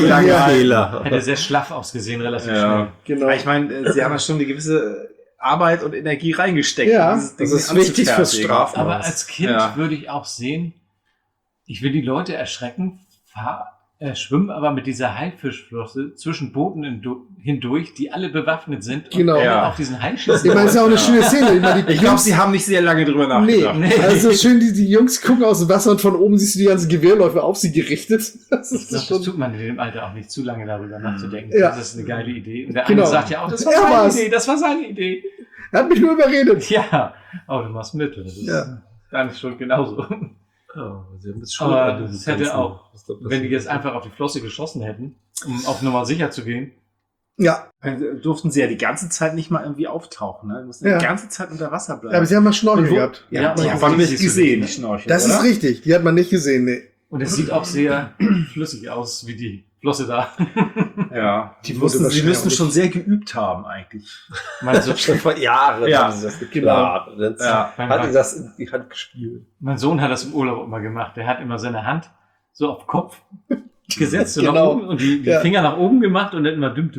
hätte sehr schlaff ausgesehen, relativ schnell. Genau. Aber ich meine, sie haben ja schon eine gewisse Arbeit und Energie reingesteckt. Ja, das ist wichtig fürs Strafen. Aber als Kind würde ich auch sehen, ich will die Leute erschrecken, schwimmen aber mit dieser Haifischflosse zwischen Booten hindurch, die alle bewaffnet sind und auf diesen Hai schießen. Ich meine, das ist ja auch eine schöne Szene. Ich glaube, sie haben nicht sehr lange drüber nachgedacht. Nee. Also schön, die Jungs gucken aus dem Wasser und von oben siehst du die ganzen Gewehrläufe auf sie gerichtet. Das tut man in dem Alter auch nicht zu lange darüber nachzudenken. Ja. Das ist eine geile Idee. Und der eine sagt ja auch, das war seine Idee. Er hat mich nur überredet. Ja, aber du machst mit. Das ist gar nicht schon genauso. Oh, sie haben das aber es hätte auch, wenn die jetzt einfach auf die Flosse geschossen hätten, um auf Nummer sicher zu gehen. Ja. Dann durften sie ja die ganze Zeit nicht mal irgendwie auftauchen. Ne? Die mussten die ganze Zeit unter Wasser bleiben. Ja, aber sie haben mal Schnorchel gehabt. Ja, die hat man nicht gesehen, die Schnorchel. Das ist richtig, die hat man nicht gesehen, nee. Und es sieht auch sehr flüssig aus, wie die Flosse da. Ja, sie müssten schon sehr geübt haben eigentlich. Man so schon vor Jahren haben sie das geplant. Genau. Hat sie das in die Hand gespielt. Mein Sohn hat das im Urlaub immer gemacht. Der hat immer seine Hand so auf den Kopf gesetzt und nach oben und die Finger nach oben gemacht und dann immer dum.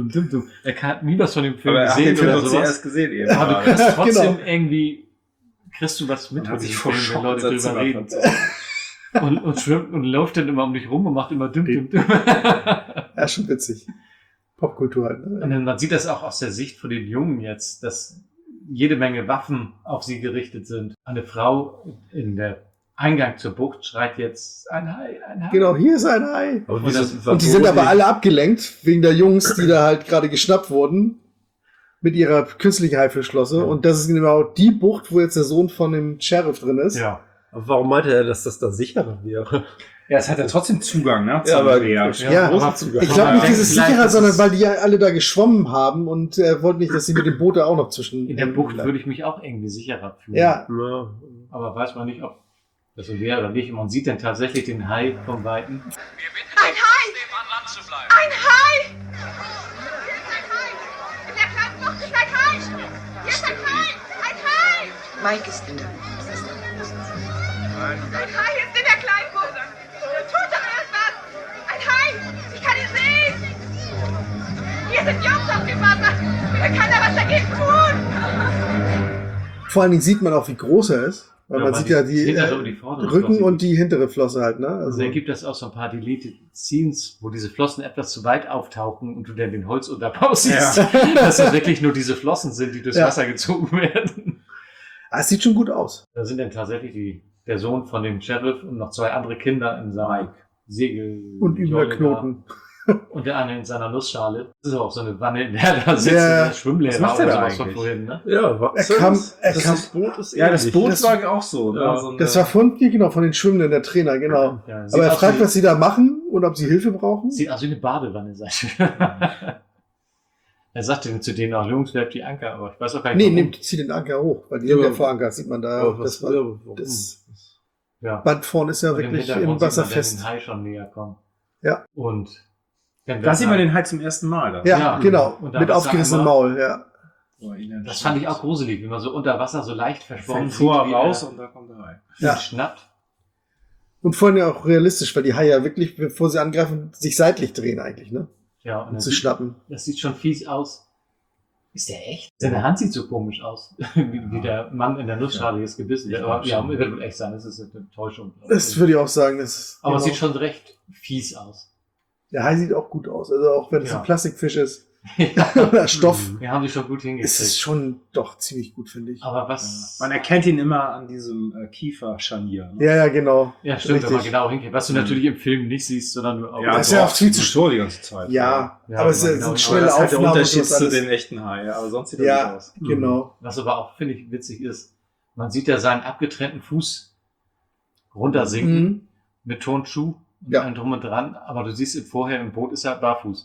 Er hat nie was von dem Film gesehen oder sowas. Erst gesehen eben. Aber du kriegst trotzdem irgendwie, du was mit von diesem Film, wenn Leute drüber reden. Und schwimmt und läuft dann immer um dich rum und macht immer dum. Ja, schon witzig. Popkultur halt. Ne? Und dann, man sieht das auch aus der Sicht von den Jungen jetzt, dass jede Menge Waffen auf sie gerichtet sind. Eine Frau in der Eingang zur Bucht schreit jetzt, ein Hai. Genau, hier ist ein Hai. Und die sind aber alle abgelenkt, wegen der Jungs, die da halt gerade geschnappt wurden, mit ihrer künstlichen Haifischflosse. Ja. Und das ist genau die Bucht, wo jetzt der Sohn von dem Sheriff drin ist. Ja. Aber warum meinte er, dass das da sicherer wäre? Ja, es hat ja trotzdem Zugang, ne? Ja, aber ich glaube nicht dieses sicherer, sondern weil die ja alle da geschwommen haben und er wollte nicht, dass sie mit dem Boot auch noch zwischen... In der Bucht würde ich mich auch irgendwie sicherer fühlen. Ja. Aber weiß man nicht, ob das so wäre oder nicht. Man sieht dann tatsächlich den Hai vom Weiten. Ein Hai! Ein Hai! In der kleinen Bucht ist ein Hai! Hier ist ein Hai! Ein Hai! Mike ist in der Bucht. Ein Hai ist in der kleinen Bucht! Tut doch irgendwas! Ein Hai! Ich kann ihn sehen! Hier sind Jungs auf dem Wasser! Wer kann da was dagegen tun? Vor allen Dingen sieht man auch, wie groß er ist. Weil man sieht ja die Rücken und die hintere Flosse halt, ne? Also da gibt es auch so ein paar Deleted Scenes, wo diese Flossen etwas zu weit auftauchen und du dann den Holzunterbau siehst. Ja. Dass das wirklich nur diese Flossen sind, die durchs Wasser gezogen werden. Es sieht schon gut aus. Da sind dann tatsächlich der Sohn von dem Sheriff und noch 2 andere Kinder in seinem Segel. Und über Knoten. Und der eine in seiner Nussschale. Das ist auch so eine Wanne, in der da sitzt, der Schwimmlehrer. Was macht der da eigentlich? Von vorhin, ne? Ja, das Boot ist das Boot war auch so. Ja. So das war von den Schwimmenden, der Trainer, genau. Ja, aber er fragt, was sie da machen und ob sie Hilfe brauchen. Sieht aus wie eine Badewanne, sagt er. sagte zu denen auch, Jungs, bleibt die Anker, aber ich weiß auch gar nicht. Zieh den Anker hoch, weil die sind ja vor Anker, sieht man da. Das Band vorne ist ja wirklich im Wasser fest. Den Hai schon näher kommen. Ja. Und da sieht man den Hai zum ersten Mal. Dann. Ja, genau. Mit aufgerissenem Maul, ja. Das fand ich auch gruselig, wie man so unter Wasser so leicht verschwommen sieht. Raus und da kommt der Hai. Ja. Schnappt. Und vorhin ja auch realistisch, weil die Haie ja wirklich, bevor sie angreifen, sich seitlich drehen eigentlich, ne? Ja, und zu schnappen. Das sieht schon fies aus. Ist der echt? Seine Hand sieht so komisch aus, wie der Mann in der Nussschale jetzt gebissen wird. Aber ja, wird wohl echt sein, das ist eine Täuschung. Das würde ich auch sagen. Aber es sieht schon recht fies aus. Der Hai sieht auch gut aus, also auch wenn es ein Plastikfisch ist. Oder Stoff. Wir haben die schon gut hingekriegt. Es ist schon doch ziemlich gut, finde ich. Aber was... Man erkennt ihn immer an diesem Kieferscharnier. Ne? Ja, genau. Ja, stimmt, wenn man genau hingeht. Was du natürlich im Film nicht siehst, sondern nur auch... Ja, das ist ja auch viel zu schnell die ganze Zeit. Ja, aber es sind schnelle Aufnahmen. Das ist der Unterschied zu den echten Haien, aber sonst sieht er gut aus. Genau. Was aber auch, finde ich, witzig ist, man sieht ja seinen abgetrennten Fuß runtersinken mit Turnschuh und allem drum und dran, aber du siehst ihn vorher im Boot ist er barfuß.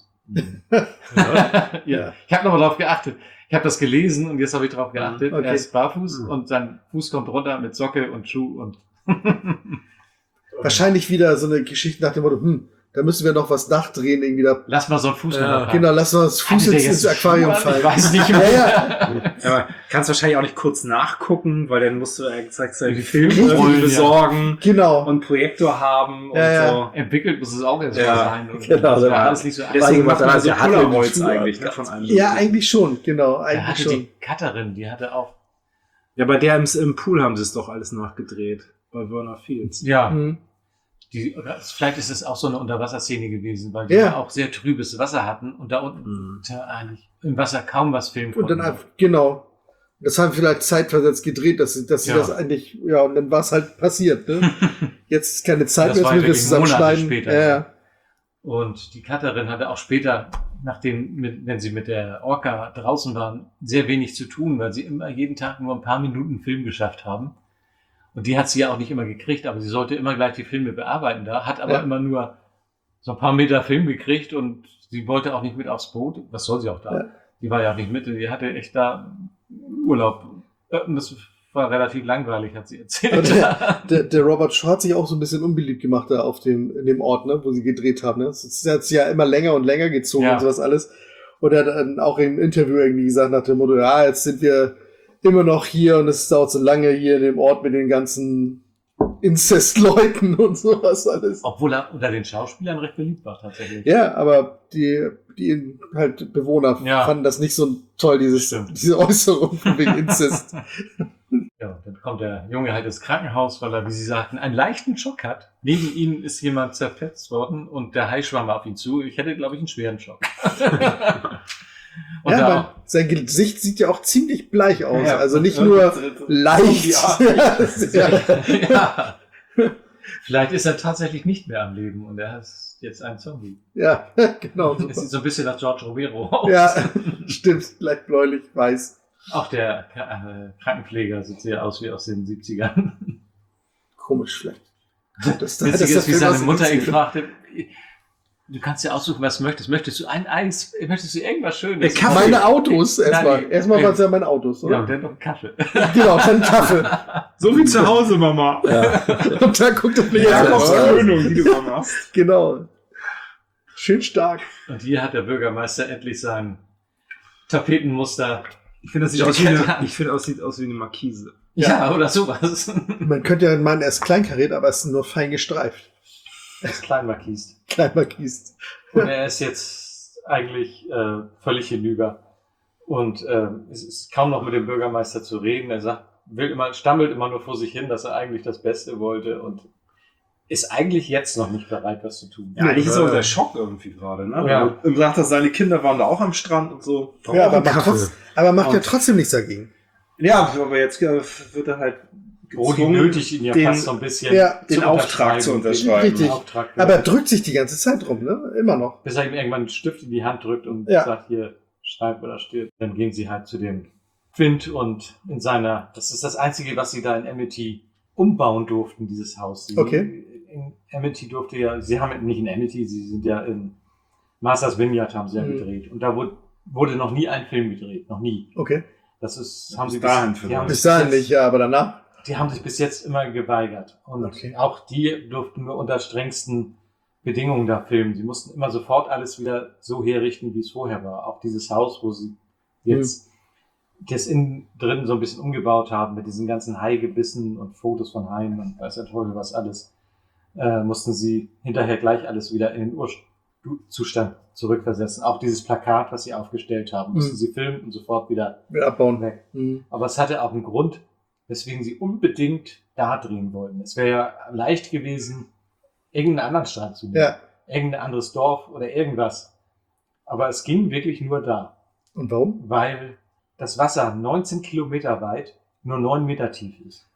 Ja. Ich habe nochmal drauf geachtet. Ich habe das gelesen und jetzt habe ich drauf geachtet. Okay. Er ist barfuß und sein Fuß kommt runter mit Socke und Schuh und wahrscheinlich wieder so eine Geschichte nach dem Motto, Da müssen wir noch was nachdrehen, irgendwie da. Lass mal so einen Fuß noch Genau, lass mal das Fuß ins Aquarium fallen. Ich weiß nicht mehr. Aber kannst wahrscheinlich auch nicht kurz nachgucken, weil dann musst du die Filme Rollen, besorgen genau. und Projektor haben und so. Entwickelt muss es auch erst Ja, mal sein. Und genau, das das war war alles nicht so Deswegen macht man so hatte Polaroids den eigentlich, Schuh ne, von einem. Ja, eigentlich schon, genau. Da Eigentlich hatte schon. die Cutterin, die hatte auch. Ja, bei der im Pool haben sie es doch alles nachgedreht. Bei Werner Fields. Ja. Mhm. Vielleicht ist es auch so eine Unterwasserszene gewesen, weil die Ja. auch sehr trübes Wasser hatten und da unten eigentlich im Wasser kaum was filmen Und konnten. dann einfach, genau. Das haben vielleicht zeitversetzt gedreht, dass sie Ja. das eigentlich, ja, und dann war es halt passiert, ne? Jetzt ist keine Zeit Das mehr, war jetzt müssen wir wirklich Monate zusammenschneiden. später. Ja. Und die Cutterin hatte auch später, wenn sie mit der Orca draußen waren, sehr wenig zu tun, weil sie immer jeden Tag nur ein paar Minuten Film geschafft haben. Und die hat sie ja auch nicht immer gekriegt, aber sie sollte immer gleich die Filme bearbeiten da, hat aber immer nur so ein paar Meter Film gekriegt und sie wollte auch nicht mit aufs Boot. Was soll sie auch da? Ja. Die war ja auch nicht mit, die hatte echt da Urlaub. Das war relativ langweilig, hat sie erzählt. Der Robert Shaw hat sich auch so ein bisschen unbeliebt gemacht da in dem Ort, ne, wo sie gedreht haben. Ne? Das hat sich ja immer länger und länger gezogen und sowas alles. Und er hat dann auch im Interview irgendwie gesagt nach dem Motto, ja, jetzt sind wir immer noch hier und es dauert so lange hier in dem Ort mit den ganzen Inzestleuten und sowas alles. Obwohl er unter den Schauspielern recht beliebt war, tatsächlich. Ja, aber die halt Bewohner fanden das nicht so toll, diese Äußerung von wegen Inzest. Ja, dann kommt der Junge halt ins Krankenhaus, weil er, wie Sie sagten, einen leichten Schock hat. Neben ihm ist jemand zerfetzt worden und der Hai schwamm auf ihn zu. Ich hätte, glaube ich, einen schweren Schock. Und ja, aber sein Gesicht sieht ja auch ziemlich bleich aus. Ja, also nicht nur leicht. Ja. Vielleicht ist er tatsächlich nicht mehr am Leben und er ist jetzt ein Zombie. Ja, genau. Es sieht so ein bisschen nach George Romero aus. Ja, stimmt. Vielleicht bläulich, weiß. Auch der Krankenpfleger sieht sehr aus wie aus den 70ern. Komisch schlecht. Witzig ist, wie seine Mutter ihn fragte, du kannst ja aussuchen, was du möchtest. Möchtest du ein Eis? Möchtest du irgendwas Schönes? Meine Autos erstmal. Erstmal waren es ja meine Autos, oder? Ja, und dann noch einen Kaffee. Genau, dann Kaffee. So wie zu Hause, Mama. Ja. Und dann guckt er mir Krönung, die du mal machst. Genau. Schön stark. Und hier hat der Bürgermeister endlich sein Tapetenmuster. Ich finde, das sieht aus wie eine Markise. Ja, oder sowas. Man könnte ja meinen, er ist kleinkariert, aber er ist nur fein gestreift. Er ist klein markist. Klein markist. Und er ist jetzt eigentlich völlig hinüber. Und es ist kaum noch mit dem Bürgermeister zu reden. Er stammelt immer nur vor sich hin, dass er eigentlich das Beste wollte und ist eigentlich jetzt noch nicht bereit, was zu tun. Ja, eigentlich ist auch der Schock irgendwie gerade, ne? Ja. Und sagt, dass seine Kinder waren da auch am Strand und so. Ja, aber macht ja trotzdem nichts dagegen. Ja, aber jetzt wird er halt die nötigt ihn ja fast so ein bisschen den Auftrag zu unterschreiben. Richtig. Aber er drückt sich die ganze Zeit rum, ne? Immer noch. Bis er ihm irgendwann einen Stift in die Hand drückt und sagt, hier, schreib oder stirb. Dann gehen sie halt zu dem Quint und das ist das Einzige, was sie da in Amity umbauen durften, dieses Haus. In Amity sie haben nicht in Amity, sie sind ja in Martha's Vineyard haben sie ja gedreht. Und da wurde noch nie ein Film gedreht. Noch nie. Okay. Haben sie bis dahin nicht, ja, aber danach. Die haben sich bis jetzt immer geweigert. Und auch die durften nur unter strengsten Bedingungen da filmen. Sie mussten immer sofort alles wieder so herrichten, wie es vorher war. Auch dieses Haus, wo sie jetzt das innen drin so ein bisschen umgebaut haben, mit diesen ganzen Haigebissen und Fotos von Haien und weiß der Teufel was alles, mussten sie hinterher gleich alles wieder in den Urzustand zurückversetzen. Auch dieses Plakat, was sie aufgestellt haben, mussten sie filmen und sofort wieder abbauen. Weg. Aber es hatte auch einen Grund, weswegen sie unbedingt da drehen wollten. Es wäre ja leicht gewesen, irgendeinen anderen Strand zu nehmen. Ja. Irgendein anderes Dorf oder irgendwas. Aber es ging wirklich nur da. Und warum? Weil das Wasser 19 Kilometer weit nur 9 Meter tief ist.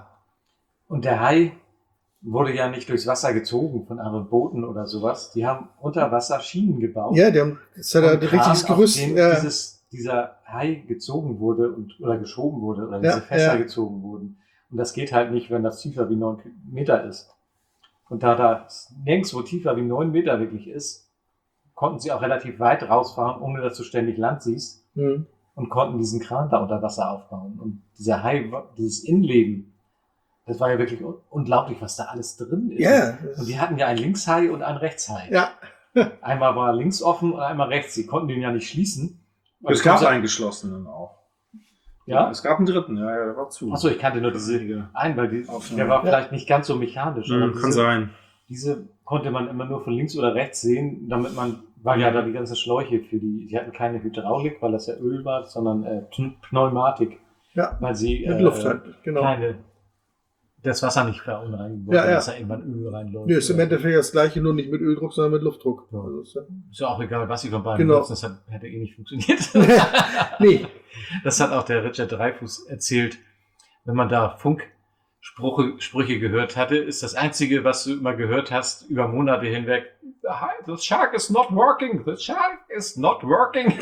Und der Hai wurde ja nicht durchs Wasser gezogen von anderen Booten oder sowas. Die haben unter Wasser Schienen gebaut. Ja, das hat ja ein richtiges Gerüst. Dieser Hai gezogen wurde oder geschoben wurde oder diese Fässer gezogen wurden. Und das geht halt nicht, wenn das tiefer wie 9 Meter ist. Und da das nirgendwo tiefer wie 9 Meter wirklich ist, konnten sie auch relativ weit rausfahren, ohne dass du ständig Land siehst. Und konnten diesen Kran da unter Wasser aufbauen. Und dieser Hai, dieses Innenleben, Das war ja wirklich unglaublich, was da alles drin ist. Ja. Und die hatten ja ein Linkshai und ein Rechtshai. Ja. Einmal war links offen und einmal rechts. Sie konnten den ja nicht schließen. Es gab einen geschlossenen auch. Ja? Es gab einen dritten, ja, der war zu. Achso, ich kannte nur diese einen, weil der war vielleicht nicht ganz so mechanisch. Kann sein. Diese konnte man immer nur von links oder rechts sehen, damit man, weil ja da die ganzen Schläuche die hatten keine Hydraulik, weil das ja Öl war, sondern Pneumatik. Ja. Weil sie mit Luft halt, genau. Das Wasser nicht verunreinigen wollten, dass da irgendwann Öl reinläuft. Nee, ist im Endeffekt das gleiche, nur nicht mit Öldruck, sondern mit Luftdruck. Ja. Also ist ja auch egal, was sie von beiden benutzen, das hätte eh nicht funktioniert. Nee. Das hat auch der Richard Dreyfuss erzählt. Wenn man da Funksprüche gehört hatte, ist das Einzige, was du immer gehört hast, über Monate hinweg, the shark is not working, the shark is not working.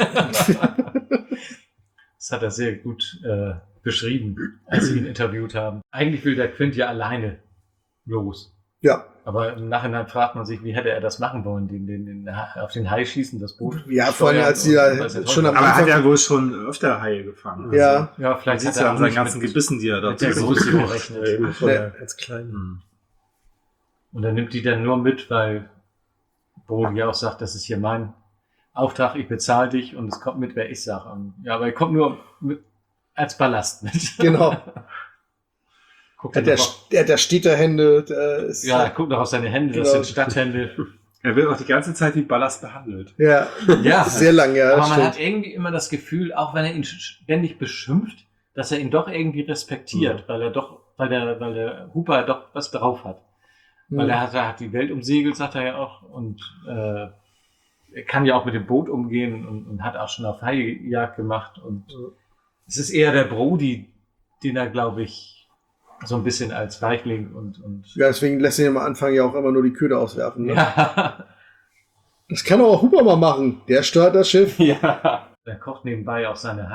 Das hat er sehr gut beschrieben, als sie ihn interviewt haben. Eigentlich will der Quint ja alleine los. Ja. Aber im Nachhinein fragt man sich, wie hätte er das machen wollen, auf den Hai schießen, das Boot. Ja, vor allem als sie da schon am Aber er Anfang... hat ja wohl schon öfter Haie gefangen. Ja. Ja, vielleicht sieht ja an seinen ganzen Gebissen, die er da mit der Größe gerechnet. Ganz klein. Und er nimmt die dann nur mit, weil Brody auch sagt, das ist hier mein Auftrag, ich bezahle dich und es kommt mit, wer ich sage. Ja, aber er kommt nur als Ballast mit. Genau. Der hat da Städterhände. Er guckt noch auf seine Hände, genau. Das sind Stadthände. Er wird auch die ganze Zeit wie Ballast behandelt. Ja, sehr lange. Ja, aber man hat irgendwie immer das Gefühl, auch wenn er ihn ständig beschimpft, dass er ihn doch irgendwie respektiert, weil der Hooper doch was drauf hat. Weil er hat die Welt umsegelt, sagt er ja auch, und er kann ja auch mit dem Boot umgehen und hat auch schon auf Haijagd gemacht. Und es ist eher der Brody, den er, glaube ich, so ein bisschen als Weichling und ja, deswegen lässt er ihn am Anfang ja auch immer nur die Köder auswerfen. Ne? Ja. Das kann auch Hooper mal machen. Der steuert das Schiff. Ja. Er kocht nebenbei auch seine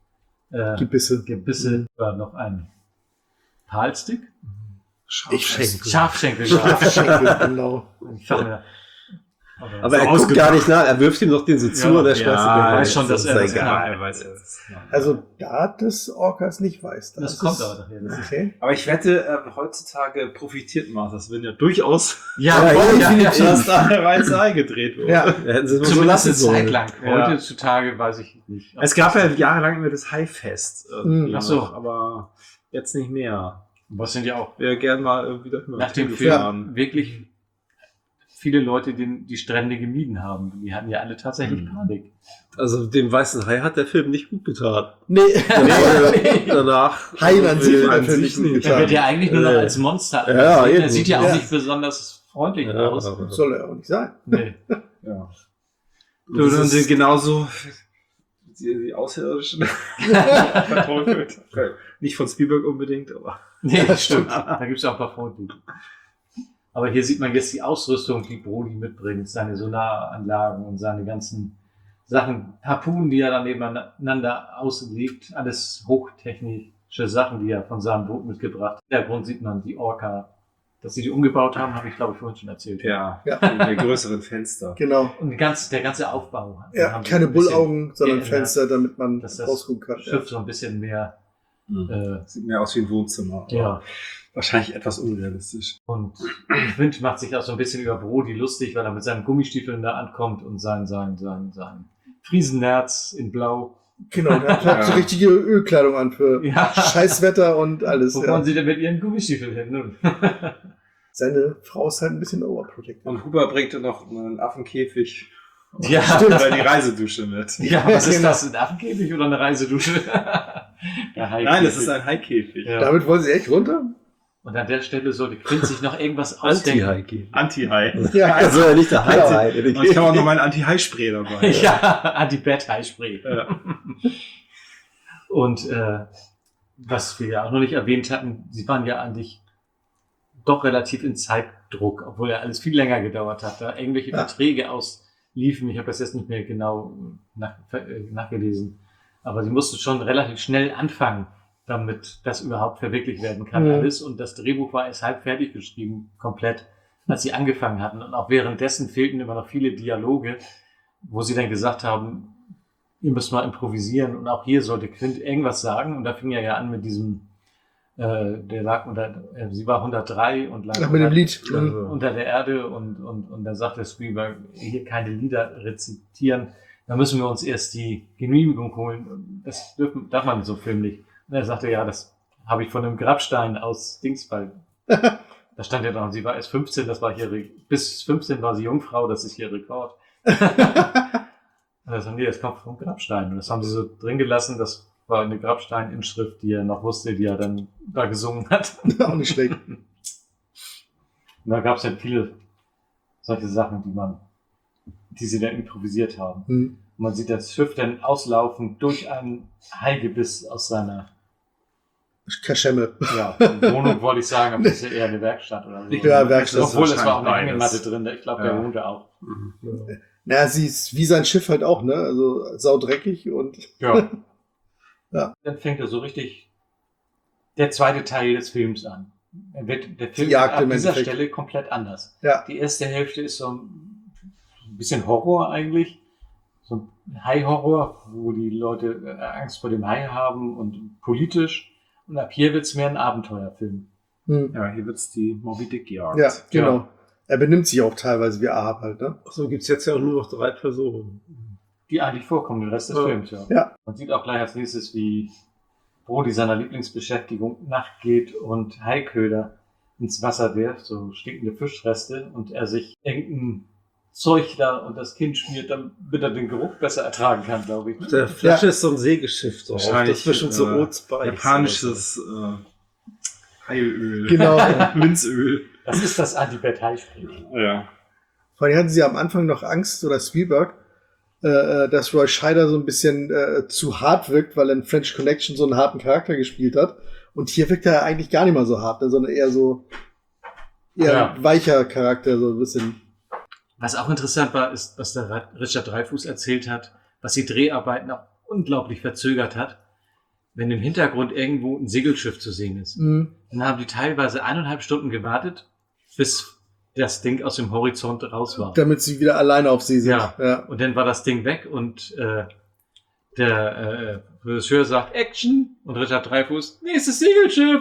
Gebisse. War noch ein Palstick. Scharfschenkel. Genau. Aber er guckt gar nicht nach, er wirft ihm noch den so zu und er schmeißt er weiß schon, dass er das er weiß es. Also da des Orcas nicht weiß. Das kommt aber daher. Okay. Aber ich wette, heutzutage profitiert Masters Wind ja durchaus, dass da eine weiße Ei gedreht wurde. Ja. Hätten sie Zumindest so lassen eine Zeit sollen. lang. Heutzutage weiß ich nicht. Es gab ja jahrelang immer das Haifest. Ach so. Aber jetzt nicht mehr. Was sind ja auch Wir gern mal wieder nach dem Film wirklich viele Leute die Strände gemieden haben. Die hatten ja alle tatsächlich Panik. Also dem weißen Hai hat der Film nicht gut getan. Nee. Danach. Haien an sich hat der Film nicht gut Er getan. wird ja eigentlich nur noch als Monster Ja, angesehen. Er eben. sieht ja auch Ja. nicht besonders freundlich aus. Soll er auch nicht sein. Nee. Ja. Und dann sind genauso die Außerirdischen verteufelt. Nicht von Spielberg unbedingt, aber. Nee, das stimmt. Da gibt es auch ein paar freundliche. Aber hier sieht man jetzt die Ausrüstung, die Brody mitbringt, seine Solaranlagen und seine ganzen Sachen, Harpunen, die er dann nebeneinander auslegt, alles hochtechnische Sachen, die er von seinem Boot mitgebracht hat. Im Hintergrund sieht man die Orca, dass sie die umgebaut haben, habe ich glaube ich vorhin schon erzählt. Ja, Ja. mit der größeren Fenster. Genau. Und der ganze Aufbau. Ja, haben sie keine ein bisschen Bullaugen, sondern geändert, Fenster, damit man dass das rausgucken kann. Schiff so ein bisschen mehr. Sieht mehr aus wie ein Wohnzimmer. Ja. Wahrscheinlich etwas unrealistisch. Und Quint macht sich auch so ein bisschen über Brody lustig, weil er mit seinen Gummistiefeln da ankommt und sein Friesennerz in Blau. Genau, der hat so richtige Ölkleidung an für Scheißwetter und alles. Wo wollen sie denn mit ihren Gummistiefeln hin? Nun? Seine Frau ist halt ein bisschen overprotected. Und Huber bringt dann noch einen Affenkäfig. Ja, Oder die Reisedusche mit. Ja, was ist das? Ein Affenkäfig oder eine Reisedusche? Nein, das ist ein Haikäfig. Ja. Damit wollen sie echt runter? Und an der Stelle sollte Quint sich noch irgendwas ausdenken. Anti-Hai. Ja, Also ja nicht der Hai. Und ich habe auch noch mal ein Anti-Hai-Spray dabei. Ja, Anti-Bad-Hai-Spray. Ja. Und was wir ja auch noch nicht erwähnt hatten, sie waren ja eigentlich doch relativ in Zeitdruck, obwohl ja alles viel länger gedauert hat, da irgendwelche Verträge ausliefen. Ich habe das jetzt nicht mehr genau nachgelesen. Aber sie mussten schon relativ schnell anfangen, damit das überhaupt verwirklicht werden kann alles. Und das Drehbuch war erst halb fertig geschrieben, komplett, als sie angefangen hatten. Und auch währenddessen fehlten immer noch viele Dialoge, wo sie dann gesagt haben, ihr müsst mal improvisieren. Und auch hier sollte Quint irgendwas sagen. Und da fing er ja an mit diesem Der lag sie war 103 und lag mit dem Lied. unter der Erde und dann sagte Spielberg, hier keine Lieder rezitieren, da müssen wir uns erst die Genehmigung holen. Das darf man in so einem Film nicht. Und er sagte, ja, das habe ich von einem Grabstein aus Dingsball. Da stand ja noch, sie war erst 15, das war hier, bis 15 war sie Jungfrau, das ist hier Rekord. Und er sagte, nee, das kommt vom Grabstein. Und das haben sie so drin gelassen, das war eine Grabsteininschrift, die er noch wusste, die er dann da gesungen hat. Auch nicht schlecht. Und da gab es ja viele solche Sachen, die sie dann improvisiert haben. Und man sieht das Schiff dann auslaufen durch ein Haigebiss aus seiner Kaschemme. Ja, Wohnung wollte ich sagen, aber das ist ja eher eine Werkstatt oder so. Ja, Werkstatt. Obwohl, es war auch eine Hängematte drin, ich glaube, der wohnte auch. Na, sie ist wie sein Schiff halt auch, ne? Also saudreckig und... Ja. Ja. Dann fängt er so richtig der zweite Teil des Films an. Der Film wird an dieser Stelle komplett anders. Ja. Die erste Hälfte ist so ein bisschen Horror eigentlich. So ein Hai-Horror, wo die Leute Angst vor dem Hai haben und politisch. Und ab hier wird es mehr ein Abenteuerfilm. Ja, hier wird es die Moby Dick Jagd. Ja, genau. Ja. Er benimmt sich auch teilweise wie Ahab halt, ne? Achso, gibt's jetzt ja auch nur noch 3 Personen. Die eigentlich vorkommen, den Rest des Films, ja. Ja. Man sieht auch gleich als nächstes, wie Brody seiner Lieblingsbeschäftigung nachgeht und Haiköder ins Wasser wirft, so stinkende Fischreste, und er sich irgendein Zeug da und das Kind schmiert, damit er den Geruch besser ertragen kann, glaube ich. Der Flasche ist so ein Segelschiff drauf. Wahrscheinlich das ist bestimmt so Old Spice. Japanisches Haiöl. Genau. Minzöl. Das ist das Anti-Bad-Hai-Sprich. Ja. Vor allem hatten sie am Anfang noch Angst, oder Spielberg, dass Roy Scheider so ein bisschen zu hart wirkt, weil er in French Connection so einen harten Charakter gespielt hat. Und hier wirkt er eigentlich gar nicht mal so hart, sondern eher so weicher Charakter, so ein bisschen. Was auch interessant war, ist, was der Richard Dreyfuss erzählt hat, was die Dreharbeiten auch unglaublich verzögert hat. Wenn im Hintergrund irgendwo ein Segelschiff zu sehen ist, dann haben die teilweise 1,5 Stunden gewartet, bis das Ding aus dem Horizont raus war. Damit sie wieder alleine auf See sind. Ja. Und dann war das Ding weg und der Regisseur sagt Action und Richard Dreyfuss, nächstes Segelschiff.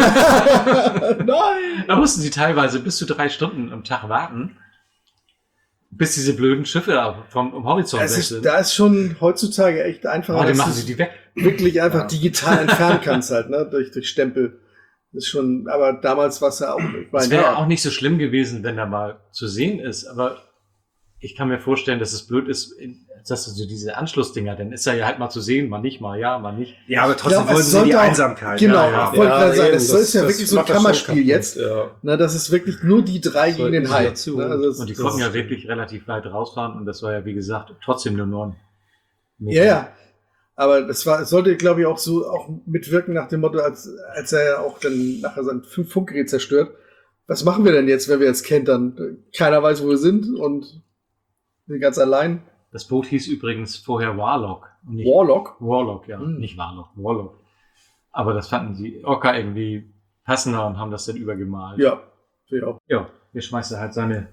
Nein! Da mussten sie teilweise bis zu 3 Stunden am Tag warten, bis diese blöden Schiffe vom Horizont weg sind. Da ist schon heutzutage echt einfacher, dann machen sie die weg. Wirklich einfach digital entfernen kannst halt, ne? Durch Stempel. Das ist schon, aber damals war es ja auch. Es wäre auch nicht so schlimm gewesen, wenn er mal zu sehen ist, aber ich kann mir vorstellen, dass es blöd ist, dass du so diese Anschlussdinger, dann ist er ja halt mal zu sehen, mal nicht, mal ja, mal nicht. Ja, aber trotzdem wollen sie die Einsamkeit. Genau, ich wollte gerade sagen, das ist ja wirklich so ein Kammerspiel jetzt. Ja. Na, das ist wirklich nur die 3 gegen den Hai. Also und die konnten ja wirklich relativ weit rausfahren und das war ja, wie gesagt, trotzdem nur 9 Meter. Ja. Aber es sollte, glaube ich, auch so auch mitwirken nach dem Motto, als er ja auch dann nachher sein Funkgerät zerstört. Was machen wir denn jetzt, wenn wir jetzt kentern? Keiner weiß, wo wir sind und sind ganz allein. Das Boot hieß übrigens vorher Warlock. Warlock? Warlock, ja. Nicht Warlock, Warlock. Aber das fanden die Orca irgendwie passender und haben das dann übergemalt. Ja, ich auch. Ja, hier schmeißt er halt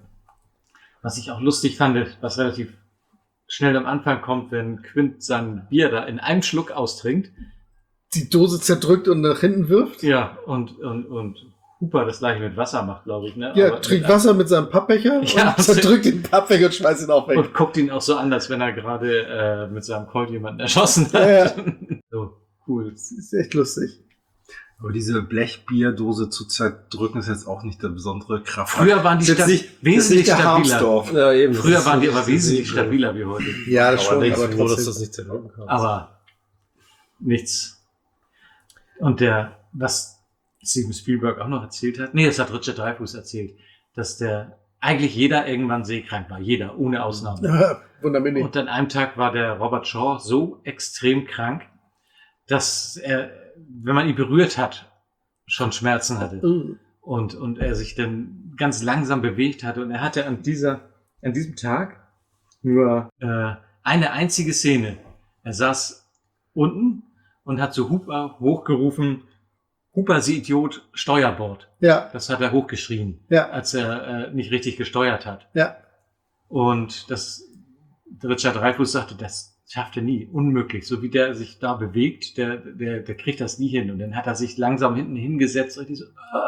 was ich auch lustig fand, was relativ schnell am Anfang kommt, wenn Quint sein Bier da in einem Schluck austrinkt. Die Dose zerdrückt und nach hinten wirft? Ja, und Hooper das gleiche mit Wasser macht, glaube ich. Ne? Ja, aber trinkt Wasser mit seinem Pappbecher und zerdrückt den Pappbecher und schmeißt ihn auch weg. Und guckt ihn auch so an, als wenn er gerade mit seinem Colt jemanden erschossen hat. Ja. So, cool. Das ist echt lustig. Aber diese Blechbierdose zu zerdrücken ist jetzt auch nicht der besondere Kraft. Früher waren die wesentlich stabiler. Ja, eben. Früher waren die aber wesentlich stabiler wie heute. Ja, das schon, aber trotzdem, dass das nicht zerdrücken kann. Aber nichts. Und was Steven Spielberg auch noch erzählt hat, das hat Richard Dreyfuss erzählt, dass eigentlich jeder irgendwann seekrank war. Jeder, ohne Ausnahme. Ja, wunderbar. Und an einem Tag war der Robert Shaw so extrem krank, dass er, wenn man ihn berührt hat, schon Schmerzen hatte. Und er sich dann ganz langsam bewegt hatte. Und er hatte an diesem Tag nur eine einzige Szene. Er saß unten und hat zu Hooper hochgerufen, Hooper, Sie Idiot, Steuerbord. Ja. Das hat er hochgeschrien, als er nicht richtig gesteuert hat. Ja. Und Richard Dreyfuss sagte, das schafft er nie. Unmöglich. So wie der sich da bewegt, der kriegt das nie hin. Und dann hat er sich langsam hinten hingesetzt und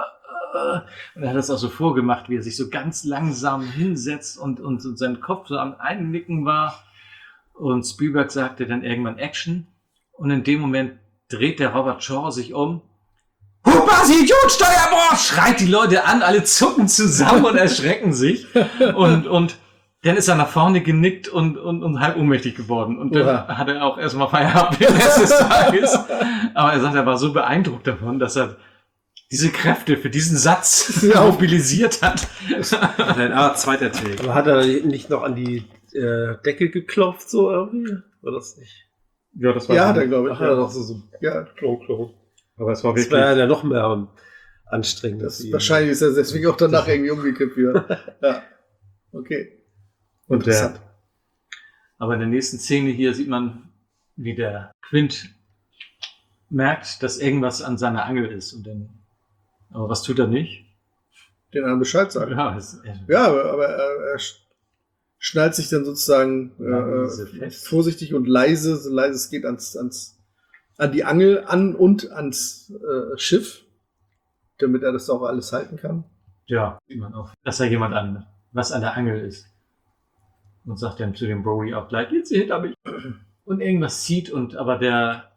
und er hat das auch so vorgemacht, wie er sich so ganz langsam hinsetzt und sein Kopf so am Einnicken war. Und Spielberg sagte dann irgendwann Action. Und in dem Moment dreht der Robert Shaw sich um. Hooper, Sie Idiot, Steuerbord! Schreit die Leute an, alle zucken zusammen und erschrecken sich. Und dann ist er nach vorne genickt und halb ohnmächtig geworden. Und dann hat er auch erstmal Feierabend den Rest des Tages. Aber er sagt, er war so beeindruckt davon, dass er diese Kräfte für diesen Satz mobilisiert hat. Zweiter Take. Aber hat er nicht noch an die Decke geklopft, so irgendwie? War das nicht? Ja, das war ja, dann glaube ich. Ach, ja, doch so Klon. Aber es war wirklich. Das war ja noch mehr anstrengend. Wahrscheinlich ist er deswegen auch danach irgendwie umgekippt wieder. Ja. Okay. Und aber in der nächsten Szene hier sieht man, wie der Quint merkt, dass irgendwas an seiner Angel ist. Und dann, aber was tut er nicht? Den anderen Bescheid sagen. Ja, aber er schnallt sich dann sozusagen vorsichtig und leise, so leise es geht, an die Angel an und ans Schiff, damit er das auch alles halten kann. Ja, sieht man auch, dass da jemand was an der Angel ist. Und sagt dann zu dem Brody auch gleich, jetzt hinter mich. Und irgendwas zieht aber der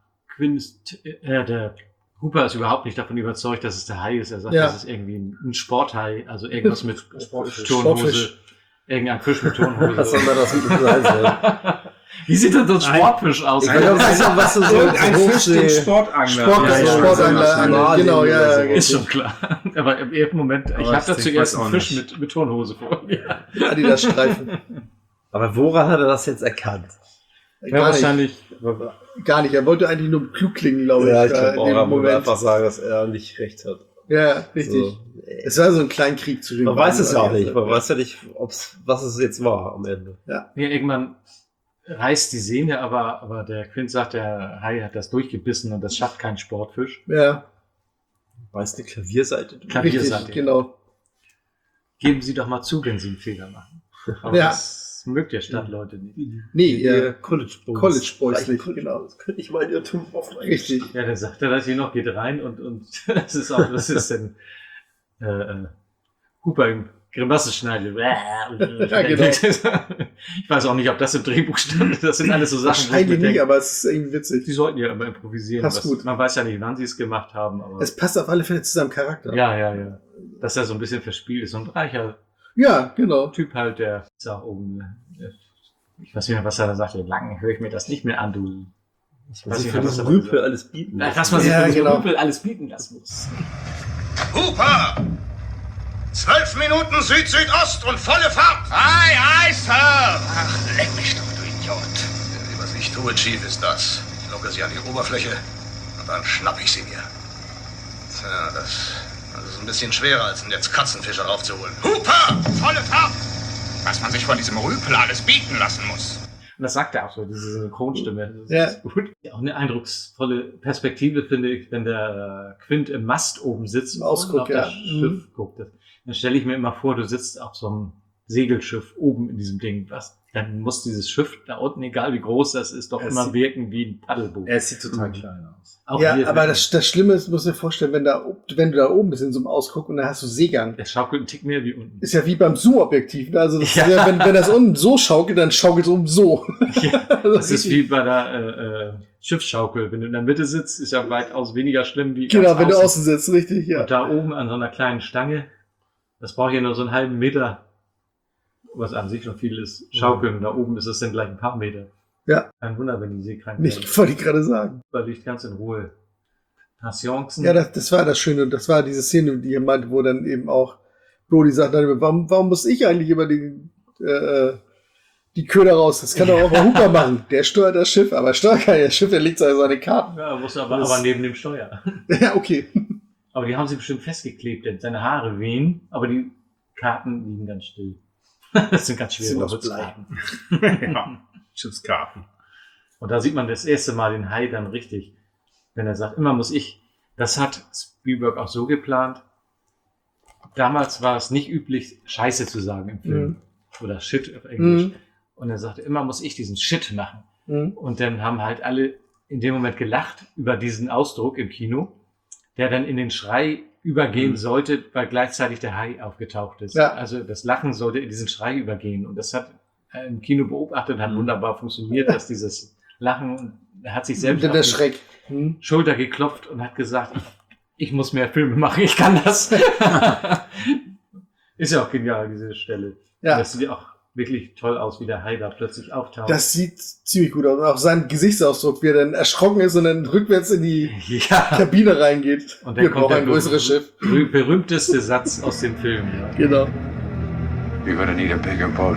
der Hooper ist überhaupt nicht davon überzeugt, dass es der Hai ist. Er sagt, das ist irgendwie ein Sporthai, also irgendwas mit Turnhose. Irgendein Fisch mit Turnhose. Was soll das mit sein? Wie sieht denn so ein Sportfisch aus? Ein Fisch, den Sportangler. Sportangler, genau, ja. Ist schon klar. Aber im ersten Moment, ich habe da zuerst einen Fisch mit Turnhose vor mir. Adidas-Streifen. Aber woran hat er das jetzt erkannt? Ja, wahrscheinlich. Gar nicht. Er wollte eigentlich nur klug klingen, glaube ich. Ja, ich glaube auch, er wollte einfach sagen, dass er nicht recht hat. Ja, richtig. So. Es war so ein kleiner Krieg zwischen den beiden. Man weiß es ja auch nicht. Man weiß ja nicht, was es jetzt war am Ende. Ja. Irgendwann reißt die Sehne, aber der Quint sagt, der Hai hat das durchgebissen und das schafft kein Sportfisch. Ja. Weiß eine Klavierseite. Richtig, genau. Geben Sie doch mal zu, wenn Sie einen Fehler machen. Aber das mögt ja Stadtleute nicht. Nee, College Boys nicht, genau. Das könnte ich mal in Irrtum offen. Richtig. Ja, dann sagt er das hier noch, geht rein und das ist dann Hooper im Grimasse schneidet. Ja, genau. Ich weiß auch nicht, ob das im Drehbuch stand. Das sind alles so Sachen. Wahrscheinlich nicht, aber es ist irgendwie witzig. Die sollten ja immer improvisieren. Passt gut. Man weiß ja nicht, wann sie es gemacht haben. Aber es passt auf alle Fälle zu seinem Charakter. Ja. Dass er so ein bisschen verspielt ist. So ein reicher Typ halt, der ist auch oben. Ich weiß nicht mehr, was er da sagt. Lang höre ich mir das nicht mehr an, du. Was sich für diesen Rüpel alles bieten muss. Dass man sich für diesen Rüpel alles bieten lassen muss. Hooper! 12 Minuten Süd-Südost und volle Fahrt! Aye, Sir! Ach, leck mich doch, du Idiot. Was ich tue, Chief, ist das. Ich locke sie an die Oberfläche und dann schnapp ich sie mir. Tja, das ist ein bisschen schwerer, als ein Netz Katzenfische raufzuholen. Hooper! Volle Fahrt! Was man sich von diesem Rüpel alles bieten lassen muss. Und das sagt er auch so, diese Synchronstimme. Das ist gut. Auch eine eindrucksvolle Perspektive, finde ich, wenn der Quint im Mast oben sitzt und auf das Schiff guckt. Dann stelle ich mir immer vor, du sitzt auf so einem Segelschiff oben in diesem Ding. Dann muss dieses Schiff da unten, egal wie groß das ist, doch immer wirken wie ein Paddelboot. Er sieht total klein aus. Auch ja, aber das Schlimme ist, musst du dir vorstellen, wenn du da oben bist in so einem Ausguck und dann hast du Seegang. Der schaukelt einen Tick mehr wie unten. Ist ja wie beim Zoom-Objektiv. Ne? Also das ist ja, wenn das unten so schaukelt, dann schaukelt es oben so. Ja, das ist wie bei der Schiffsschaukel. Wenn du in der Mitte sitzt, ist ja weitaus weniger schlimm wie genau, wenn du außen sitzt, richtig, ja. Und da oben an so einer kleinen Stange, das braucht ja nur so einen halben Meter, was an sich schon viel ist, schaukeln. Da oben ist es dann gleich ein paar Meter. Ja. Kein Wunder, wenn die seekrank werden. Nicht, wollte ich gerade sagen. Da liegt ganz in Ruhe. Passionsen. Ja, das war das Schöne. Das war diese Szene, die ihr meint, wo dann eben auch Brody sagt, warum muss ich eigentlich über die Köder raus? Das kann doch auch mal Hooper machen. Der steuert das Schiff, aber steuert kein das Schiff, der legt seine Karten. Ja, muss aber neben dem Steuer. Ja, okay. Aber die haben sie bestimmt festgeklebt, denn seine Haare wehen, aber die Karten liegen ganz still. Das sind ganz schwere Holzkarten. Ja, Schiffskarten. Und da sieht man das erste Mal den Hai dann richtig, wenn er sagt, immer muss ich. Das hat Spielberg auch so geplant. Damals war es nicht üblich, Scheiße zu sagen im Film. Oder Shit auf Englisch. Und er sagte, immer muss ich diesen Shit machen. Und dann haben halt alle in dem Moment gelacht über diesen Ausdruck im Kino, der dann in den Schrei übergehen sollte, weil gleichzeitig der Hai aufgetaucht ist. Ja. Also das Lachen sollte in diesen Schrei übergehen. Und das hat im Kino beobachtet, hat wunderbar funktioniert, dass dieses Lachen, er hat sich selbst auf der die Schreck. Schulter geklopft und hat gesagt, ich muss mehr Filme machen, ich kann das. Ist ja auch genial, diese Stelle. Ja. Das sieht auch wirklich toll aus, wie der Hai da plötzlich auftaucht. Das sieht ziemlich gut aus. Und auch sein Gesichtsausdruck, wie er dann erschrocken ist und dann rückwärts in die Kabine reingeht. Und dann Wir kommt brauchen ein größeres Schiff. Berühmteste Satz aus dem Film. Ja. Genau. You're gonna need a bigger boat.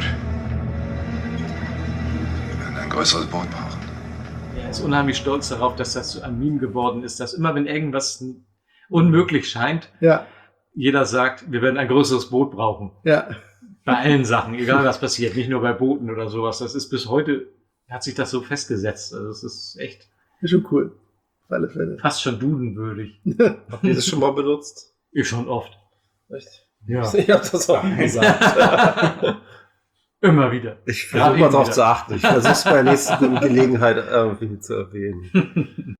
Wir werden ein größeres Boot brauchen. Er ist unheimlich stolz darauf, dass das so ein Meme geworden ist, dass immer, wenn irgendwas unmöglich scheint, jeder sagt, wir werden ein größeres Boot brauchen. Ja. Bei allen Sachen, egal was passiert, nicht nur bei Booten oder sowas. Das ist bis heute, hat sich das so festgesetzt. Also das ist echt. Ist schon cool. Auf alle Fälle. Fast schon dudenwürdig. Habt ihr das schon mal benutzt? Ich schon oft. Echt? Ja. Ich hab das auch gesagt. Immer wieder. Ich versuche mal drauf zu achten. Ich versuche es bei der nächsten guten Gelegenheit irgendwie zu erwähnen.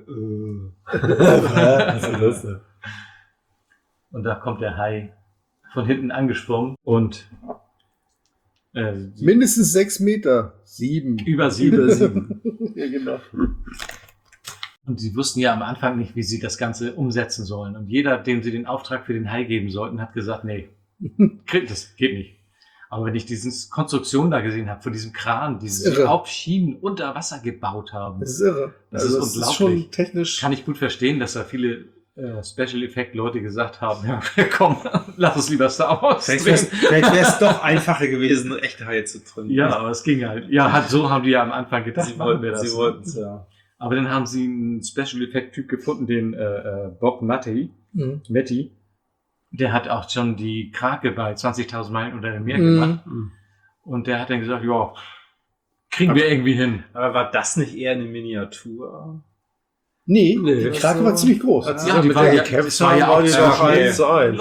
Und da kommt der Hai von hinten angeschwommen und mindestens 6 Meter. 7. Über 7. Ja, genau. Und sie wussten ja am Anfang nicht, wie sie das Ganze umsetzen sollen. Und jeder, dem sie den Auftrag für den Hai geben sollten, hat gesagt, nee, das geht nicht. Aber wenn ich diese Konstruktion da gesehen habe, von diesem Kran, diese Hauptschienen unter Wasser gebaut haben. Das ist irre. Das ist unglaublich. Ist schon technisch. Kann ich gut verstehen, dass da viele Special Effect Leute gesagt haben, ja, komm, lass uns lieber Star Wars drehen. Vielleicht wäre es doch einfacher gewesen, echte Haie zu trennen. Ja, aber es ging halt. Ja, so haben die ja am Anfang gedacht. Sie wollten es, ja. Aber dann haben sie einen Special Effect Typ gefunden, den Bob Matty. Der hat auch schon die Krake bei 20.000 Meilen unter dem Meer gemacht. Und der hat dann gesagt, ja, kriegen wir irgendwie hin. Aber war das nicht eher eine Miniatur? Nee, die Krake war ziemlich groß. Ja, die war ja auch zu 1.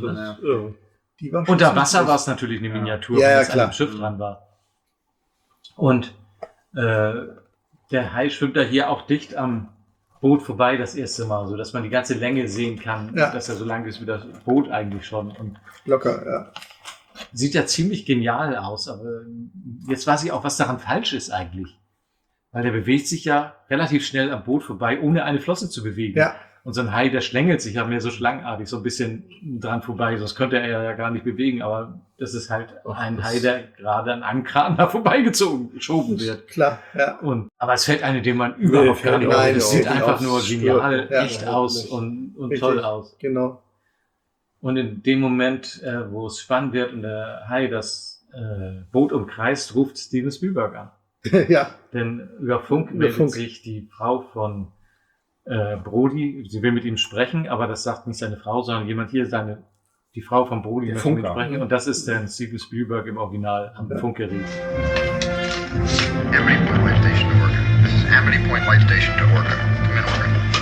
Unter Wasser war es natürlich eine Miniatur, ja, weil es klar. an dem Schiff dran war. Und der Hai schwimmt da hier auch dicht am Boot vorbei das erste Mal, so dass man die ganze Länge sehen kann, dass er so lang ist wie das Boot eigentlich schon. Und locker, ja. Sieht ja ziemlich genial aus, aber jetzt weiß ich auch, was daran falsch ist eigentlich. Weil der bewegt sich ja relativ schnell am Boot vorbei, ohne eine Flosse zu bewegen. Ja. Und so ein Hai, der schlängelt sich ja mehr so schlangenartig so ein bisschen dran vorbei, sonst könnte er ja gar nicht bewegen, aber das ist halt ein Hai, der gerade an einem Kran da geschoben wird. Klar, ja. Aber es fällt einem, den man überhaupt gar nicht auf. Es sieht einfach nur genial, ja, echt aus und richtig, toll aus. Genau. Und in dem Moment, wo es spannend wird und der Hai das Boot umkreist, ruft Steven Spielberg an. Ja. Denn über Funk meldet sich die Frau von Brody, sie will mit ihm sprechen, aber das sagt nicht seine Frau, sondern jemand hier, die Frau von Brody möchte mit ihm sprechen. Und das ist dann Steven Spielberg im Original am Funkgerät. Amity Point Light Station to Orca. This is Amity Point Light Station to Orca. Come in,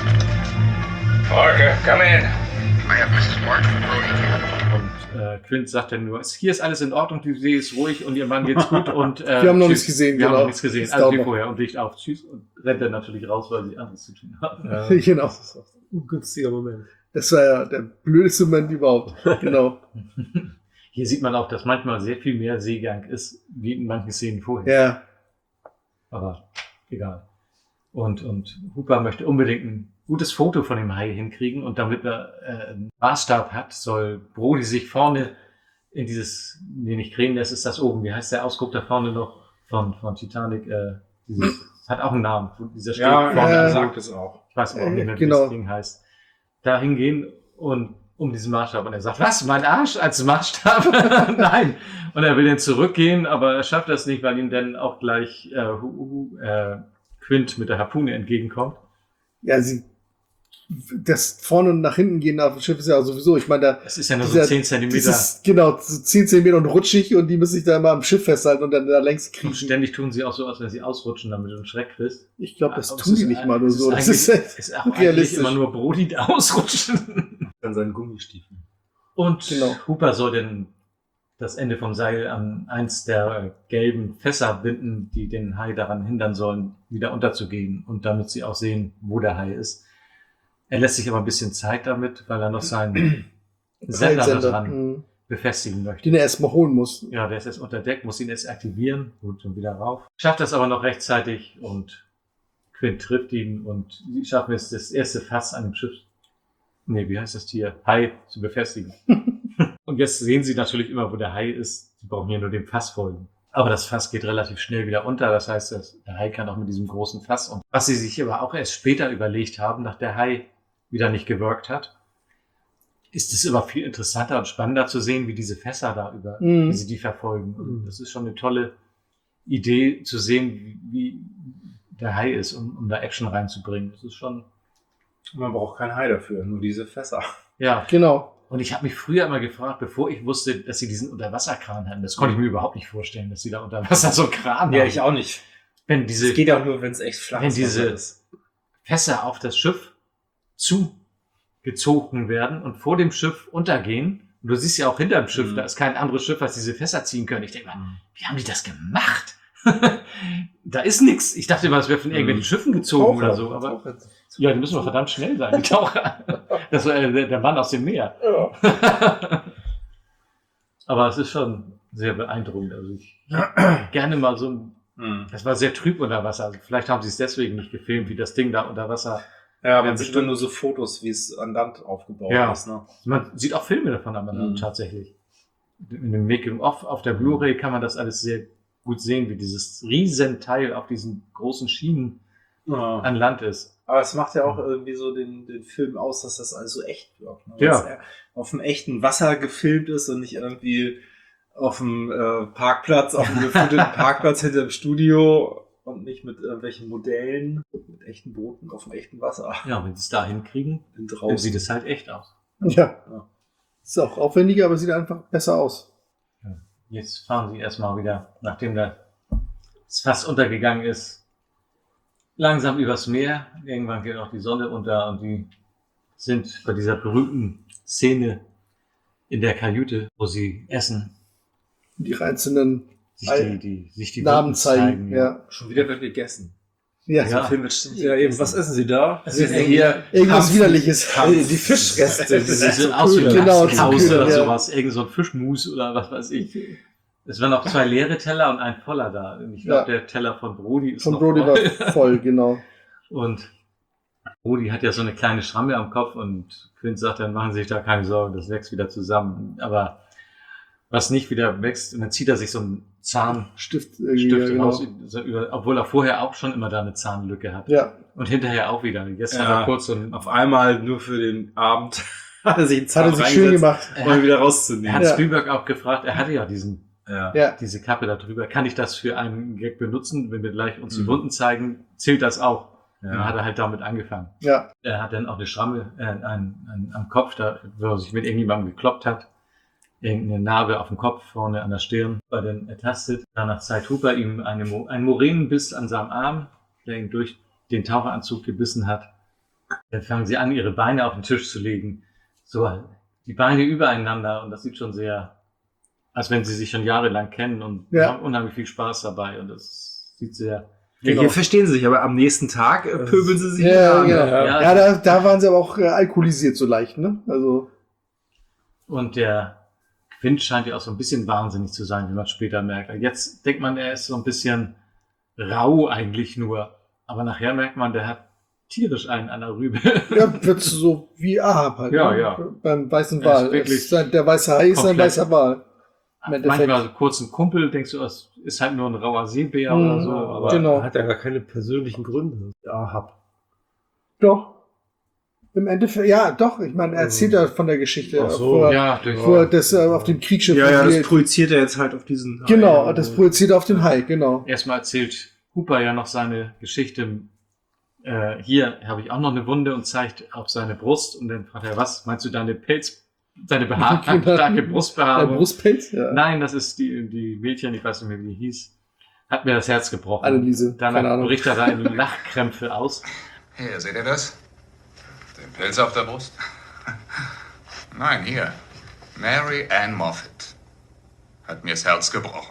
Orca. Orca, come in. I have Mrs. Mark from Brody here. Und Quint sagt dann nur, hier ist alles in Ordnung, die See ist ruhig und ihr Mann geht's gut. Und wir haben noch nichts gesehen, wir haben noch nichts gesehen, also wie vorher. Und Licht auf, tschüss. Und rennt dann natürlich raus, weil sie anderes zu tun haben. Genau. Das ist auch ein ungünstiger Moment. Das war ja der blödeste Moment überhaupt. Genau. Hier sieht man auch, dass manchmal sehr viel mehr Seegang ist, wie in manchen Szenen vorher. Ja. Aber egal. Und Hooper möchte unbedingt ein gutes Foto von dem Hai hinkriegen und damit er einen Maßstab hat, soll Brody sich vorne in dieses, nicht Krähen, das ist das oben, wie heißt der Ausguck da vorne noch von Titanic, hat auch einen Namen, dieser steht vorne. Er sagt es auch. Ich weiß aber auch nicht mehr, wie genau. das Ding heißt. Da hingehen und um diesen Maßstab. Und er sagt, was, mein Arsch als Maßstab? Nein. Und er will dann zurückgehen, aber er schafft das nicht, weil ihm dann auch gleich Quint mit der Harpune entgegenkommt. Ja, das vorne und nach hinten gehen auf dem Schiff ist ja sowieso, ich meine, das ist ja nur so 10 Zentimeter. Genau, so 10 Zentimeter und rutschig und die müssen sich da immer am Schiff festhalten und dann da längs kriegen. Und ständig tun sie auch so, als wenn sie ausrutschen, damit du einen Schreck kriegst. Ich glaube, das tun die nicht mal nur so. Das ist auch realistisch. Immer nur Brody, der ausrutschen. Dann seinen Gummistiefeln. Und Hooper soll dann das Ende vom Seil an eins der gelben Fässer binden, die den Hai daran hindern sollen, wieder unterzugehen und damit sie auch sehen, wo der Hai ist. Er lässt sich aber ein bisschen Zeit damit, weil er noch seinen Sender da dran befestigen möchte. Den er erstmal holen muss. Ja, der ist jetzt unter Deck, muss ihn erst aktivieren, gut, und wieder rauf. Schafft das aber noch rechtzeitig und Quint trifft ihn und sie schaffen es, das erste Fass an dem Schiff, wie heißt das Tier? Hai zu befestigen. Und jetzt sehen sie natürlich immer, wo der Hai ist. Sie brauchen ja nur dem Fass folgen. Aber das Fass geht relativ schnell wieder unter. Das heißt, der Hai kann auch mit diesem großen Fass. Und was sie sich aber auch erst später überlegt haben, nach der Hai wieder nicht gewirkt hat, ist es aber viel interessanter und spannender zu sehen, wie diese Fässer da wie sie die verfolgen. Und das ist schon eine tolle Idee zu sehen, wie der Hai ist, um da Action reinzubringen. Das ist schon... Man braucht keinen Hai dafür, nur diese Fässer. Ja, genau. Und ich habe mich früher immer gefragt, bevor ich wusste, dass sie diesen Unterwasserkran hatten, das konnte ich mir überhaupt nicht vorstellen, dass sie da unter Wasser so einen Kran haben. Ja, ich auch nicht. Das geht auch nur, wenn es echt flach ist. Wenn diese Fässer auf das Schiff zugezogen werden und vor dem Schiff untergehen, und du siehst ja auch hinter dem Schiff, da ist kein anderes Schiff, was diese Fässer ziehen können. Ich denke mal, wie haben die das gemacht? Da ist nichts. Ich dachte immer, es wäre von irgendwelchen Schiffen gezogen oder so. Aber ja, die müssen doch verdammt schnell sein, die Taucher. Das war der Mann aus dem Meer. Ja. Aber es ist schon sehr beeindruckend. Also ich gerne mal so ein... Das war sehr trüb unter Wasser. Also vielleicht haben sie es deswegen nicht gefilmt, wie das Ding da unter Wasser... Ja, man sieht nur so Fotos, wie es an Land aufgebaut ist. Ne? Man sieht auch Filme davon, aber tatsächlich. In dem Making-of auf der Blu-ray kann man das alles sehr gut sehen, wie dieses Riesenteil auf diesen großen Schienen an Land ist. Aber es macht ja auch irgendwie so den Film aus, dass das alles so echt wirkt. Ne? Ja. Dass er auf dem echten Wasser gefilmt ist und nicht irgendwie auf dem Parkplatz, auf dem gefüllten Parkplatz hinter dem Studio und nicht mit irgendwelchen Modellen, mit echten Booten auf dem echten Wasser. Ja, wenn sie es da hinkriegen, dann sieht es halt echt aus. Ja. Ist auch aufwendiger, aber sieht einfach besser aus. Jetzt fahren sie erstmal wieder, nachdem das Fass untergegangen ist, langsam übers Meer. Irgendwann geht auch die Sonne unter und die sind bei dieser berühmten Szene in der Kajüte, wo sie essen. Die einzelnen sich die Namen zeigen. Ja. Schon wieder wird gegessen. Ja. Der Film wird eben, was essen Sie da? Das ist hier irgendwas Widerliches. Die Fischreste. Diese aus wie Lachskrause oder sowas. Irgend so ein Fischmus oder was weiß ich. Es waren noch 2 leere Teller und ein voller da. Ich glaube, der Teller von Brody ist noch voll. War voll, genau. Und Brody hat ja so eine kleine Schramme am Kopf und Quint sagt, dann machen Sie sich da keine Sorgen, das wächst wieder zusammen. Aber was nicht wieder wächst, und dann zieht er sich so einen Zahnstift raus, obwohl er vorher auch schon immer da eine Zahnlücke hat. Ja. Und hinterher auch wieder. Jetzt hat er kurz so ein... Auf einmal nur für den Abend hat er sich einen Zahn schön gemacht, um ihn wieder rauszunehmen. Er hat Spielberg auch gefragt, er hatte ja diese Kappe da drüber. Kann ich das für einen Gag benutzen? Wenn wir gleich uns die Wunden zeigen, zählt das auch. Ja. Dann hat er halt damit angefangen. Ja. Er hat dann auch eine Schramme am Kopf, da, wo er sich mit irgendjemandem gekloppt hat. Irgendeine Narbe auf dem Kopf, vorne an der Stirn, war dann ertastet. Danach zeigt Hooper ihm einen Moränenbiss an seinem Arm, der ihn durch den Taucheranzug gebissen hat. Dann fangen sie an, ihre Beine auf den Tisch zu legen. So, die Beine übereinander, und das sieht schon sehr, als wenn sie sich schon jahrelang kennen und haben unheimlich viel Spaß dabei, und das sieht sehr... Ja, hier verstehen sie sich, aber am nächsten Tag pöbeln sie sich wieder an. Ja, da waren sie aber auch alkoholisiert so leicht, ne? Also. Und der Quint scheint ja auch so ein bisschen wahnsinnig zu sein, wie man später merkt. Jetzt denkt man, er ist so ein bisschen rau eigentlich nur. Aber nachher merkt man, der hat tierisch einen an der Rübe. Ja, wird so wie Ahab halt. Ja, ne? ja. Beim weißen Wal. Der weiße Hai ist ein weißer Wal. Manchmal so kurz ein Kumpel, denkst du, es ist halt nur ein rauer Seebär oder so. Aber er hat ja gar keine persönlichen Gründe. Ahab. Doch. Im Endeffekt, ja, doch. Ich meine, er erzählt ja von der Geschichte. Ach so, wo das auf dem Kriegsschiff. Ja, das projiziert er jetzt halt auf diesen Hai. Genau, das projiziert auf den Hai, genau. Erstmal erzählt Hooper ja noch seine Geschichte. Hier habe ich auch noch eine Wunde, und zeigt auf seine Brust. Und dann fragt er, was meinst du, deine starke Brustbehaarung? Dein Brustpelz? Ja. Nein, das ist die Mädchen, ich weiß nicht mehr, wie die hieß. Hat mir das Herz gebrochen. Anneliese. Danach bricht er da in Lachkrämpfe aus. Hier, seht ihr das? Den Pilz auf der Brust? Nein, hier. Mary Ann Moffat. Hat mir das Herz gebrochen.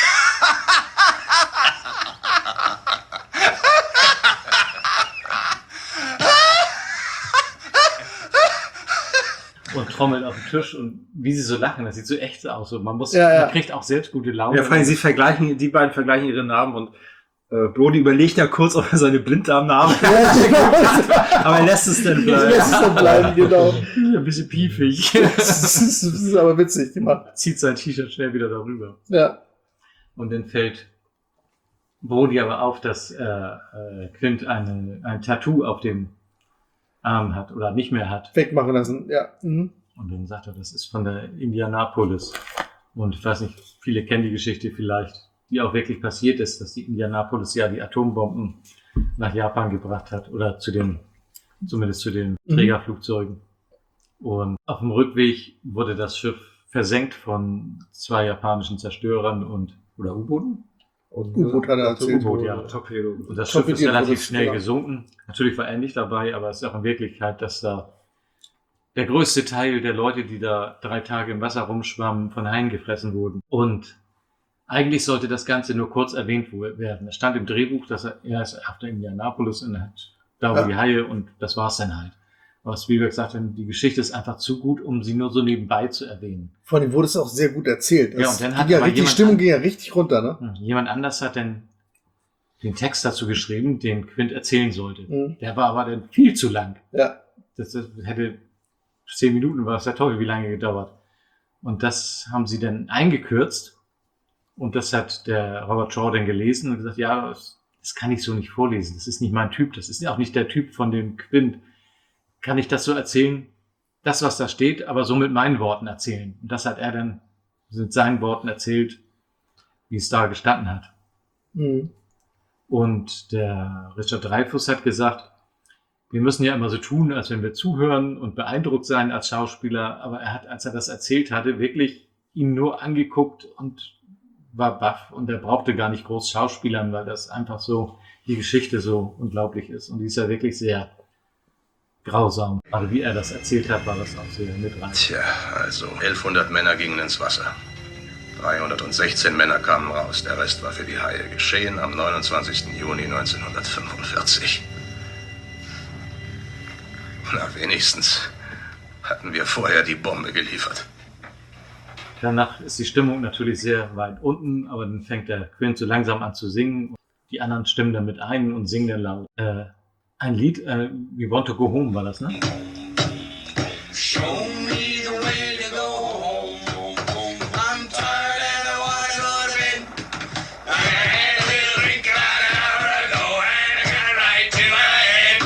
Und trommelt auf den Tisch und wie sie so lachen, das sieht so echt aus. So, man kriegt auch selbst gute Laune. Ja, vor allem die beiden vergleichen ihre Namen und Brody überlegt ja kurz, ob er seine Blinddarmnamen aber er lässt es dann bleiben. Genau. Ein bisschen piefig. Das ist aber witzig gemacht. Zieht sein T-Shirt schnell wieder darüber. Ja. Und dann fällt Brody aber auf, dass Quint ein Tattoo auf dem Arm hat oder nicht mehr hat. Wegmachen lassen, ja. Mhm. Und dann sagt er, das ist von der Indianapolis. Und ich weiß nicht, viele kennen die Geschichte vielleicht, die auch wirklich passiert ist, dass die Indianapolis ja die Atombomben nach Japan gebracht hat oder zumindest zu den Trägerflugzeugen. Und auf dem Rückweg wurde das Schiff versenkt von 2 japanischen Zerstörern oder U-Booten. U-Boot hat er erzählt. U-Boot, ja. Torpedo. Und das Schiff ist relativ schnell gesunken. Natürlich war er nicht dabei, aber es ist auch in Wirklichkeit, dass da der größte Teil der Leute, die da 3 Tage im Wasser rumschwammen, von Haien gefressen wurden. Und eigentlich sollte das Ganze nur kurz erwähnt werden. Es stand im Drehbuch, dass er ist auf der Indianapolis und hat da wo die Haie und das war's dann halt. Aber Spielberg sagte, die Geschichte ist einfach zu gut, um sie nur so nebenbei zu erwähnen. Vor allem wurde es auch sehr gut erzählt. Ja, und dann hat die Stimmung ging ja richtig runter, ne? Jemand anders hat dann den Text dazu geschrieben, den Quint erzählen sollte. Der war aber dann viel zu lang. Ja. Das hätte 10 Minuten, war es ja toll, wie lange gedauert. Und das haben sie dann eingekürzt. Und das hat der Robert Shaw dann gelesen und gesagt, ja, das kann ich so nicht vorlesen. Das ist nicht mein Typ. Das ist auch nicht der Typ von dem Quint. Kann ich das so erzählen? Das, was da steht, aber so mit meinen Worten erzählen. Und das hat er dann mit seinen Worten erzählt, wie es da gestanden hat. Mhm. Und der Richard Dreyfuss hat gesagt, wir müssen ja immer so tun, als wenn wir zuhören und beeindruckt sein als Schauspieler. Aber er hat, als er das erzählt hatte, wirklich ihn nur angeguckt und war baff. Und er brauchte gar nicht groß schauspielern, weil das einfach so, die Geschichte so unglaublich ist. Und die ist ja wirklich sehr grausam. Also wie er das erzählt hat, war das auch sehr mit rein. Tja, also 1100 Männer gingen ins Wasser. 316 Männer kamen raus. Der Rest war für die Haie. Geschehen am 29. Juni 1945. Na, wenigstens hatten wir vorher die Bombe geliefert. Danach ist die Stimmung natürlich sehr weit unten, aber dann fängt der Quint so langsam an zu singen. Die anderen stimmen dann mit ein und singen dann laut. Ein Lied, We Want to Go Home war das, ne? Show me the way to go home, home, home. I'm tired and I wanna go to bed. I had a little drink about an hour ago and I got right to my head.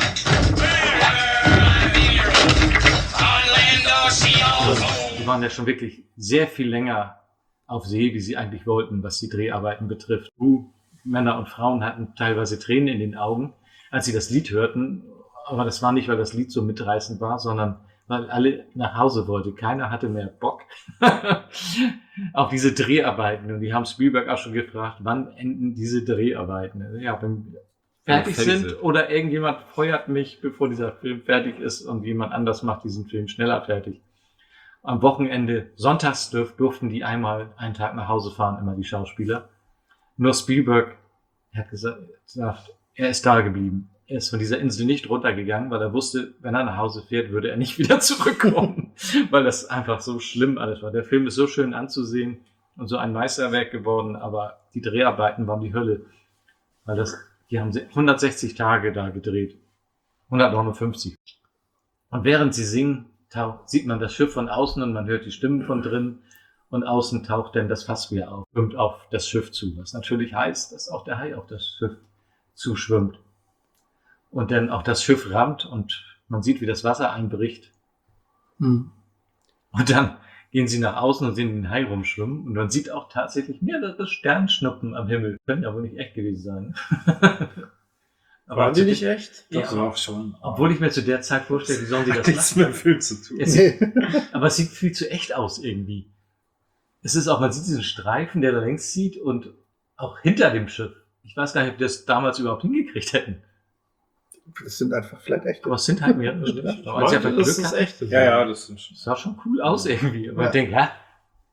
On land or sea or home. Die waren ja schon wirklich sehr viel länger auf See, wie sie eigentlich wollten, was die Dreharbeiten betrifft. Männer und Frauen hatten teilweise Tränen in den Augen, als sie das Lied hörten. Aber das war nicht, weil das Lied so mitreißend war, sondern weil alle nach Hause wollten. Keiner hatte mehr Bock auf diese Dreharbeiten. Und die haben Spielberg auch schon gefragt, wann enden diese Dreharbeiten? Ja, wenn wir fertig sind oder irgendjemand feuert mich, bevor dieser Film fertig ist und jemand anders macht diesen Film schneller fertig. Am Wochenende, sonntags durften die einmal einen Tag nach Hause fahren, immer die Schauspieler. Nur Spielberg hat gesagt, er ist da geblieben. Er ist von dieser Insel nicht runtergegangen, weil er wusste, wenn er nach Hause fährt, würde er nicht wieder zurückkommen, weil das einfach so schlimm alles war. Der Film ist so schön anzusehen und so ein Meisterwerk geworden, aber die Dreharbeiten waren die Hölle, weil die haben 160 Tage da gedreht, 159. Und während sie singen, sieht man das Schiff von außen und man hört die Stimmen von drin und außen taucht dann das Fass wieder auf, schwimmt auf das Schiff zu, was natürlich heißt, dass auch der Hai auf das Schiff zuschwimmt. Und dann auch das Schiff rammt und man sieht, wie das Wasser einbricht. Und dann gehen sie nach außen und sehen den Hai rumschwimmen und man sieht auch tatsächlich mehrere Sternschnuppen am Himmel. Können ja wohl nicht echt gewesen sein. Aber waren die nicht echt? Ja, doch schon. Obwohl ich mir zu der Zeit vorstelle, wie sollen sie das nichts mit dem Film zu tun. Aber es sieht viel zu echt aus irgendwie. Es ist auch, man sieht diesen Streifen, der da längs zieht und auch hinter dem Schiff. Ich weiß gar nicht, ob wir das damals überhaupt hingekriegt hätten. Das sind einfach vielleicht echt. Aber es sind halt mehrere Stücke. Das ist echt. Ja, das sind sah schon cool aus irgendwie. Aber ich denke,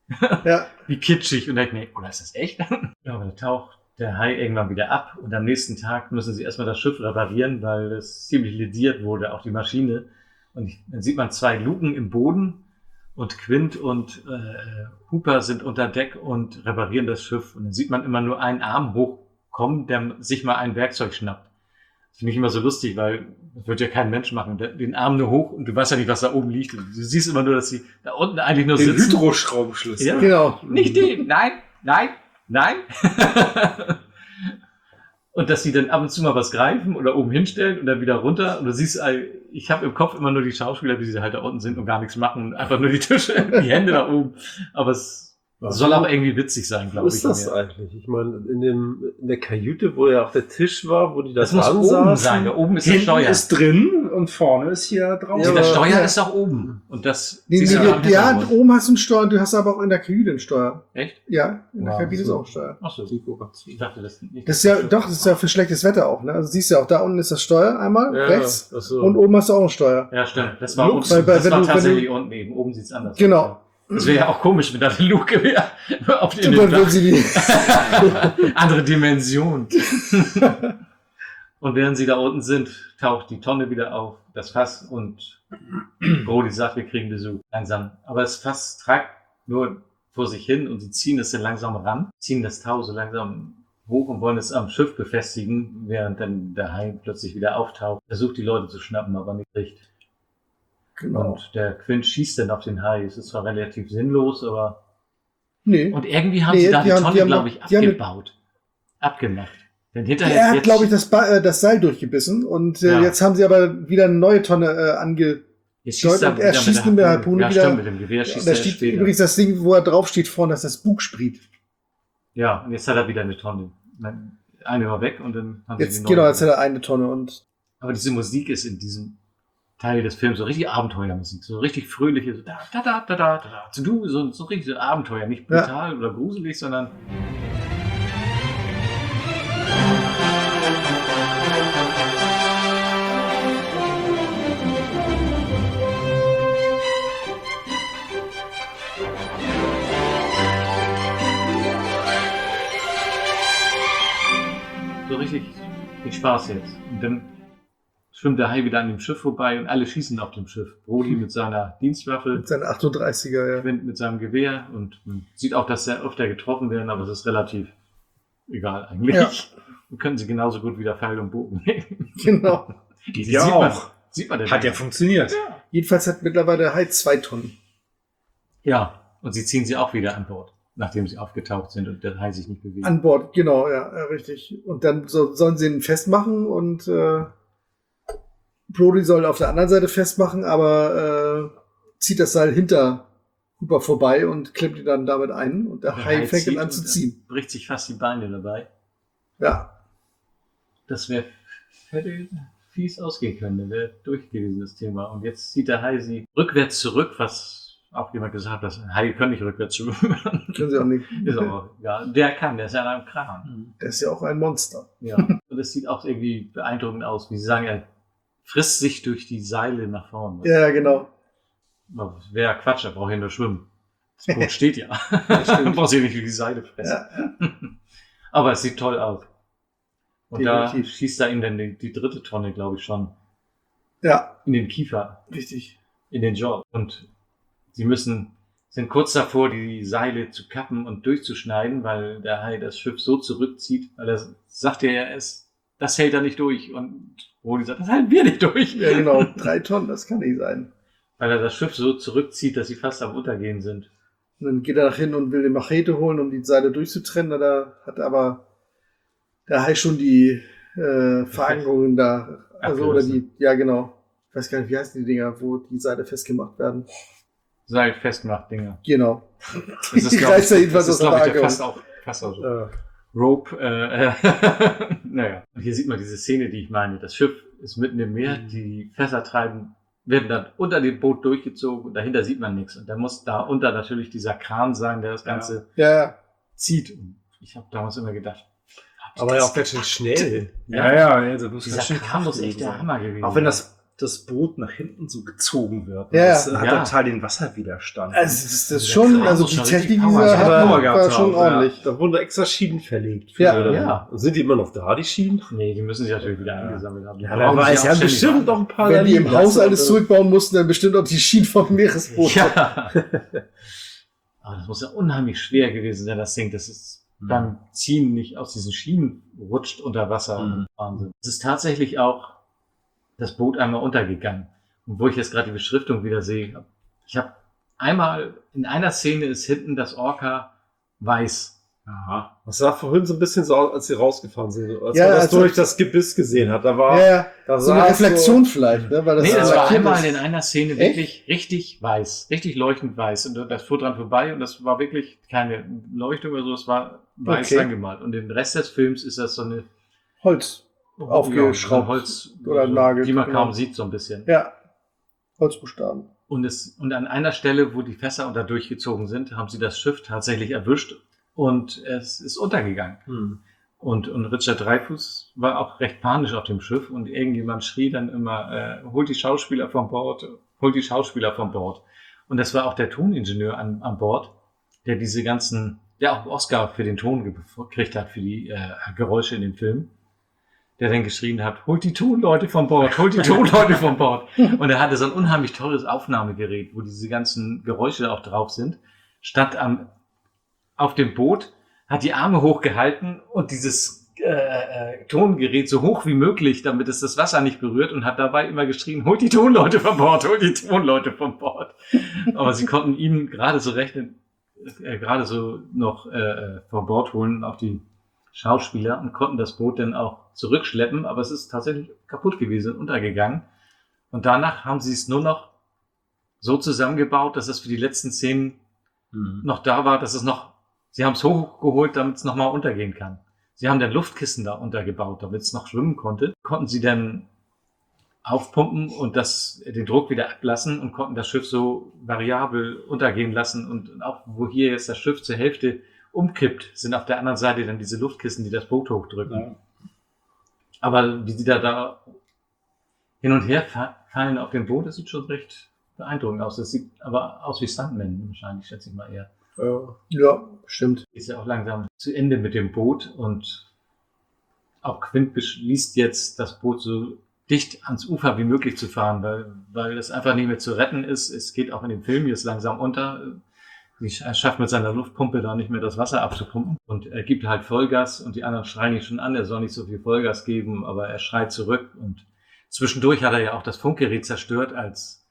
Ja. Wie kitschig. Und dann denke ich mir, oder ist das echt? Ja, aber da taucht der Hai irgendwann wieder ab und am nächsten Tag müssen sie erstmal das Schiff reparieren, weil es ziemlich lediert wurde, auch die Maschine. Und dann sieht man 2 Luken im Boden und Quint und Hooper sind unter Deck und reparieren das Schiff. Und dann sieht man immer nur einen Arm hochkommen, der sich mal ein Werkzeug schnappt. Das finde ich immer so lustig, weil das wird ja kein Mensch machen. Den Arm nur hoch und du weißt ja nicht, was da oben liegt. Du siehst immer nur, dass sie da unten eigentlich nur den sitzen. Hydroschraubenschlüssel. Ja? Genau. Nicht den, nein. Und dass sie dann ab und zu mal was greifen oder oben hinstellen und dann wieder runter. Und du siehst, ich habe im Kopf immer nur die Schauspieler, wie sie halt da unten sind und gar nichts machen und einfach nur die Tische, die Hände da oben. Aber es soll auch irgendwie witzig sein, glaube ich. Wo ist das eigentlich? Ich meine, in der Kajüte, wo ja auch der Tisch war, wo die das muss oben sein. Da oben ist das Steuer. Ist drin und vorne ist hier draußen. Ja, das Steuer ist auch oben. Und das ja, oben hast du ein Steuer, du hast aber auch in der Kajüte ein Steuer. Echt? Ja, in der Kabine ist auch ein Steuer. Achso, ich dachte das nicht. Das ist ja, doch, das ist ja für schlechtes Wetter auch, ne? Also siehst du ja auch, da unten ist das Steuer einmal, rechts, und oben hast du auch ein Steuer. Ja, stimmt. Das war, tatsächlich unten eben. Oben sieht's anders aus. Genau. Das wäre ja auch komisch, wenn da eine Luke wäre. Auf den andere Dimension. Und während sie da unten sind, taucht die Tonne wieder auf, das Fass, und Brody sagt, wir kriegen Besuch. Langsam. Aber das Fass tragt nur vor sich hin und sie ziehen es dann langsam ran, ziehen das Tau so langsam hoch und wollen es am Schiff befestigen, während dann der Hai plötzlich wieder auftaucht. Versucht die Leute zu schnappen, aber nicht richtig. Genau. Und der Quint schießt dann auf den Hai. Es ist zwar relativ sinnlos, aber... Nee. Und irgendwie haben sie da die Tonne, glaube ich, abgebaut. Abgemacht. Denn hinterher er hat, glaube ich, das Seil durchgebissen und jetzt haben sie aber wieder eine neue Tonne Jetzt schießt er, und er schießt mit der Harpune wieder. Stimmt, mit dem Gewehr schießt da steht später. Übrigens das Ding, wo er drauf steht vorne, dass das Bugspriet. Ja, und jetzt hat er wieder eine Tonne. Eine war weg und dann haben jetzt, sie die genau, jetzt hat er eine Tonne. Aber diese Musik ist in diesem Teil des Films so richtig Abenteuermusik, so richtig fröhliche, so so richtig Abenteuer, nicht brutal oder gruselig, sondern so richtig viel Spaß jetzt. Und dann schwimmt der Hai wieder an dem Schiff vorbei und alle schießen auf dem Schiff. Brody mit seiner Dienstwaffe. Mit seinem 38er, ja. Quint mit seinem Gewehr und man sieht auch, dass sehr öfter getroffen werden, aber es ist relativ egal eigentlich. Ja. Und können sie genauso gut wieder Pfeil und Bogen nehmen. Genau. Ja auch. Sieht man hat ja funktioniert. Ja. Jedenfalls hat mittlerweile der Hai 2 Tonnen. Ja, und sie ziehen sie auch wieder an Bord, nachdem sie aufgetaucht sind und der Hai sich nicht bewegt. An Bord, genau, ja, richtig. Und dann sollen sie ihn festmachen und Brody soll auf der anderen Seite festmachen, aber zieht das Seil hinter Hooper vorbei und klemmt ihn dann damit ein und der Hai fängt ihn an zu ziehen. Bricht sich fast die Beine dabei. Ja. Das hätte fies ausgehen können, der wäre durch gewesen, das Thema. Und jetzt zieht der Hai sie rückwärts zurück, was auch jemand gesagt hat, dass Haie können nicht rückwärts schwimmen. Können sie auch nicht. Ist aber, ja, der ist ja ein Kran. Der ist ja auch ein Monster. Ja. Und es sieht auch irgendwie beeindruckend aus, wie sie sagen, er frisst sich durch die Seile nach vorne. Ja, genau. Wäre Quatsch, er braucht ja nur schwimmen. Das Boot steht ja. Man braucht sich nicht durch die Seile fressen. Ja. Aber es sieht toll aus. Und definitiv. Da schießt er ihm dann die dritte Tonne, glaube ich, schon. Ja. In den Kiefer. Richtig. In den Jaw. Und sie sind kurz davor, die Seile zu kappen und durchzuschneiden, weil der Hai das Schiff so zurückzieht, weil er sagt ja, das hält er nicht durch. Und Brody sagt, das halten wir nicht durch. Ja, genau. 3 Tonnen, das kann nicht sein. Weil er das Schiff so zurückzieht, dass sie fast am Untergehen sind. Und dann geht er nach hinten und will eine Machete holen, um die Seile durchzutrennen. Da hat aber der Hai schon die Verankerungen da. Also, oder die, ja genau. Ich weiß gar nicht, wie heißen die Dinger, wo die Seile festgemacht werden. Seilfestmacht-Dinger. Genau. Das ist, glaube ich, fast auch so. Rope. Naja. Und hier sieht man diese Szene, die ich meine. Das Schiff ist mitten im Meer, die Fässer werden dann unter dem Boot durchgezogen und dahinter sieht man nichts. Und da muss da unter natürlich dieser Kran sein, der das Ganze zieht. Und ich habe damals immer gedacht, aber ja auch ganz schön schnell. Ja, also dieser Kran muss echt der Hammer gewesen sein. Auch wenn das das Boot nach hinten so gezogen wird. Ja, Das hat ja. total den Wasserwiderstand. Also das ist schon, also die schon Technik richtig dieser Power hat war schon ordentlich. Da wurden extra Schienen verlegt. Ja. Sind die immer noch da, die Schienen? Nee, die müssen sich natürlich wieder eingesammelt haben. Ja, wer weiß, ja, bestimmt noch ein paar. Wenn die im liegen Haus lassen, alles oder? zurückbauen mussten, dann bestimmt auch die Schienen vom Meeresboot. Ja. Aber das muss ja unheimlich schwer gewesen sein, das Ding. Das ist beim Ziehen nicht aus diesen Schienen rutscht unter Wasser. Wahnsinn. Es ist tatsächlich auch das Boot einmal untergegangen. Und wo ich jetzt gerade die Beschriftung wieder sehe, ich habe einmal, in einer Szene ist hinten das Orca weiß. Aha. Das sah vorhin so ein bisschen so aus, als sie rausgefahren sind. Als Ja, man das also- durch das Gebiss gesehen hat. Da war, Da so eine Reflexion vielleicht, ne? Weil das Nee, das war lackiert einmal ist. in einer Szene wirklich richtig weiß, richtig leuchtend weiß. Und das fuhr dran vorbei und das war wirklich keine Leuchtung oder so, es war weiß angemalt. Und den Rest des Films ist das so eine Holz aufgeschraubt Holz, oder Nagel, die man genau. kaum sieht, so ein bisschen. Ja, Holzbuchstaben. Und an einer Stelle, wo die Fässer unter durchgezogen sind, haben sie das Schiff tatsächlich erwischt und es ist untergegangen. Und Richard Dreyfuss war auch recht panisch auf dem Schiff und irgendjemand schrie dann immer, holt die Schauspieler von Bord, holt die Schauspieler von Bord. Und das war auch der Toningenieur an Bord, der diese ganzen, der auch einen Oscar für den Ton gekriegt hat, für die Geräusche in dem Film, der dann geschrien hat, holt die Tonleute von Bord, holt die Tonleute von Bord. Und er hatte so ein unheimlich teures Aufnahmegerät, wo diese ganzen Geräusche auch drauf sind, stand auf dem Boot, hat die Arme hochgehalten und dieses Tongerät so hoch wie möglich, damit es das Wasser nicht berührt und hat dabei immer geschrien, holt die Tonleute von Bord, holt die Tonleute von Bord. Aber sie konnten ihn gerade so noch von Bord holen auf die Schauspieler und konnten das Boot dann auch zurückschleppen, aber es ist tatsächlich kaputt gewesen, untergegangen. Und danach haben sie es nur noch so zusammengebaut, dass es für die letzten Szenen noch da war, dass es noch, sie haben es hochgeholt, damit es nochmal untergehen kann. Sie haben dann Luftkissen da untergebaut, damit es noch schwimmen konnte. Konnten sie dann aufpumpen und den Druck wieder ablassen und konnten das Schiff so variabel untergehen lassen. Und auch wo hier jetzt das Schiff zur Hälfte umkippt, sind auf der anderen Seite dann diese Luftkissen, die das Boot hochdrücken. Ja. Aber wie sie da hin und her fallen auf dem Boot, das sieht schon recht beeindruckend aus. Das sieht aber aus wie Stuntmen wahrscheinlich, schätze ich mal eher. Ja, stimmt. Ist ja auch langsam zu Ende mit dem Boot und auch Quint beschließt jetzt, das Boot so dicht ans Ufer wie möglich zu fahren, weil es einfach nicht mehr zu retten ist. Es geht auch in dem Film jetzt langsam unter. Er schafft mit seiner Luftpumpe da nicht mehr das Wasser abzupumpen und er gibt halt Vollgas und die anderen schreien ihn schon an, er soll nicht so viel Vollgas geben, aber er schreit zurück und zwischendurch hat er ja auch das Funkgerät zerstört, als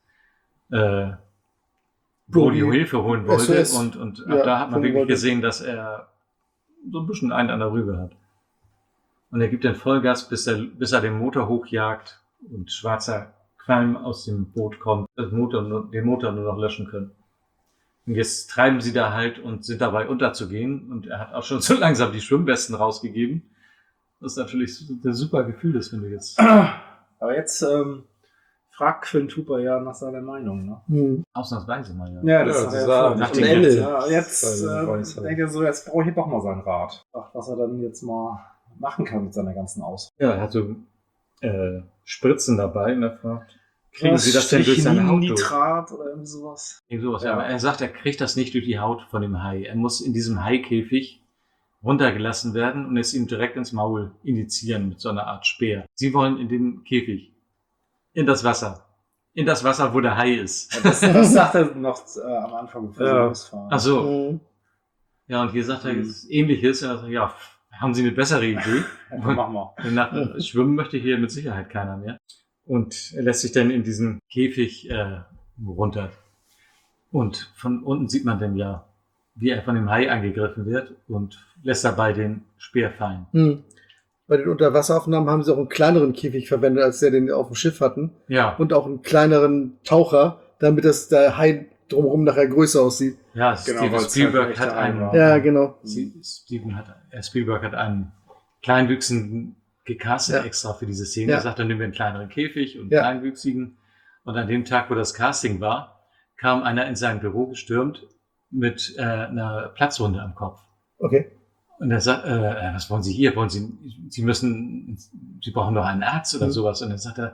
Brody Hilfe holen wollte und ab da hat man wirklich gesehen, dass er so ein bisschen einen an der Rübe hat. Und er gibt dann Vollgas, bis er den Motor hochjagt und schwarzer Qualm aus dem Boot kommt, den Motor nur noch löschen können. Und jetzt treiben sie da halt und sind dabei unterzugehen. Und er hat auch schon so langsam die Schwimmwesten rausgegeben. Das ist natürlich ein super Gefühl, das finde ich jetzt. Aber jetzt fragt Quint Hooper ja nach seiner Meinung. Ne? Ausnahmsweise mal, ja. Ja, das ist ja nach dem Ende. Ja, jetzt denke ich so, jetzt brauche ich doch mal seinen Rat. Was er dann jetzt mal machen kann mit seiner ganzen Ausrüstung. Ja, er hat so Spritzen dabei und er fragt, kriegen Sie das denn durch seine Haut Nitrat oder irgendwie sowas? Ja. Aber er sagt, er kriegt das nicht durch die Haut von dem Hai. Er muss in diesem Haikäfig runtergelassen werden und es ihm direkt ins Maul injizieren mit so einer Art Speer. Sie wollen in den Käfig, in das Wasser, wo der Hai ist. Ja, das sagt er noch am Anfang, bevor sie losfahren. Ach so. Ja, und hier sagt er Ähnliches. Er sagt, ja, haben Sie eine bessere Idee? Ja, machen wir. Nach Schwimmen möchte hier mit Sicherheit keiner mehr. Und er lässt sich dann in diesen Käfig runter. Und von unten sieht man dann ja, wie er von dem Hai angegriffen wird und lässt dabei den Speer fallen. Bei den Unterwasseraufnahmen haben sie auch einen kleineren Käfig verwendet, als der den auf dem Schiff hatten. Ja. Und auch einen kleineren Taucher, damit der Hai drumherum nachher größer aussieht. Ja, Steven Spielberg hat einen. Ja, genau. Spielberg hat einen Kleinwüchsigen gecastet extra für diese Szene. Er sagt, dann nehmen wir einen kleineren Käfig und einen Kleinwüchsigen. Und an dem Tag, wo das Casting war, kam einer in sein Büro gestürmt mit einer Platzwunde am Kopf. Okay. Und er sagt, was wollen Sie hier? Sie brauchen doch einen Arzt oder sowas. Und dann sagt er,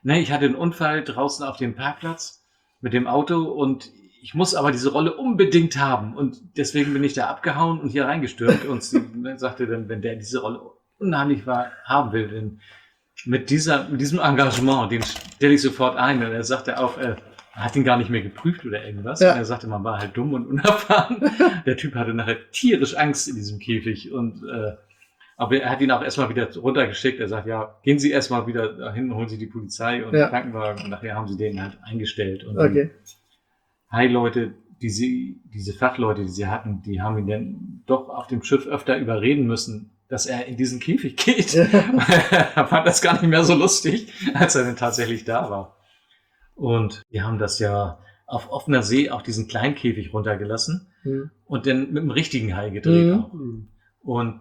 Nee, ich hatte einen Unfall draußen auf dem Parkplatz mit dem Auto und ich muss aber diese Rolle unbedingt haben. Und deswegen bin ich da abgehauen und hier reingestürmt. Und sie sagte dann, wenn der diese Rolle unheimlich haben will, denn mit diesem Engagement, den stelle ich sofort ein. Und er sagte auch, er hat ihn gar nicht mehr geprüft oder irgendwas. Ja. Und er sagte, man war halt dumm und unerfahren. Der Typ hatte nachher tierisch Angst in diesem Käfig. Aber er hat ihn auch erstmal wieder runtergeschickt. Er sagt, ja, gehen Sie erstmal wieder dahin, holen Sie die Polizei und den Krankenwagen. Und nachher haben sie den halt eingestellt. Und die Hai-Leute, diese Fachleute, die sie hatten, die haben ihn dann doch auf dem Schiff öfter überreden müssen, dass er in diesen Käfig geht. Er fand das gar nicht mehr so lustig, als er dann tatsächlich da war. Und die haben das ja auf offener See auch diesen kleinen Käfig runtergelassen und dann mit dem richtigen Hai gedreht auch. Und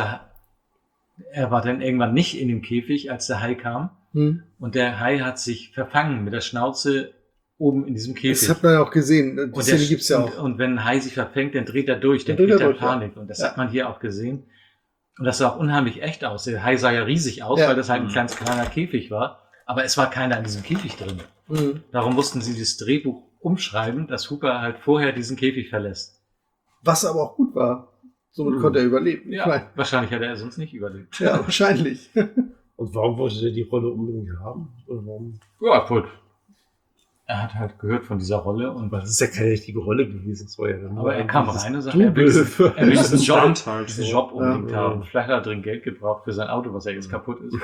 er war dann irgendwann nicht in dem Käfig, als der Hai kam. Und der Hai hat sich verfangen mit der Schnauze oben in diesem Käfig. Das hat man ja auch gesehen. Die Szene gibt's ja auch. Und wenn ein Hai sich verfängt, dann dreht er durch, dann kriegt er Panik. Und das hat man hier auch gesehen. Und das sah auch unheimlich echt aus. Der Hai sah ja riesig aus, weil das halt ein ganz kleiner Käfig war. Aber es war keiner in diesem Käfig drin. Darum mussten sie das Drehbuch umschreiben, dass Hooper halt vorher diesen Käfig verlässt. Was aber auch gut war. Somit konnte er überleben. Ja, wahrscheinlich hätte er sonst nicht überlebt. Ja, wahrscheinlich. Und warum wollte der die Rolle unbedingt haben? Oder warum? Ja, voll. Er hat halt gehört von dieser Rolle und das ist ja keine richtige Rolle gewesen. Das war ja dann aber er kam rein und sagte, er will diesen Job unbedingt haben. Vielleicht hat er dringend Geld gebraucht für sein Auto, was ja jetzt kaputt ist.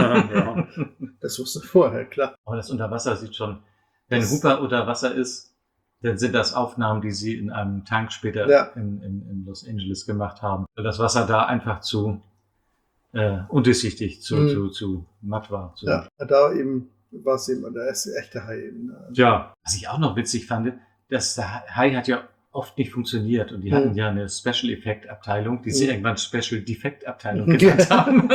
Das wusste vorher, klar. Aber das Unterwasser sieht schon, wenn Hooper unter Wasser ist, dann sind das Aufnahmen, die sie in einem Tank später in Los Angeles gemacht haben. Weil das Wasser da einfach zu undurchsichtig, zu matt war. Ja, da eben war es eben der echte Hai eben. Ja, was ich auch noch witzig fand, dass der Hai hat ja oft nicht funktioniert und die hatten ja eine Special Effect Abteilung, die sie irgendwann Special Defect Abteilung genannt haben.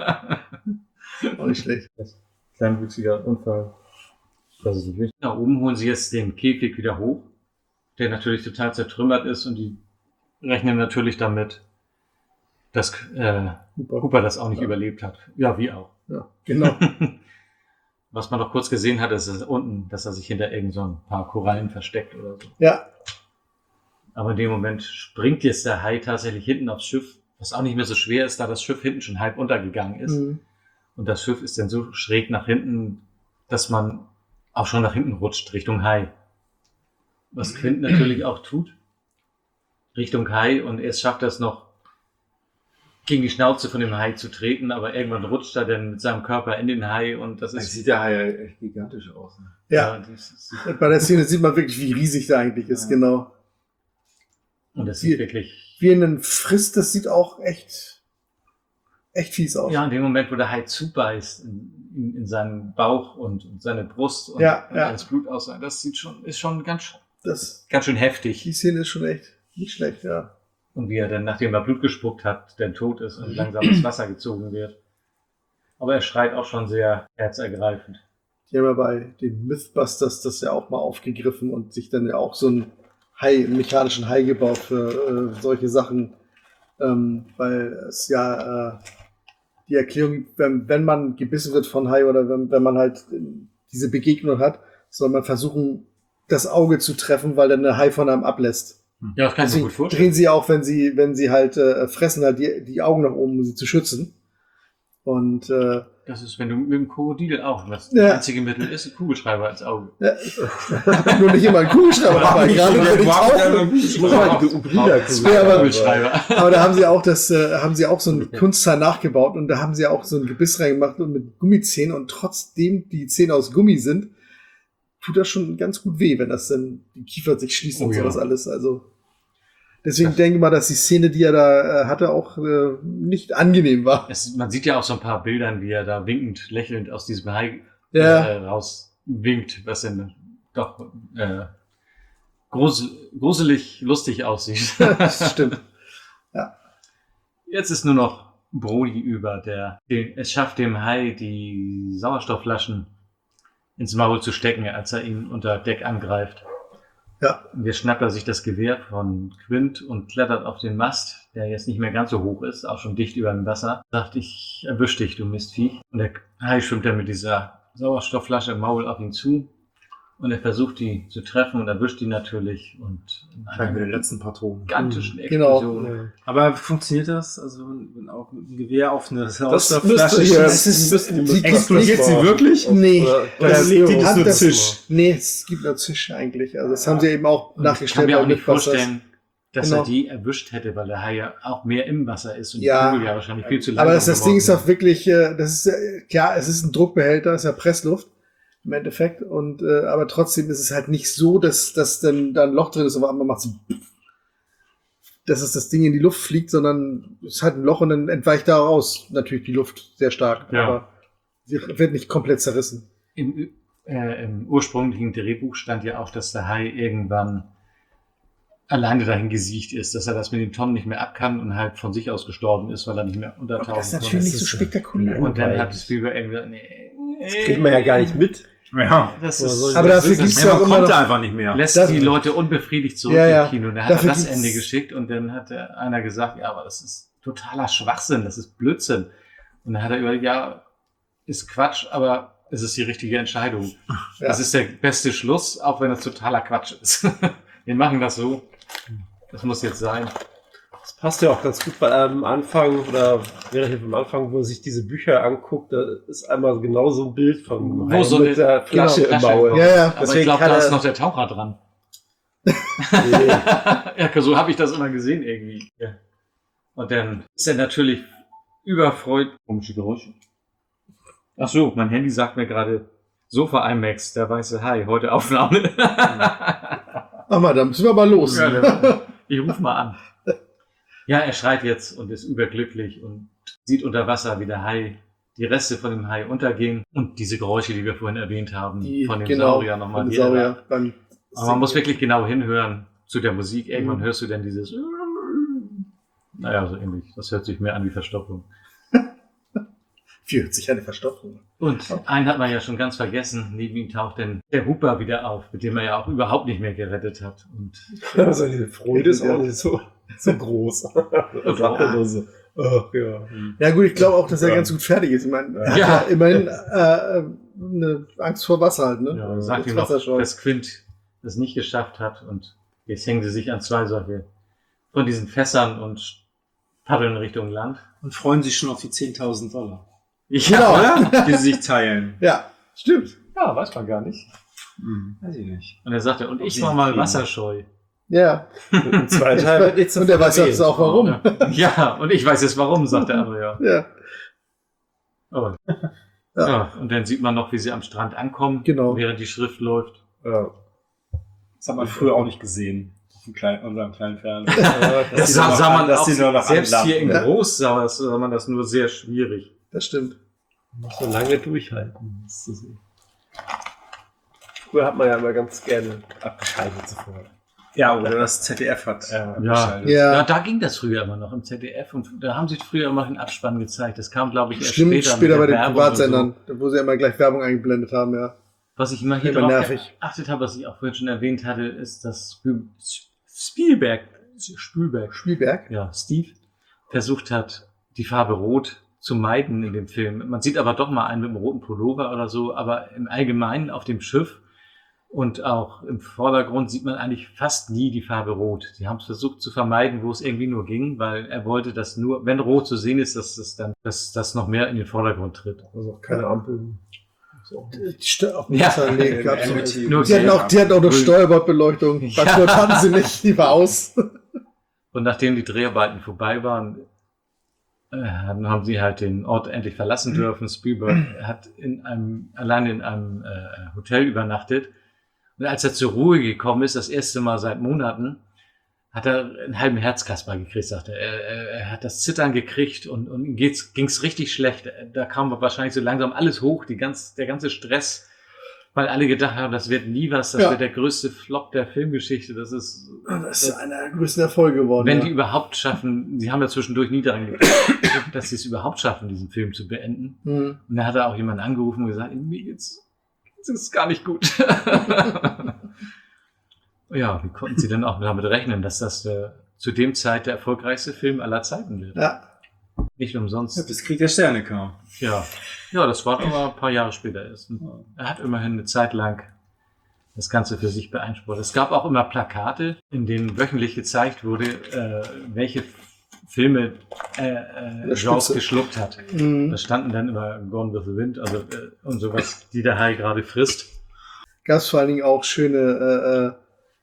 Auch nicht schlecht. Kleinwüchsiger Unfall. Das ist nicht wichtig. Da oben holen sie jetzt den Käfig wieder hoch, der natürlich total zertrümmert ist und die rechnen natürlich damit, dass Hooper das auch nicht überlebt hat. Ja, wie auch. Ja, genau. Was man noch kurz gesehen hat, ist unten, dass er sich hinter irgend so ein paar Korallen versteckt oder so. Ja. Aber in dem Moment springt jetzt der Hai tatsächlich hinten aufs Schiff, was auch nicht mehr so schwer ist, da das Schiff hinten schon halb untergegangen ist. Und das Schiff ist dann so schräg nach hinten, dass man auch schon nach hinten rutscht, Richtung Hai. Was Quint natürlich auch tut, Richtung Hai, und erst schafft er es noch, gegen die Schnauze von dem Hai zu treten, aber irgendwann rutscht er dann mit seinem Körper in den Hai und das ist... Sieht der Hai ja echt gigantisch aus. Ne? Ja, bei der Szene sieht man wirklich, wie riesig der eigentlich ist, genau. Und das sieht wirklich... Wie er ihn frisst, das sieht auch echt fies aus. Ja, in dem Moment, wo der Hai zubeißt in seinen Bauch und seine Brust und das Blut aussah, das ist schon ganz schön heftig. Die Szene ist schon echt nicht schlecht, ja. Und wie er dann, nachdem er Blut gespuckt hat, dann tot ist und langsam ins Wasser gezogen wird. Aber er schreit auch schon sehr herzergreifend. Die haben ja bei den Mythbusters das ja auch mal aufgegriffen und sich dann ja auch so einen mechanischen Hai gebaut für solche Sachen. Weil es ja die Erklärung, wenn man gebissen wird von Hai oder wenn man halt diese Begegnung hat, soll man versuchen, das Auge zu treffen, weil dann der Hai von einem ablässt. Ja, das kann ich mir gut vorstellen. Drehen sie auch, wenn sie halt fressen, halt die Augen nach oben, um sie zu schützen. Und das ist, wenn du mit dem Krokodil auch, das einzige Mittel ist, ein Kugelschreiber als Auge. Ja, ich hab nur nicht immer einen Kugelschreiber dabei, gerade bei den Tauchen. Aber da haben sie auch so ein Kunstteil nachgebaut und da haben sie auch so ein Gebiss reingemacht und mit Gummizähnen und trotzdem die Zähne aus Gummi sind, tut das schon ganz gut weh, wenn das dann die Kiefer sich schließen und sowas alles. Also deswegen denke ich mal, dass die Szene, die er da hatte, auch nicht angenehm war. Man sieht ja auch so ein paar Bildern, wie er da winkend, lächelnd aus diesem Hai raus winkt, was dann doch gruselig lustig aussieht. Das stimmt. Ja. Jetzt ist nur noch Brody über, es schafft dem Hai die Sauerstoffflaschen ins Maul zu stecken, als er ihn unter Deck angreift. Ja. Und jetzt schnappt er sich das Gewehr von Quint und klettert auf den Mast, der jetzt nicht mehr ganz so hoch ist, auch schon dicht über dem Wasser. Sagt, ich erwisch dich, du Mistviech. Und der Hai schwimmt dann mit dieser Sauerstoffflasche im Maul auf ihn zu und er versucht, die zu treffen und erwischt die natürlich und in Vielleicht mit den letzten Patronen. gigantischen Genau. Explosion. Ja. Aber funktioniert das? Also, wenn auch mit dem Gewehr auf eine Das Sauerstoffflasche müsste ja- die- explodiert sie wirklich? Nee, Oder lebt die hat nur das- Zisch? Nee, es gibt nur Zisch eigentlich. Also das haben sie eben auch Und ich kann nachgestellt. mir auch bei nicht Mythbusters. vorstellen, dass Genau. er die erwischt hätte, weil der Hai ja auch mehr im Wasser ist und Ja. die Kugel ja wahrscheinlich viel zu lang Aber das Ding ist doch wirklich, das ist, klar, es ist ein Druckbehälter, ist ja Pressluft im Endeffekt. Und aber trotzdem ist es halt nicht so, dass dann da ein Loch drin ist, aber einmal macht es, dass es das Ding in die Luft fliegt, sondern es ist halt ein Loch und dann entweicht da raus natürlich die Luft sehr stark. Ja. Aber sie wird nicht komplett zerrissen. Im ursprünglichen Drehbuch stand ja auch, dass der Hai irgendwann alleine dahin gesiegt ist, dass er das mit den Tonnen nicht mehr ab kann und halt von sich aus gestorben ist, weil er nicht mehr untertauchen Das ist natürlich nicht so spektakulär. Und dann hat Spielberg irgendwie Das kriegt man ja gar nicht mit. Ja. das Oder ist, soll ich Aber dafür das gibt's ist, ja Man auch immer konnte noch, einfach nicht mehr. lässt das- die Leute unbefriedigt zurück Ja, ja. im Kino. Und er hat Dafür das gibt's- Ende geschickt und dann hat einer gesagt, ja, aber das ist totaler Schwachsinn, das ist Blödsinn. Und dann hat er überlegt, ja, ist Quatsch, aber es ist die richtige Entscheidung. Ja. Das ist der beste Schluss, auch wenn es totaler Quatsch ist. Wir machen das so. Das muss jetzt sein. Das passt ja auch ganz gut, weil am Anfang oder relativ am Anfang, wo er sich diese Bücher anguckt, da ist einmal genau so ein Bild von Wo so mit der Flasche im Maul. Ja, ja. Aber ich Deswegen glaube, kann da er- ist noch der Taucher dran. Nee. Ja, so habe ich das immer gesehen irgendwie. Ja. Und dann ist er natürlich überfreut. Komische Geräusche. Ach so, mein Handy sagt mir gerade Sofa IMAX, der weiße Hai, heute Aufnahme. Mach mal, dann müssen wir mal los. Ja, ich ruf mal an. Ja, er schreit jetzt und ist überglücklich und sieht unter Wasser, wie der Hai, die Reste von dem Hai untergehen und diese Geräusche, die wir vorhin erwähnt haben, von dem Saurier nochmal. von dem Saurier beim Aber man muss wirklich genau hinhören zu der Musik. Irgendwann hörst du dann dieses naja, so ähnlich. Das hört sich mehr an wie Verstopfung. Wie hört sich eine Verstopfung? Und einen hat man ja schon ganz vergessen. Neben ihm taucht dann der Hooper wieder auf, mit dem er ja auch überhaupt nicht mehr gerettet hat. Und Also die Freude ist auch nicht so groß. Das sagt er nur so. Ach, ja. Ja gut, ich glaube auch, dass er ganz gut fertig ist. Ich meine, er hat Ja. ja immerhin eine Angst vor Wasser halt, ne? ja, sagt ihm noch, dass Quint es nicht geschafft hat. Und jetzt hängen sie sich an zwei solche von diesen Fässern und paddeln Richtung Land. Und freuen sich schon auf die $10.000. Genau. Oder? Die sie sich teilen. Ja, stimmt. Ja, weiß man gar nicht. Weiß ich nicht. Und er sagte, und ich Sie war mal kriegen. wasserscheu. Ja. Im zweiten Teil wird nichts Und er weiß jetzt auch warum. Ja, und ich weiß jetzt warum, sagt der andere, ja. Ja, Oh. Ja. Ja, und dann sieht man noch, wie sie am Strand ankommen, Genau. während die Schrift läuft. Ja. Das hat man früher auch nicht gesehen. Auf unserem kleinen Fernseher. Das sah man dass auch, die nur noch selbst hier in Ja. groß sah man das nur sehr schwierig. das stimmt. Muss so lange durchhalten. Das ist so. Früher hat man ja immer ganz gerne abgeschaltet sofort. Ja, oder das ZDF hat abgeschaltet. Ja, Ja, da ging das früher immer noch im ZDF und da haben sie früher immer den Abspann gezeigt. Das kam, glaube ich, erst stimmt, später, später bei mit der den Werbung Privatsendern, und wo sie immer gleich Werbung eingeblendet haben, ja. so. Was ich immer hier Immer drauf nervig. geachtet habe, was ich auch vorhin schon erwähnt hatte, ist, dass Spielberg, Spielberg? ja, Steve, versucht hat, die Farbe Rot zu meiden in dem Film. Man sieht aber doch mal einen mit einem roten Pullover oder so, aber im Allgemeinen auf dem Schiff und auch im Vordergrund sieht man eigentlich fast nie die Farbe Rot. Sie haben es versucht zu vermeiden, wo es irgendwie nur ging, weil er wollte, dass nur, wenn Rot zu sehen ist, dass das noch mehr in den Vordergrund tritt. Also keine Ampeln. So. Auf dem Ja. Wasser, nee, Ja, gab's ja, nicht. nur Die hatten auch eine Steuerbordbeleuchtung. Ja. Was dort hatten sie nicht, die war aus. Und nachdem die Dreharbeiten vorbei waren, haben sie halt den Ort endlich verlassen dürfen. Spielberg hat allein in einem Hotel übernachtet. Und als er zur Ruhe gekommen ist, das erste Mal seit Monaten, hat er einen halben Herzkasper gekriegt, sagte er. Er hat das Zittern gekriegt und ihm ging's richtig schlecht. Da kam wahrscheinlich so langsam alles hoch, der ganze Stress, weil alle gedacht haben, das wird nie was, das Ja. wird der größte Flop der Filmgeschichte. Das ist einer der größten Erfolge geworden. wenn ja. die überhaupt schaffen, sie haben ja zwischendurch nie daran gedacht, dass sie es überhaupt schaffen, diesen Film zu beenden. Mhm. Und da hat er auch jemanden angerufen und gesagt, mir geht's ist gar nicht gut. Ja, wie konnten sie denn auch damit rechnen, dass das zu dem Zeit der erfolgreichste Film aller Zeiten wird? Ja. Nicht umsonst. Ja, bis Krieg der Sterne kam. Ja, das war aber ein paar Jahre später erst. Er hat immerhin eine Zeit lang das Ganze für sich beansprucht. Es gab auch immer Plakate, in denen wöchentlich gezeigt wurde, welche Filme Jaws geschluckt hat. Da standen dann immer Gone with the Wind, also und sowas, die der Hai gerade frisst. Gab es vor allen Dingen auch schöne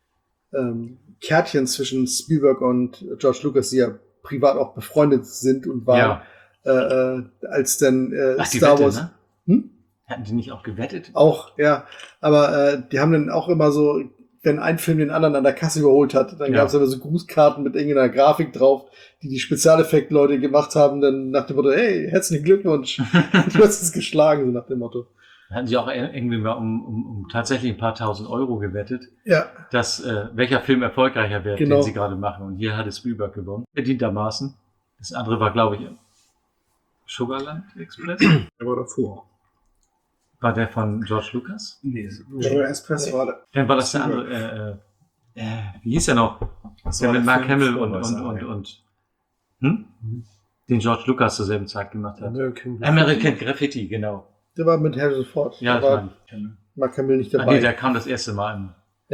Kärtchen zwischen Spielberg und George Lucas, die ja privat auch befreundet sind und waren, als dann Star Wars... Ne? Hatten die nicht auch gewettet? Auch, ja. Aber die haben dann auch immer so, wenn ein Film den anderen an der Kasse überholt hat, dann gab es immer so Grußkarten mit irgendeiner Grafik drauf, die Spezialeffekt-Leute gemacht haben, dann nach dem Motto, hey, herzlichen Glückwunsch, du hast es geschlagen, so nach dem Motto. Da hatten sie auch irgendwie mal um tatsächlich ein paar tausend Euro gewettet, dass welcher Film erfolgreicher wird, den sie gerade machen. Und hier hatte Spielberg gewonnen, verdientermaßen. Das andere war, glaube ich, Sugarland Express. Der war davor. War der von George Lucas? Nee, Sugarland Express war der. Dann war das der andere, wie hieß der noch? Das war mit Mark Hamill und den George Lucas zur selben Zeit gemacht hat. American Graffiti, genau. Der war mit Harrison Ford. Ja, da war Mark Hamill nicht dabei. Nee, der kam das erste Mal im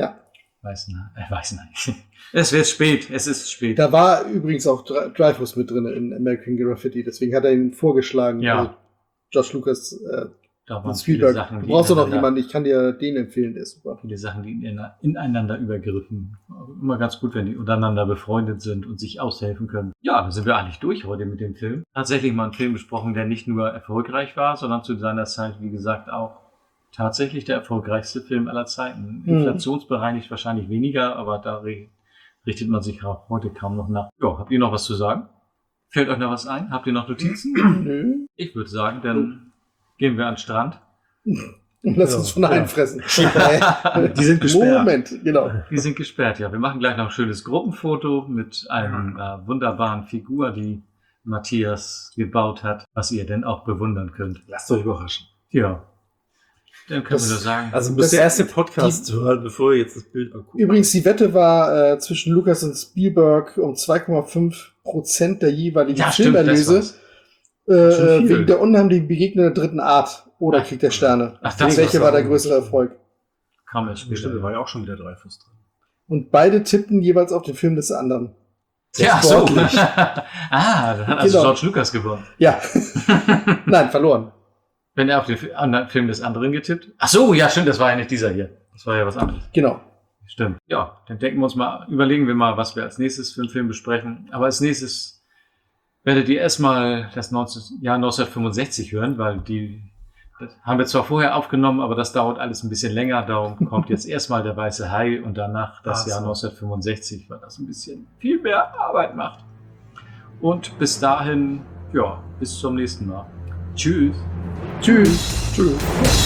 Weißenhai. Es wird spät, es ist spät. Da war übrigens auch Dreyfuss mit drin in American Graffiti, deswegen hat er ihn vorgeschlagen. Ja. Also George Lucas, da waren Spielberg. Viele Sachen, du brauchst doch noch jemanden, ich kann dir den empfehlen, der ist super. Viele Sachen, die ineinander übergriffen. Immer ganz gut, wenn die untereinander befreundet sind und sich aushelfen können. Ja, da sind wir eigentlich durch heute mit dem Film. Tatsächlich mal einen Film besprochen, der nicht nur erfolgreich war, sondern zu seiner Zeit, wie gesagt, auch tatsächlich der erfolgreichste Film aller Zeiten. Inflationsbereinigt wahrscheinlich weniger, aber da richtet man sich auch heute kaum noch nach. Ja, habt ihr noch was zu sagen? Fällt euch noch was ein? Habt ihr noch Notizen? Nö. Ich würde sagen, dann gehen wir an den Strand. Und lass uns von einfressen. Die sind gesperrt. Moment, genau. Die sind gesperrt, ja. Wir machen gleich noch ein schönes Gruppenfoto mit einer wunderbaren Figur, die Matthias gebaut hat, was ihr denn auch bewundern könnt. Lasst euch überraschen. Ja. Dann können wir nur sagen. Also müsst ihr erst den Podcast hören, bevor ihr jetzt das Bild anguckt. Übrigens, die Wette war zwischen Lucas und Spielberg um 2,5% der jeweiligen Filmerlöse. Wegen der unheimlichen Begegnung der dritten Art oder Krieg der Sterne. Welche war der größere Erfolg? Kam es später. Stimmt, da war ja auch schon wieder Dreyfuss drin. Und beide tippten jeweils auf den Film des anderen. Ja, so. Dann hat also George Lucas gewonnen. Ja. Nein, verloren. Wenn er auf den Film des anderen getippt? Ach so, ja, stimmt, das war ja nicht dieser hier. Das war ja was anderes. Genau. Stimmt. Ja, dann überlegen wir mal, was wir als nächstes für einen Film besprechen. Aber als nächstes werdet ihr erstmal das Jahr 1965 hören, weil das haben wir zwar vorher aufgenommen, aber das dauert alles ein bisschen länger. Darum kommt jetzt erstmal der Weiße Hai und danach das Jahr 1965, weil das ein bisschen viel mehr Arbeit macht. Und bis dahin, ja, bis zum nächsten Mal. Tschüss. Tschüss. Tschüss.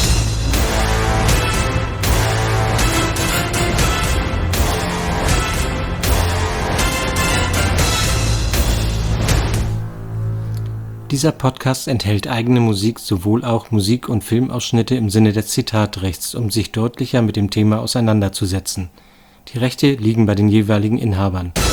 Dieser Podcast enthält eigene Musik, sowohl auch Musik- und Filmausschnitte im Sinne des Zitatrechts, um sich deutlicher mit dem Thema auseinanderzusetzen. Die Rechte liegen bei den jeweiligen Inhabern.